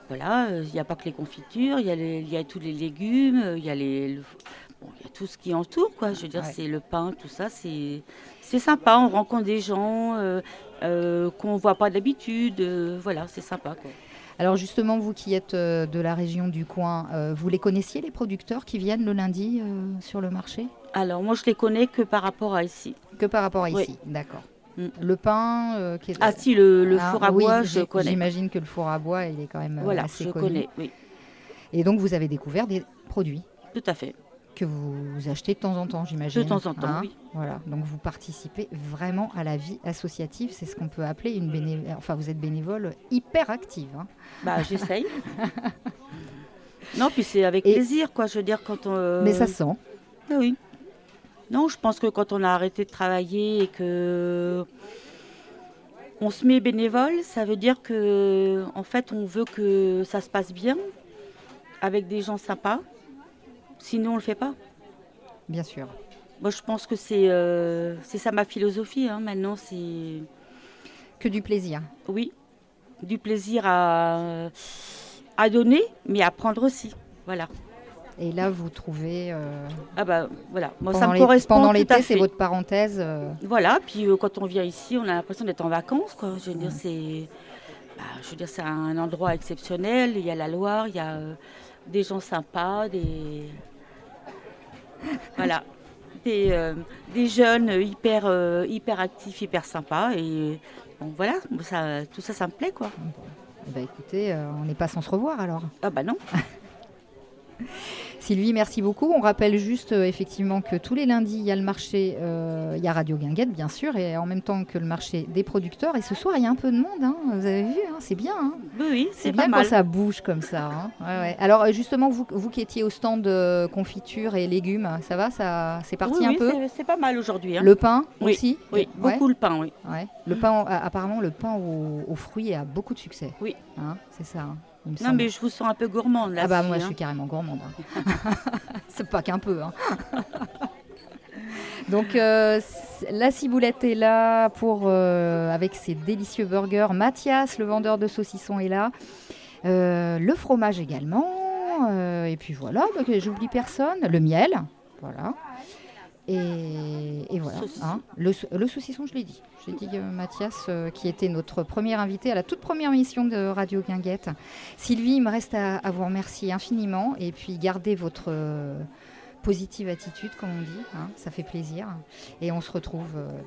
[SPEAKER 13] Voilà, il n'y a pas que les confitures, il y a tous les légumes, il y a il y a tout ce qui entoure, quoi. Je veux dire, c'est le pain, tout ça, c'est sympa. On rencontre des gens qu'on ne voit pas d'habitude. Voilà, c'est sympa, quoi.
[SPEAKER 1] Alors justement, vous qui êtes de la région du coin, vous les connaissiez, les producteurs qui viennent le lundi sur le marché ?
[SPEAKER 13] Alors moi, je les connais que par rapport à ici.
[SPEAKER 1] Que par rapport à ici, d'accord. Le pain qui est...
[SPEAKER 13] Ah si, le four à bois, je connais.
[SPEAKER 1] J'imagine que le four à bois, il est quand même assez connu.
[SPEAKER 13] Voilà, je connais, oui.
[SPEAKER 1] Et donc, vous avez découvert des produits ?
[SPEAKER 13] Tout à fait.
[SPEAKER 1] Que vous achetez de temps en temps, j'imagine.
[SPEAKER 13] De temps en temps, oui.
[SPEAKER 1] Voilà, donc vous participez vraiment à la vie associative, c'est ce qu'on peut appeler une bénévole. Enfin, vous êtes bénévole hyper active. Hein.
[SPEAKER 13] Bah, j'essaye. Non, puis c'est avec plaisir, quoi. Je veux dire, quand on.
[SPEAKER 1] Mais ça se sent.
[SPEAKER 13] Ah, oui. Non, je pense que quand on a arrêté de travailler et que on se met bénévole, ça veut dire que, en fait, on veut que ça se passe bien, avec des gens sympas. Sinon, on le fait pas.
[SPEAKER 1] Bien sûr.
[SPEAKER 13] Moi, je pense que c'est ça ma philosophie. Hein. Maintenant, c'est
[SPEAKER 1] que du plaisir.
[SPEAKER 13] Oui, du plaisir à donner, mais à prendre aussi. Voilà.
[SPEAKER 1] Et là, vous trouvez...
[SPEAKER 13] Ah bah voilà, moi ça me correspond
[SPEAKER 1] pendant
[SPEAKER 13] tout
[SPEAKER 1] l'été,
[SPEAKER 13] à fait.
[SPEAKER 1] C'est votre parenthèse.
[SPEAKER 13] Voilà, puis quand on vient ici, on a l'impression d'être en vacances, quoi. Je veux dire, c'est un endroit exceptionnel. Il y a la Loire, il y a des gens sympas, voilà, des jeunes hyper actifs, hyper sympas. Et bon, voilà, tout ça me plaît, quoi.
[SPEAKER 1] Bah écoutez, on n'est pas sans se revoir alors.
[SPEAKER 13] Ah bah non.
[SPEAKER 1] Sylvie, merci beaucoup. On rappelle juste effectivement que tous les lundis, il y a le marché, il y a Radio Guinguette, bien sûr, et en même temps que le marché des producteurs. Et ce soir, il y a un peu de monde, hein. Vous avez vu, hein, c'est bien. Hein.
[SPEAKER 13] Oui,
[SPEAKER 1] c'est bien quand ça bouge comme ça. Hein. Ouais. Alors justement, vous qui étiez au stand de confiture et légumes, ça va, c'est parti un peu.
[SPEAKER 13] C'est pas mal aujourd'hui. Hein.
[SPEAKER 1] Le pain aussi.
[SPEAKER 13] Oui, beaucoup le pain, oui.
[SPEAKER 1] Ouais. Le pain, apparemment, le pain aux fruits a beaucoup de succès.
[SPEAKER 13] Oui.
[SPEAKER 1] Hein, c'est ça. Hein.
[SPEAKER 13] Non, mais je vous sens un peu gourmande là.
[SPEAKER 1] Ah bah moi je suis carrément gourmande. Hein. C'est pas qu'un peu. Hein. Donc la ciboulette est là avec ses délicieux burgers. Mathias, le vendeur de saucissons, est là. Le fromage également. Et puis voilà, donc, j'oublie personne. Le miel, voilà. Et voilà. Hein. Le saucisson, je l'ai dit. J'ai dit Mathias, qui était notre premier invité à la toute première émission de Radio Guinguette. Sylvie, il me reste à vous remercier infiniment. Et puis, gardez votre positive attitude, comme on dit. Hein, ça fait plaisir. Et on se retrouve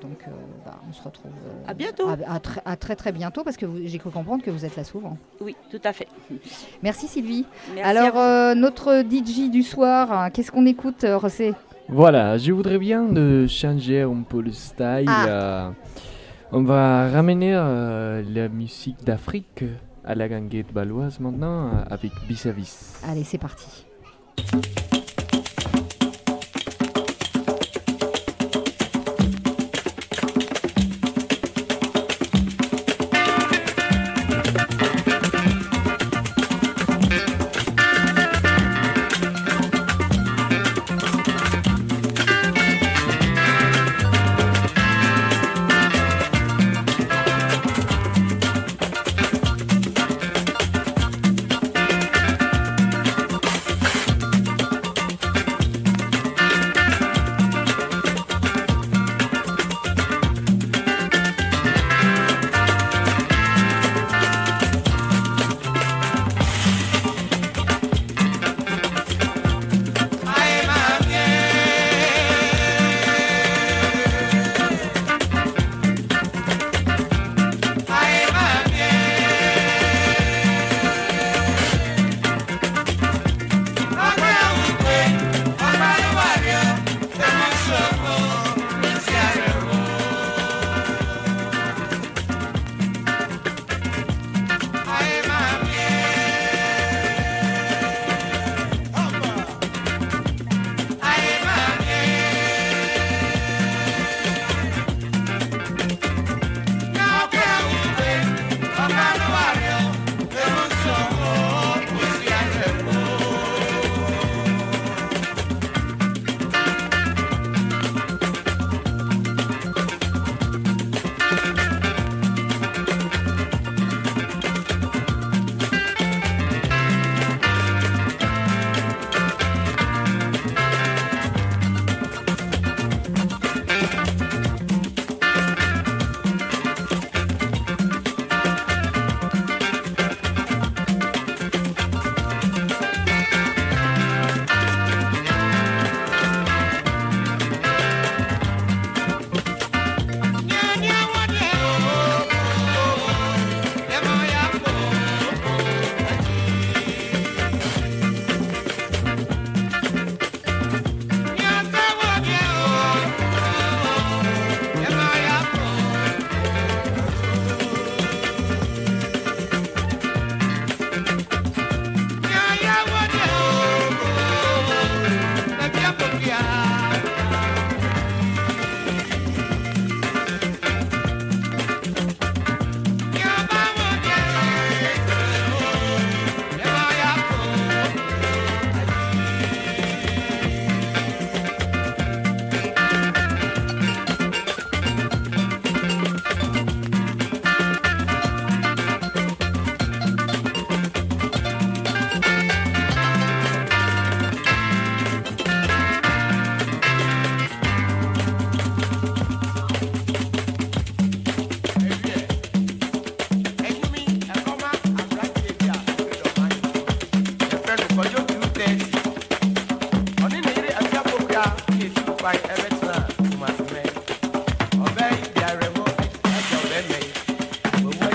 [SPEAKER 13] à bientôt.
[SPEAKER 1] À très très bientôt, parce que j'ai cru comprendre que vous êtes là souvent.
[SPEAKER 13] Oui, tout à fait.
[SPEAKER 1] Merci Sylvie.
[SPEAKER 13] Merci.
[SPEAKER 1] Alors, notre DJ du soir, qu'est-ce qu'on écoute, Rossé ?
[SPEAKER 4] Voilà, je voudrais bien de changer un peu le style. On va ramener la musique d'Afrique à la Guinguette baloise maintenant avec Bis à Vis.
[SPEAKER 1] Allez, c'est parti.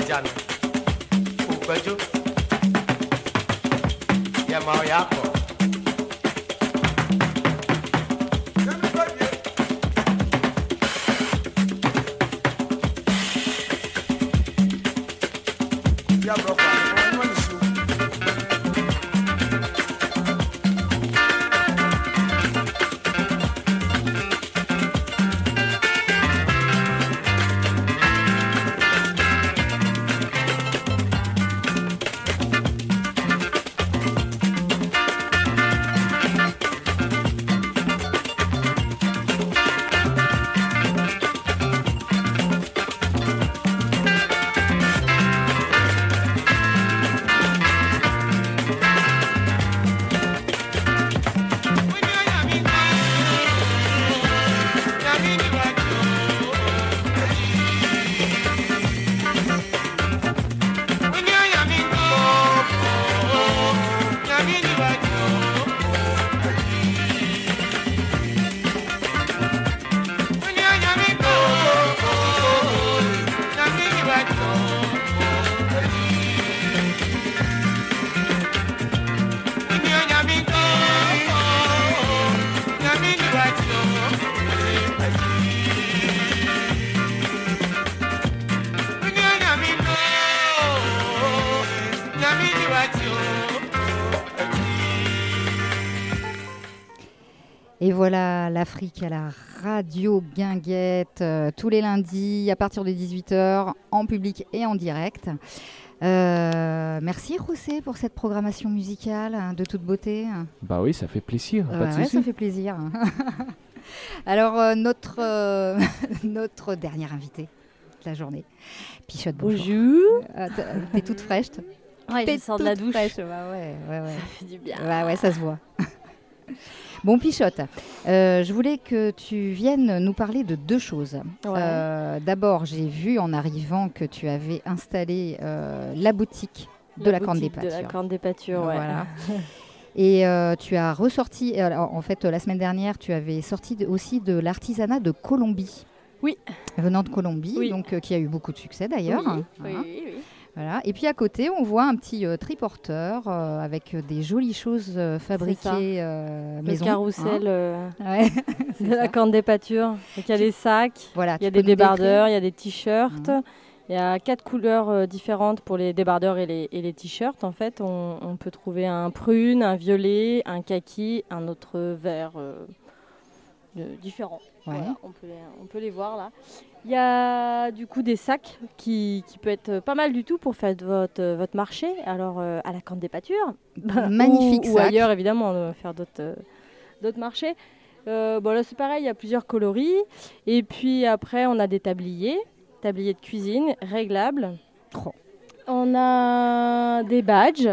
[SPEAKER 14] jana ukwetu ya mao yako ya bro kwa ni su
[SPEAKER 1] Et voilà l'Afrique à la radio Guinguette, tous les lundis à partir de 18h, en public et en direct. Merci José pour cette programmation musicale de toute beauté.
[SPEAKER 4] Bah oui, ça fait plaisir.
[SPEAKER 1] Ouais, ça fait plaisir. Alors notre dernier invité de la journée, Pichotte.
[SPEAKER 15] Bonjour.
[SPEAKER 1] T'es toute fraîche.
[SPEAKER 15] Ouais, je sors de la douche.
[SPEAKER 1] Fraîche. Bah ouais.
[SPEAKER 15] Ça fait du bien.
[SPEAKER 1] Ouais, ça se voit. Bon, Pichotte, je voulais que tu viennes nous parler de deux choses.
[SPEAKER 15] Ouais.
[SPEAKER 1] D'abord, j'ai vu en arrivant que tu avais installé la boutique de la Corne des Pâtures.
[SPEAKER 15] De la Corne des Pâtures, ouais.
[SPEAKER 1] Voilà. Et tu as ressorti, en fait, la semaine dernière, tu avais sorti aussi de l'artisanat de Colombie.
[SPEAKER 15] Oui.
[SPEAKER 1] Venant de Colombie,
[SPEAKER 15] oui.
[SPEAKER 1] Donc qui a eu beaucoup de succès d'ailleurs.
[SPEAKER 15] Oui, oui.
[SPEAKER 1] Voilà. Et puis à côté, on voit un petit triporteur avec des jolies choses fabriquées maison.
[SPEAKER 15] Le carrousel
[SPEAKER 1] ouais.
[SPEAKER 15] de la Corne des Pâtures. Donc il y a des sacs,
[SPEAKER 1] voilà,
[SPEAKER 15] il y a des débardeurs, il y a des t-shirts. Il y a 4 couleurs différentes pour les débardeurs et les t-shirts. En fait, on peut trouver un prune, un violet, un kaki, un autre vert différent.
[SPEAKER 1] Ouais.
[SPEAKER 15] Voilà, on peut les voir là. Il y a du coup des sacs qui peut être pas mal du tout pour faire votre marché. Alors à la Corne des Pâtures,
[SPEAKER 1] magnifique
[SPEAKER 15] ou ailleurs évidemment, faire d'autres marchés. Bon là c'est pareil, il y a plusieurs coloris. Et puis après on a des tabliers de cuisine réglables.
[SPEAKER 1] Oh.
[SPEAKER 15] On a des badges,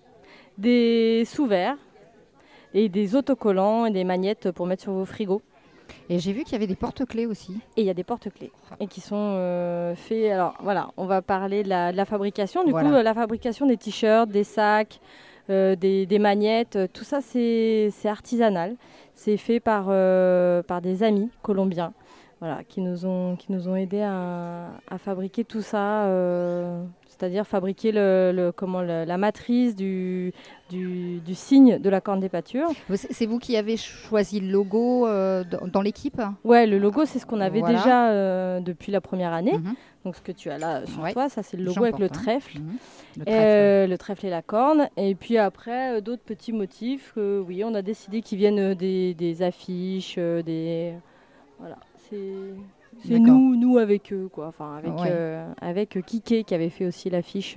[SPEAKER 15] des sous-verts et des autocollants et des magnettes pour mettre sur vos frigos.
[SPEAKER 1] Et j'ai vu qu'il y avait des porte-clés aussi.
[SPEAKER 15] Et il y a des porte-clés et qui sont faits. Alors voilà, on va parler de la fabrication. Du coup, la fabrication des t-shirts, des sacs, des magnettes, tout ça c'est artisanal. C'est fait par des amis colombiens, voilà, qui nous ont aidés à fabriquer tout ça. C'est-à-dire fabriquer la matrice du signe de la Corne des Pâtures.
[SPEAKER 1] C'est vous qui avez choisi le logo dans l'équipe ?
[SPEAKER 15] Ouais, le logo, c'est ce qu'on avait déjà depuis la première année. Donc ce que tu as là sur toi, ça c'est le logo avec le trèfle. Le trèfle et la corne. Et puis après, d'autres petits motifs. Oui, on a décidé qu'ils viennent des affiches, voilà. C'est nous avec eux, quoi. Enfin, avec Kiké qui avait fait aussi l'affiche,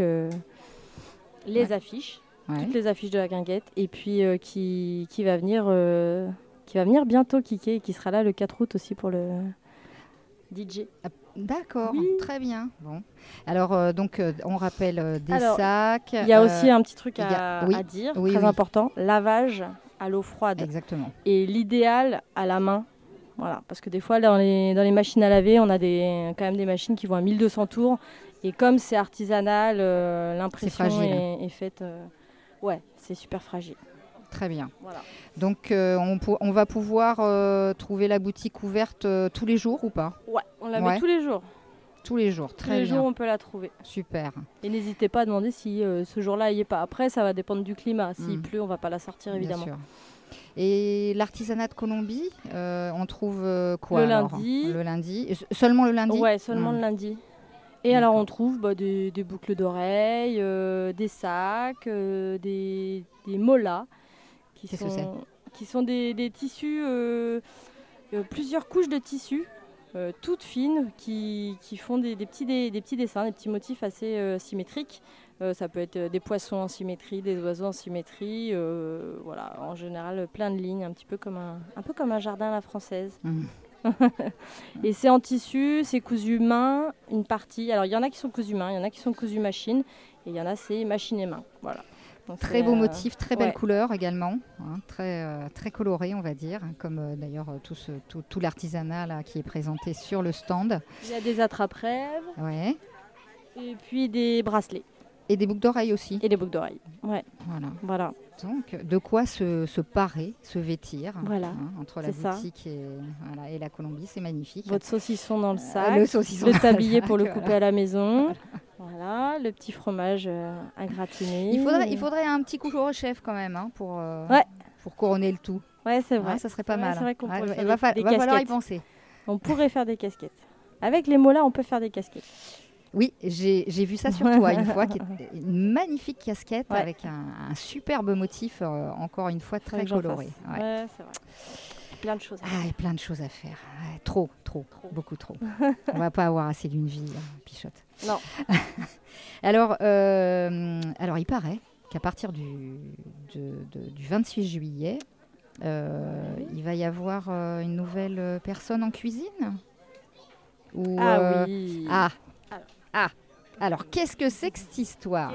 [SPEAKER 15] les affiches, toutes les affiches de la Guinguette. Et puis qui va venir bientôt, Kiké, qui sera là le 4 août aussi pour le DJ.
[SPEAKER 1] D'accord, très bien. Bon. Alors, donc, on rappelle des sacs.
[SPEAKER 15] Il y a aussi un petit truc à dire, très important, lavage à l'eau froide.
[SPEAKER 1] Exactement.
[SPEAKER 15] Et l'idéal à la main. Voilà, parce que des fois, dans les machines à laver, on a quand même des machines qui vont à 1200 tours. Et comme c'est artisanal, l'impression est faite... c'est super fragile.
[SPEAKER 1] Très bien.
[SPEAKER 15] Voilà.
[SPEAKER 1] Donc, on va pouvoir trouver la boutique ouverte tous les jours ou pas ?
[SPEAKER 15] Ouais, on la met tous les jours.
[SPEAKER 1] Tous les jours, très bien.
[SPEAKER 15] Tous les jours, on peut la trouver.
[SPEAKER 1] Super.
[SPEAKER 15] Et n'hésitez pas à demander si ce jour-là, il n'y est pas. Après, ça va dépendre du climat. S'il pleut, on ne va pas la sortir, évidemment.
[SPEAKER 1] Bien sûr. Et l'artisanat de Colombie, on trouve quoi
[SPEAKER 15] le lundi.
[SPEAKER 1] Le lundi. Seulement le lundi?
[SPEAKER 15] Ouais, seulement le lundi. Et alors, on trouve des boucles d'oreilles, des sacs, des molas, qui sont des tissus, plusieurs couches de tissus, toutes fines, qui font des petits dessins, des petits motifs assez symétriques. Ça peut être des poissons en symétrie, des oiseaux en symétrie, voilà, en général plein de lignes, un peu comme un jardin à la française. Et c'est en tissu, c'est cousu main, une partie. Alors il y en a qui sont cousus main, il y en a qui sont cousus machine, et il y en a c'est machine et main. Voilà. Donc,
[SPEAKER 1] très beau motif, très belle couleur également, hein, très coloré on va dire, comme d'ailleurs tout l'artisanat là, qui est présenté sur le stand.
[SPEAKER 15] Il y a des attrape-rêves, et puis des bracelets.
[SPEAKER 1] Et des boucles d'oreilles aussi.
[SPEAKER 15] Et des boucles d'oreilles, voilà.
[SPEAKER 1] Donc, de quoi se parer, se vêtir,
[SPEAKER 15] hein,
[SPEAKER 1] entre la boutique et la Colombie, c'est magnifique.
[SPEAKER 15] Votre saucisson dans le sac,
[SPEAKER 1] le
[SPEAKER 15] tablier pour le couper à la maison, voilà, le petit fromage à gratiner.
[SPEAKER 1] Il faudrait un petit couteau au chef quand même, hein, pour couronner le tout.
[SPEAKER 15] Ouais, c'est vrai.
[SPEAKER 1] Ça serait pas mal.
[SPEAKER 15] C'est vrai qu'on pourrait
[SPEAKER 1] il va falloir y penser.
[SPEAKER 15] On pourrait faire des casquettes. Avec les mots-là, on peut faire des casquettes.
[SPEAKER 1] Oui, j'ai vu ça sur toi une fois, une magnifique casquette avec un superbe motif, encore une fois très coloré.
[SPEAKER 15] Ouais, c'est vrai. Plein de choses à faire.
[SPEAKER 1] Et plein de choses à faire. Ouais, trop, beaucoup trop. On va pas avoir assez d'une vie, Pichotte.
[SPEAKER 15] Non.
[SPEAKER 1] Alors, il paraît qu'à partir du 26 juillet, il va y avoir une nouvelle personne en cuisine.
[SPEAKER 15] Oui.
[SPEAKER 1] Alors, qu'est-ce que c'est que cette histoire?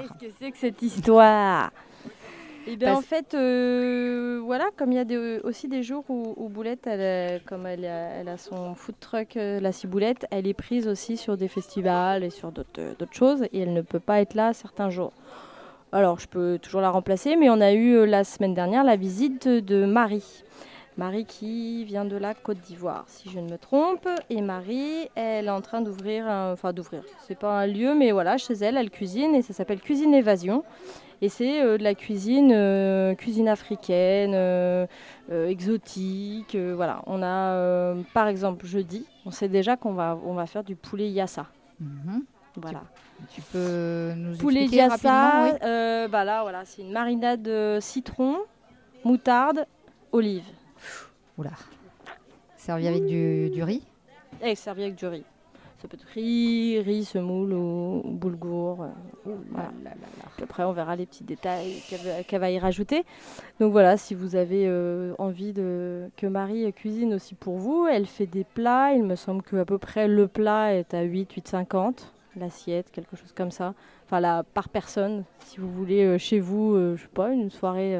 [SPEAKER 15] Eh bien, en fait, voilà, comme il y a aussi des jours où Boulette, elle a son food truck, la Ciboulette, elle est prise aussi sur des festivals et sur d'autres choses, et elle ne peut pas être là certains jours. Alors, je peux toujours la remplacer, mais on a eu la semaine dernière la visite de Marie. Marie qui vient de la Côte d'Ivoire, si je ne me trompe. Et Marie, elle est en train d'ouvrir, c'est pas un lieu, mais voilà, chez elle, elle cuisine et ça s'appelle Cuisine Évasion. Et c'est de la cuisine africaine, exotique. Voilà, on a, par exemple, jeudi, on sait déjà qu'on va faire du poulet yassa. Voilà.
[SPEAKER 1] Tu peux nous
[SPEAKER 15] poulet
[SPEAKER 1] expliquer
[SPEAKER 15] yassa,
[SPEAKER 1] rapidement,
[SPEAKER 15] là, voilà, c'est une marinade citron, moutarde, olive.
[SPEAKER 1] Oula. Servi avec du riz?
[SPEAKER 15] Servi avec du riz. Ça peut être riz, semoule ou boulgour. Voilà. Après, on verra les petits détails qu'elle va y rajouter. Donc voilà, si vous avez envie que Marie cuisine aussi pour vous, elle fait des plats. Il me semble qu'à peu près le plat est à 8,50. L'assiette, quelque chose comme ça. Enfin, là, par personne. Si vous voulez chez vous, je sais pas, une soirée,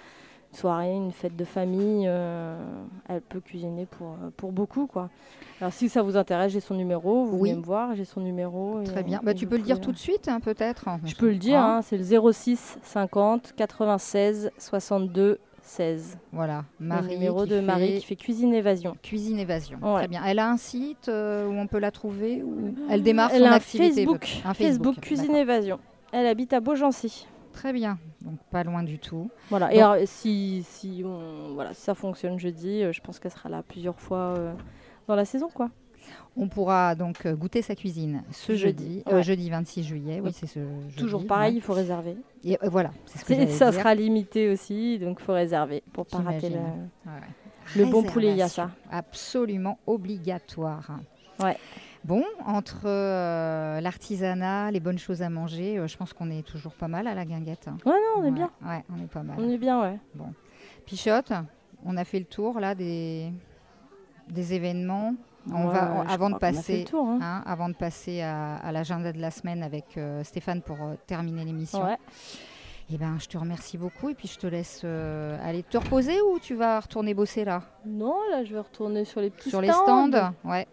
[SPEAKER 15] une fête de famille, elle peut cuisiner pour beaucoup, quoi. Alors si ça vous intéresse, j'ai son numéro, vous venez me voir, j'ai son numéro.
[SPEAKER 1] Très bien, tu peux le dire tout de suite, hein, peut-être.
[SPEAKER 15] Je peux le dire, c'est le 06 50 96 62 16.
[SPEAKER 1] Voilà,
[SPEAKER 15] Marie, le numéro de Marie qui fait Cuisine Évasion.
[SPEAKER 1] Cuisine Évasion, très bien. Elle a un site où on peut la trouver, où elle démarre son activité.
[SPEAKER 15] Un Facebook Cuisine Évasion. Elle habite à Beaugency.
[SPEAKER 1] Très bien, donc pas loin du tout.
[SPEAKER 15] Voilà. Et alors, si ça fonctionne jeudi, je pense qu'elle sera là plusieurs fois dans la saison, quoi.
[SPEAKER 1] On pourra donc goûter sa cuisine ce jeudi 26 juillet. Oui, c'est ce jeudi.
[SPEAKER 15] Toujours pareil, il faut réserver.
[SPEAKER 1] Et voilà, c'est ce que j'allais
[SPEAKER 15] ça
[SPEAKER 1] dire.
[SPEAKER 15] sera limité aussi, donc il faut réserver pour pas rater le bon poulet yassa.
[SPEAKER 1] Absolument obligatoire.
[SPEAKER 15] Ouais.
[SPEAKER 1] Bon, entre l'artisanat, les bonnes choses à manger, je pense qu'on est toujours pas mal à la guinguette.
[SPEAKER 15] Ouais, non, on est bien.
[SPEAKER 1] Ouais, on est pas mal.
[SPEAKER 15] On est bien, ouais.
[SPEAKER 1] Bon. Pichotte, on a fait le tour là des événements. Avant de passer à l'agenda de la semaine avec Stéphane pour terminer l'émission. Ouais. Eh ben, je te remercie beaucoup et puis je te laisse aller te reposer ou tu vas retourner bosser là?
[SPEAKER 15] Non, là je vais retourner sur les petits
[SPEAKER 1] stands.
[SPEAKER 15] Sur les stands.
[SPEAKER 1] Ouais.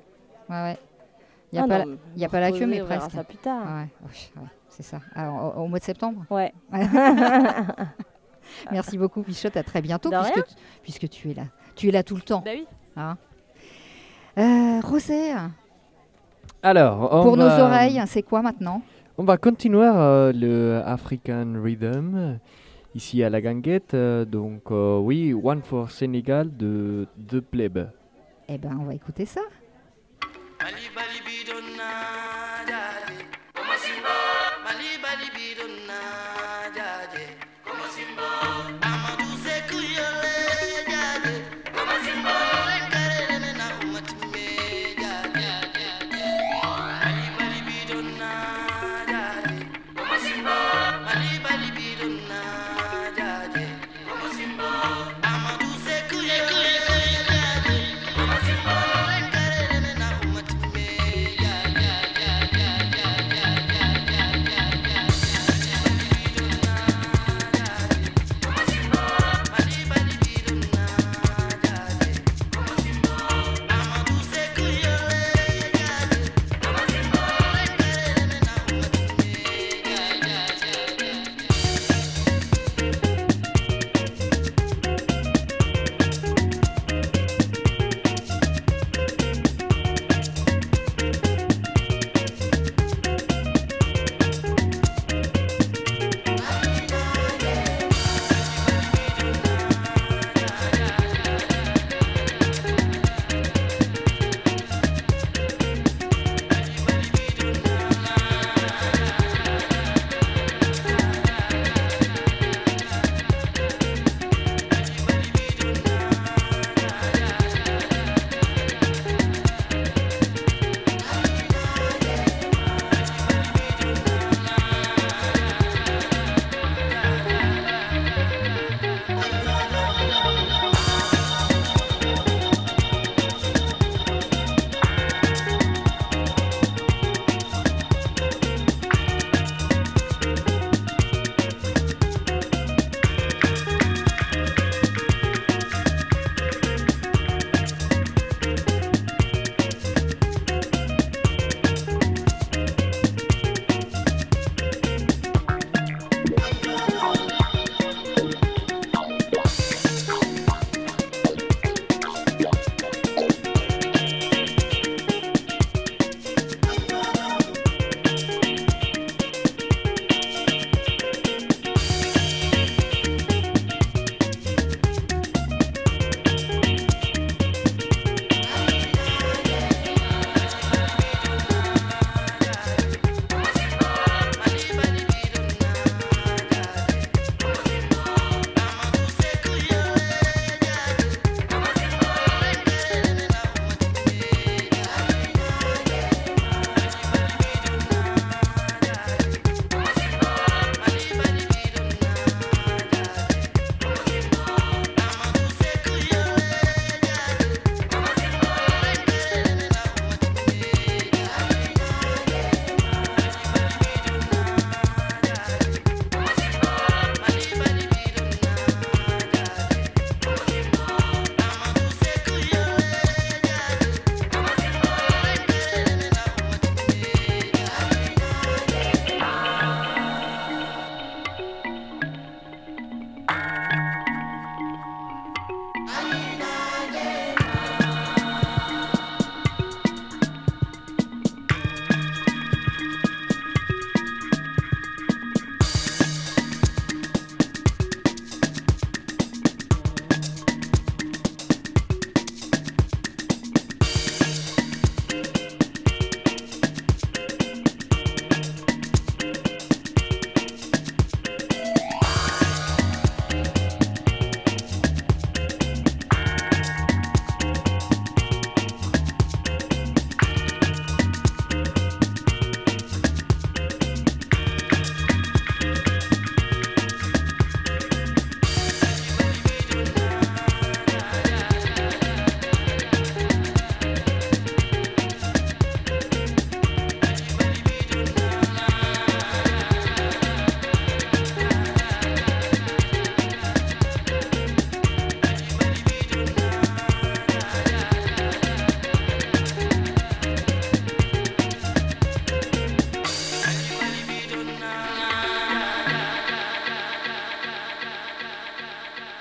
[SPEAKER 1] Il n'y a pas la queue, mais presque.
[SPEAKER 15] Ça plus tard.
[SPEAKER 1] Ouais, c'est ça. Alors, au mois de septembre.
[SPEAKER 15] Ouais.
[SPEAKER 1] Merci beaucoup, Pichotte. À très bientôt, puisque tu es là. Tu es là tout le temps.
[SPEAKER 15] Bah oui.
[SPEAKER 1] Hein. Rosé,
[SPEAKER 4] Alors,
[SPEAKER 1] pour nos oreilles, c'est quoi maintenant?
[SPEAKER 4] On va continuer le African Rhythm ici à la Ganguette. Donc oui, One for Sénégal de Plebe.
[SPEAKER 1] Eh ben, on va écouter ça.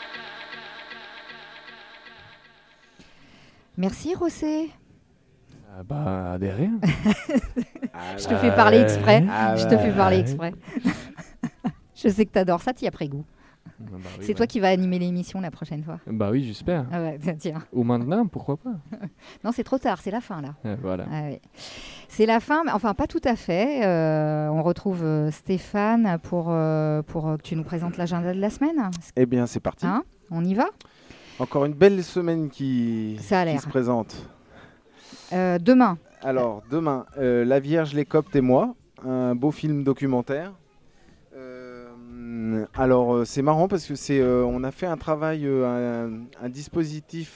[SPEAKER 1] Merci Rossé.
[SPEAKER 4] Bah, de rien.
[SPEAKER 1] Je te fais parler exprès. Je te fais parler exprès. Je sais que tu adores ça, tu y as pris goût.
[SPEAKER 4] Bah oui,
[SPEAKER 1] c'est toi qui vas animer l'émission la prochaine fois.
[SPEAKER 4] Bah oui, j'espère.
[SPEAKER 1] Ah ouais, tiens.
[SPEAKER 4] Ou maintenant, pourquoi pas.
[SPEAKER 1] Non, c'est trop tard, c'est la fin là.
[SPEAKER 4] Voilà.
[SPEAKER 1] Ah, ouais. C'est la fin, mais enfin pas tout à fait. On retrouve Stéphane pour que tu nous présentes l'agenda de la semaine.
[SPEAKER 2] Eh bien, c'est parti.
[SPEAKER 1] Hein, on y va ?
[SPEAKER 2] Encore une belle semaine qui se présente.
[SPEAKER 1] Demain.
[SPEAKER 2] Alors, demain, La Vierge, les Coptes et moi, un beau film documentaire. Alors, c'est marrant parce que on a fait un travail, un dispositif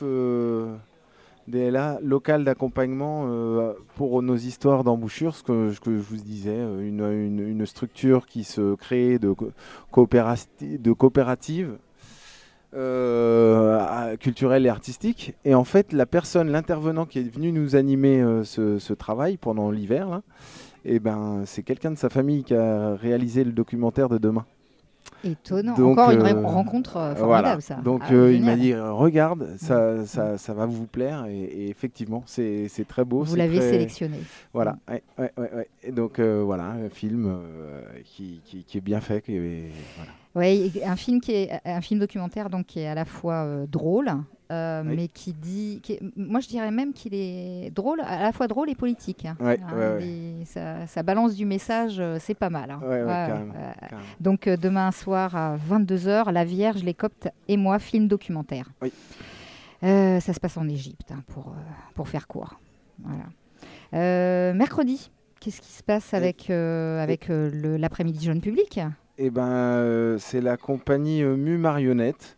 [SPEAKER 2] local d'accompagnement pour nos histoires d'embouchure, ce que je vous disais, une structure qui se crée de coopératives culturelles et artistiques. Et en fait, l'intervenant qui est venu nous animer ce travail pendant l'hiver, là, c'est quelqu'un de sa famille qui a réalisé le documentaire de demain.
[SPEAKER 1] Étonnant. Donc, encore une rencontre formidable,
[SPEAKER 2] voilà.
[SPEAKER 1] ça.
[SPEAKER 2] Donc il m'a dit regarde, ça va vous plaire et effectivement c'est très beau.
[SPEAKER 1] Vous l'avez sélectionné.
[SPEAKER 2] Voilà. Ouais. Et donc voilà, un film qui est bien fait. Voilà.
[SPEAKER 1] Oui, un film documentaire donc qui est à la fois drôle. Mais moi je dirais même qu'il est drôle, à la fois drôle et politique. Ça balance du message, c'est pas mal. Hein.
[SPEAKER 2] Carrément.
[SPEAKER 1] Donc demain soir à 22h, La Vierge, les Coptes et moi, film documentaire.
[SPEAKER 2] Oui.
[SPEAKER 1] Ça se passe en Égypte, hein, pour faire court. Voilà. Mercredi, qu'est-ce qui se passe avec l'après-midi jeune public ?
[SPEAKER 2] C'est la compagnie Mu Marionnette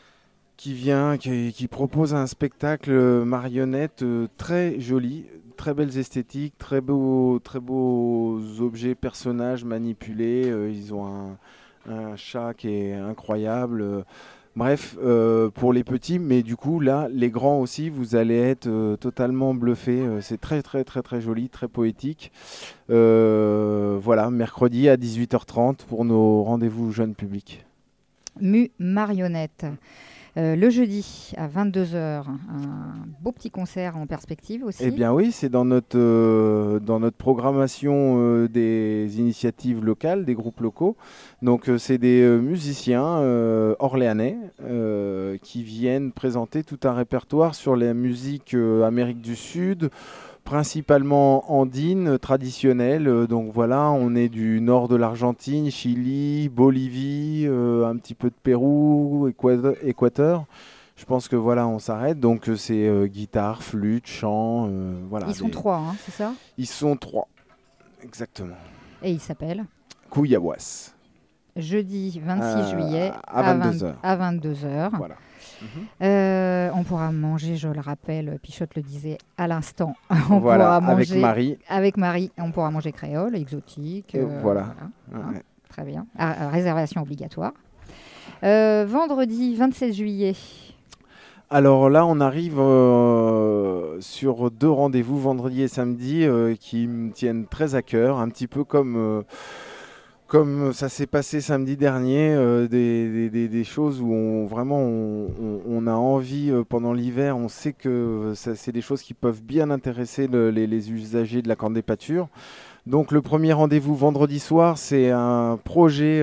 [SPEAKER 2] qui propose un spectacle marionnette très joli, très belles esthétiques, très beaux objets, personnages manipulés. Ils ont un chat qui est incroyable. Bref, pour les petits, mais du coup là, les grands aussi, vous allez être totalement bluffés. C'est très très très très joli, très poétique. Voilà, mercredi à 18h30 pour nos rendez-vous jeunes publics.
[SPEAKER 1] Mu Marionnette. Le jeudi à 22h, un beau petit concert en perspective aussi.
[SPEAKER 2] Eh bien oui, c'est dans notre programmation des initiatives locales, des groupes locaux. Donc c'est des musiciens orléanais qui viennent présenter tout un répertoire sur la musique Amérique du Sud, principalement andine, traditionnelle. Donc voilà, on est du nord de l'Argentine, Chili, Bolivie, un petit peu de Pérou, Équateur. Je pense que voilà, on s'arrête. Donc c'est guitare, flûte, chant. Voilà.
[SPEAKER 1] Ils sont 3, hein, c'est ça ?
[SPEAKER 2] Ils sont 3, exactement.
[SPEAKER 1] Et ils s'appellent ?
[SPEAKER 2] Couillaboisse.
[SPEAKER 1] Jeudi 26 juillet
[SPEAKER 2] à 22h.
[SPEAKER 1] À 22h.
[SPEAKER 2] Voilà.
[SPEAKER 1] On pourra manger, je le rappelle, Pichotte le disait à l'instant. On
[SPEAKER 2] pourra
[SPEAKER 1] manger
[SPEAKER 2] avec Marie.
[SPEAKER 1] Avec Marie, on pourra manger créole, exotique.
[SPEAKER 2] Voilà.
[SPEAKER 1] Ouais. Très bien. Réservation obligatoire. Vendredi 27 juillet.
[SPEAKER 2] Alors là, on arrive sur 2 rendez-vous, vendredi et samedi, qui me tiennent très à cœur, un petit peu comme ça s'est passé samedi dernier, des choses où on a envie pendant l'hiver, on sait que c'est des choses qui peuvent bien intéresser les usagers de la Corne des Pâtures. Donc le premier rendez-vous vendredi soir, c'est un projet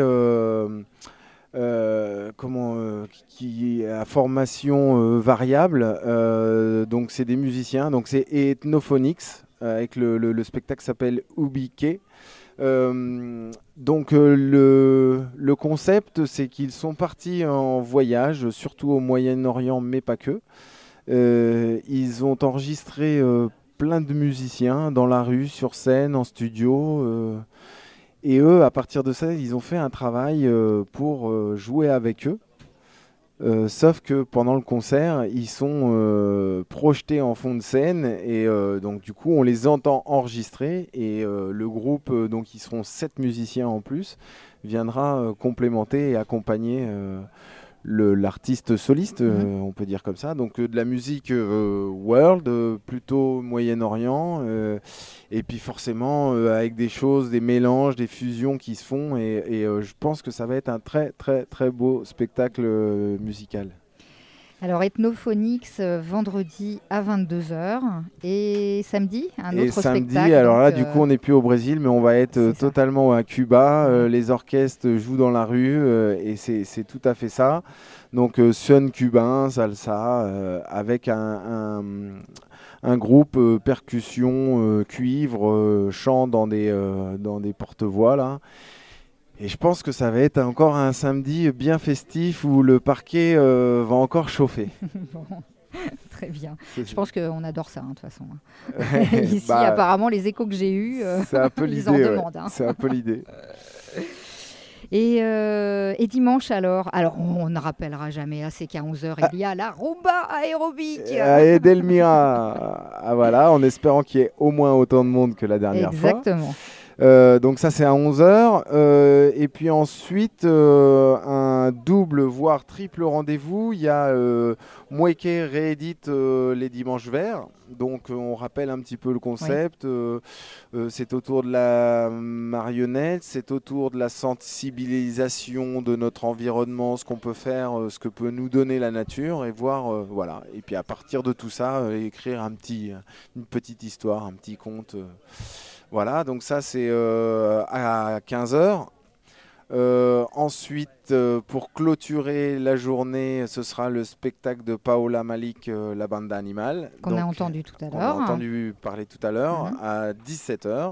[SPEAKER 2] qui est à formation variable. Donc c'est des musiciens, donc c'est Ethnophonics, avec le spectacle s'appelle Ubiquet. Donc le concept, c'est qu'ils sont partis en voyage, surtout au Moyen-Orient, mais pas que. Ils ont enregistré plein de musiciens dans la rue, sur scène, en studio. Et eux, à partir de ça, ils ont fait un travail pour jouer avec eux. Sauf que pendant le concert, ils sont projetés en fond de scène et donc du coup on les entend enregistrer et le groupe, donc ils seront 7 musiciens en plus, viendra complémenter et accompagner l'artiste soliste, on peut dire comme ça. Donc de la musique world, plutôt Moyen-Orient, et puis forcément avec des choses, des mélanges, des fusions qui se font et je pense que ça va être un très très très beau spectacle musical.
[SPEAKER 1] Alors, Ethnophonix, vendredi à 22h. Et samedi, un autre spectacle.
[SPEAKER 2] Samedi, alors là, du coup, on n'est plus au Brésil, mais on va être totalement à Cuba. Les orchestres jouent dans la rue et c'est tout à fait ça. Donc, son cubain, salsa, avec un groupe percussion, cuivre, chant dans des porte-voix, là. Et je pense que ça va être encore un samedi bien festif où le parquet va encore chauffer.
[SPEAKER 1] Bon, très bien. Je pense qu'on adore ça, de toute façon. Ici, apparemment, les échos que j'ai eus, ils en demandent. Hein.
[SPEAKER 2] C'est un peu l'idée.
[SPEAKER 1] Et dimanche, alors on ne rappellera jamais, c'est qu'à 11h, il y a la rumba aérobique.
[SPEAKER 2] À Edelmira. Voilà, en espérant qu'il y ait au moins autant de monde que la dernière fois.
[SPEAKER 1] Exactement.
[SPEAKER 2] Donc ça c'est à 11h et puis ensuite un double voire triple rendez-vous. Il y a Moueke réédite les dimanches verts, donc on rappelle un petit peu le concept. C'est autour de la marionnette, c'est autour de la sensibilisation de notre environnement, ce qu'on peut faire, ce que peut nous donner la nature et voir voilà. Et puis à partir de tout ça écrire une petite histoire, un petit conte. Voilà, donc ça c'est à 15h. Ensuite, pour clôturer la journée, ce sera le spectacle de Paola Malik, La Banda Animal.
[SPEAKER 1] Qu'on a entendu tout à l'heure.
[SPEAKER 2] On a entendu parler tout à l'heure, à 17h.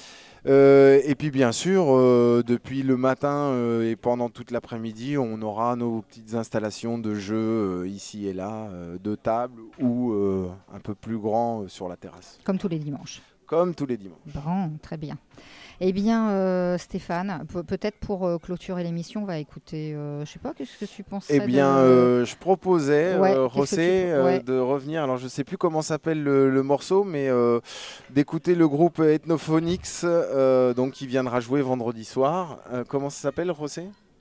[SPEAKER 2] Et puis bien sûr, depuis le matin et pendant toute l'après-midi, on aura nos petites installations de jeux ici et là, de table ou un peu plus grand sur la terrasse.
[SPEAKER 1] Comme tous les dimanches.
[SPEAKER 2] Comme tous les dimanches.
[SPEAKER 1] Bon, très bien. Eh bien, Stéphane, peut-être pour clôturer l'émission, on va écouter, je ne sais pas, qu'est-ce que tu pensais
[SPEAKER 2] je proposais, José, de revenir, alors je ne sais plus comment s'appelle le morceau, mais d'écouter le groupe Ethnophonix, donc qui viendra jouer vendredi soir. Comment ça s'appelle, José ?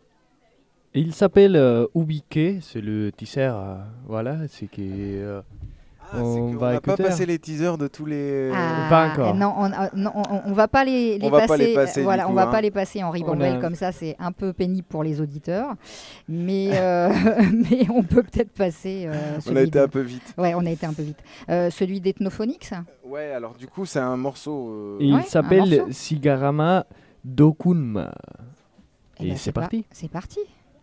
[SPEAKER 4] Il s'appelle Ubique, c'est le teaser, voilà, c'est qui...
[SPEAKER 2] on n'a pas passé les teasers de tous les...
[SPEAKER 4] Pas encore.
[SPEAKER 1] Non, on va pas les passer. Voilà, on va pas les passer en ribambelle comme ça, c'est un peu pénible pour les auditeurs. Mais mais on peut peut-être passer.
[SPEAKER 2] On a été un peu vite.
[SPEAKER 1] Ouais, on a été un peu vite. Celui d'Ethnophonix.
[SPEAKER 2] Ouais, alors du coup c'est un morceau.
[SPEAKER 4] Il s'appelle Sigarama Dokunma. Et c'est parti.
[SPEAKER 1] C'est parti.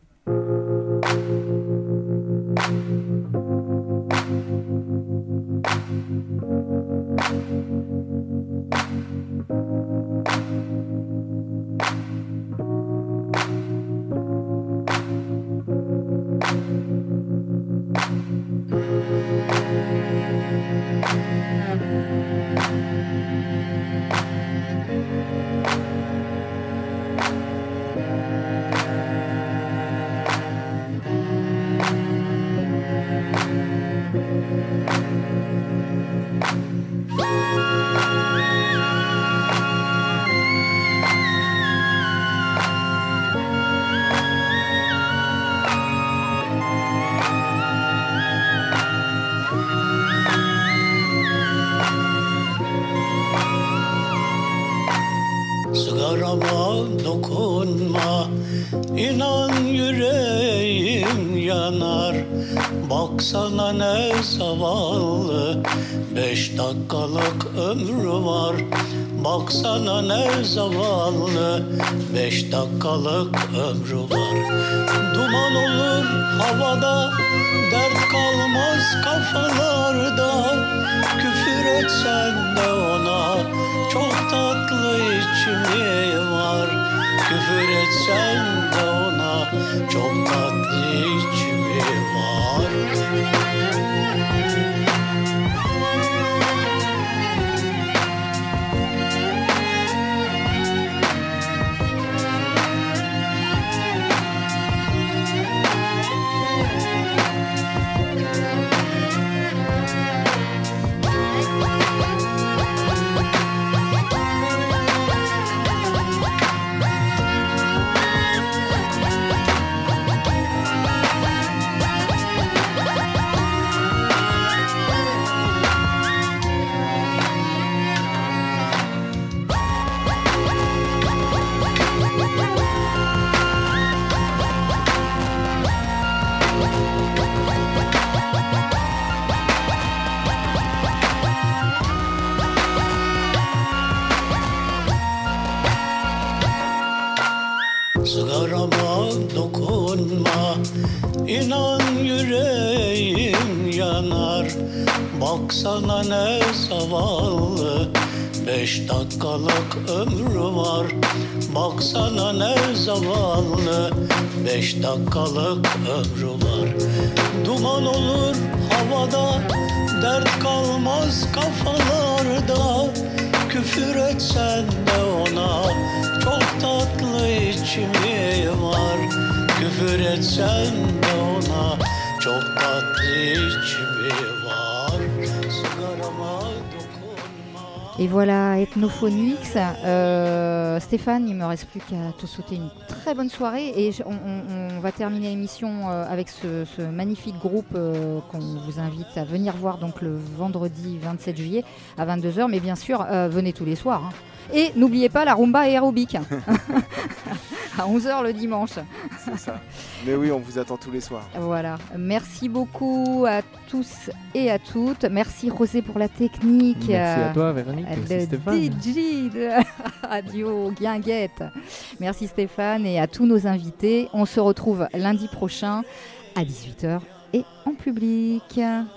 [SPEAKER 16] Sigarama dokunma, inan yüreğim yanar. Baksana ne zavallı, 5 dakikalık ömrü var. Baksana ne zavallı, 5 dakikalık ömrü var. Duman olur havada, dert kalmaz kafalarda. Küfür etsen de ona, çok tatlı içimi var. Küfür etsen de ona, çok tatlı içimi var. Sigarama dokunma, inan yüreğim yanar. Baksana ne zavallı, 5 dakikalık ömrü var. Baksana ne zavallı, 5 dakikalık ömrü var. Duman olur havada, dert kalmaz kafalarda. Küfür etsen de ona, çok tatlı içimi var. Küfür etsen de ona, çok tatlı içimi var. Sigarama dokunma.
[SPEAKER 1] Et voilà, Ethnophonix. Stéphane, il ne me reste plus qu'à te souhaiter une très bonne soirée. Et on va terminer l'émission avec ce magnifique groupe qu'on vous invite à venir voir donc le vendredi 27 juillet à 22h. Mais bien sûr, venez tous les soirs. Hein. Et n'oubliez pas la rumba aérobique à 11h le dimanche.
[SPEAKER 2] C'est ça. Mais oui, on vous attend tous les soirs.
[SPEAKER 1] Voilà. Merci beaucoup à tous et à toutes. Merci Rosé pour la technique.
[SPEAKER 4] Merci à toi Véronique. Merci Stéphane.
[SPEAKER 1] DJ de Radio Guinguette. Merci Stéphane et à tous nos invités. On se retrouve lundi prochain à 18h et en public.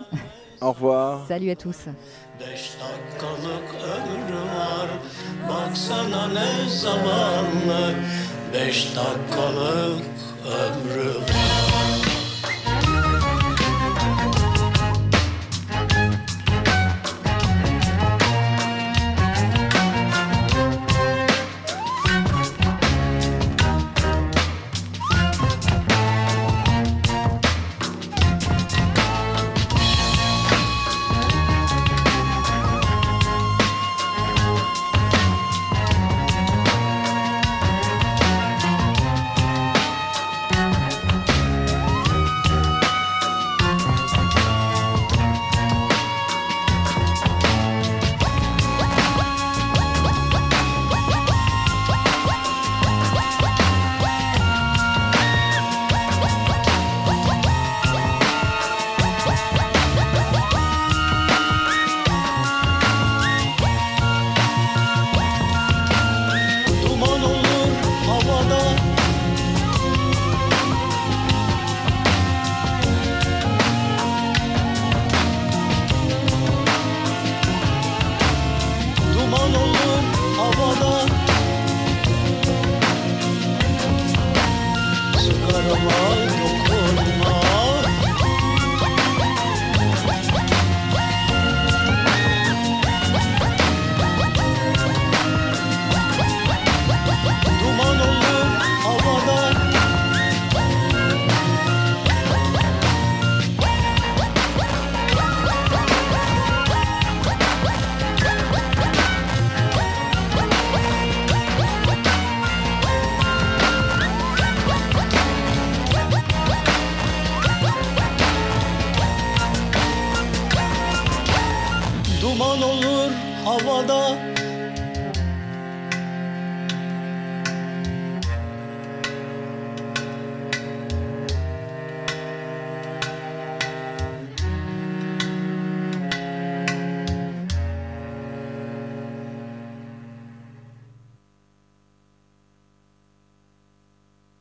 [SPEAKER 2] Au revoir.
[SPEAKER 1] Salut à tous.
[SPEAKER 16] 5 dakikalık ömrü var, baksana ne zamanlı, 5 dakikalık ömrü var. Duman olur havada,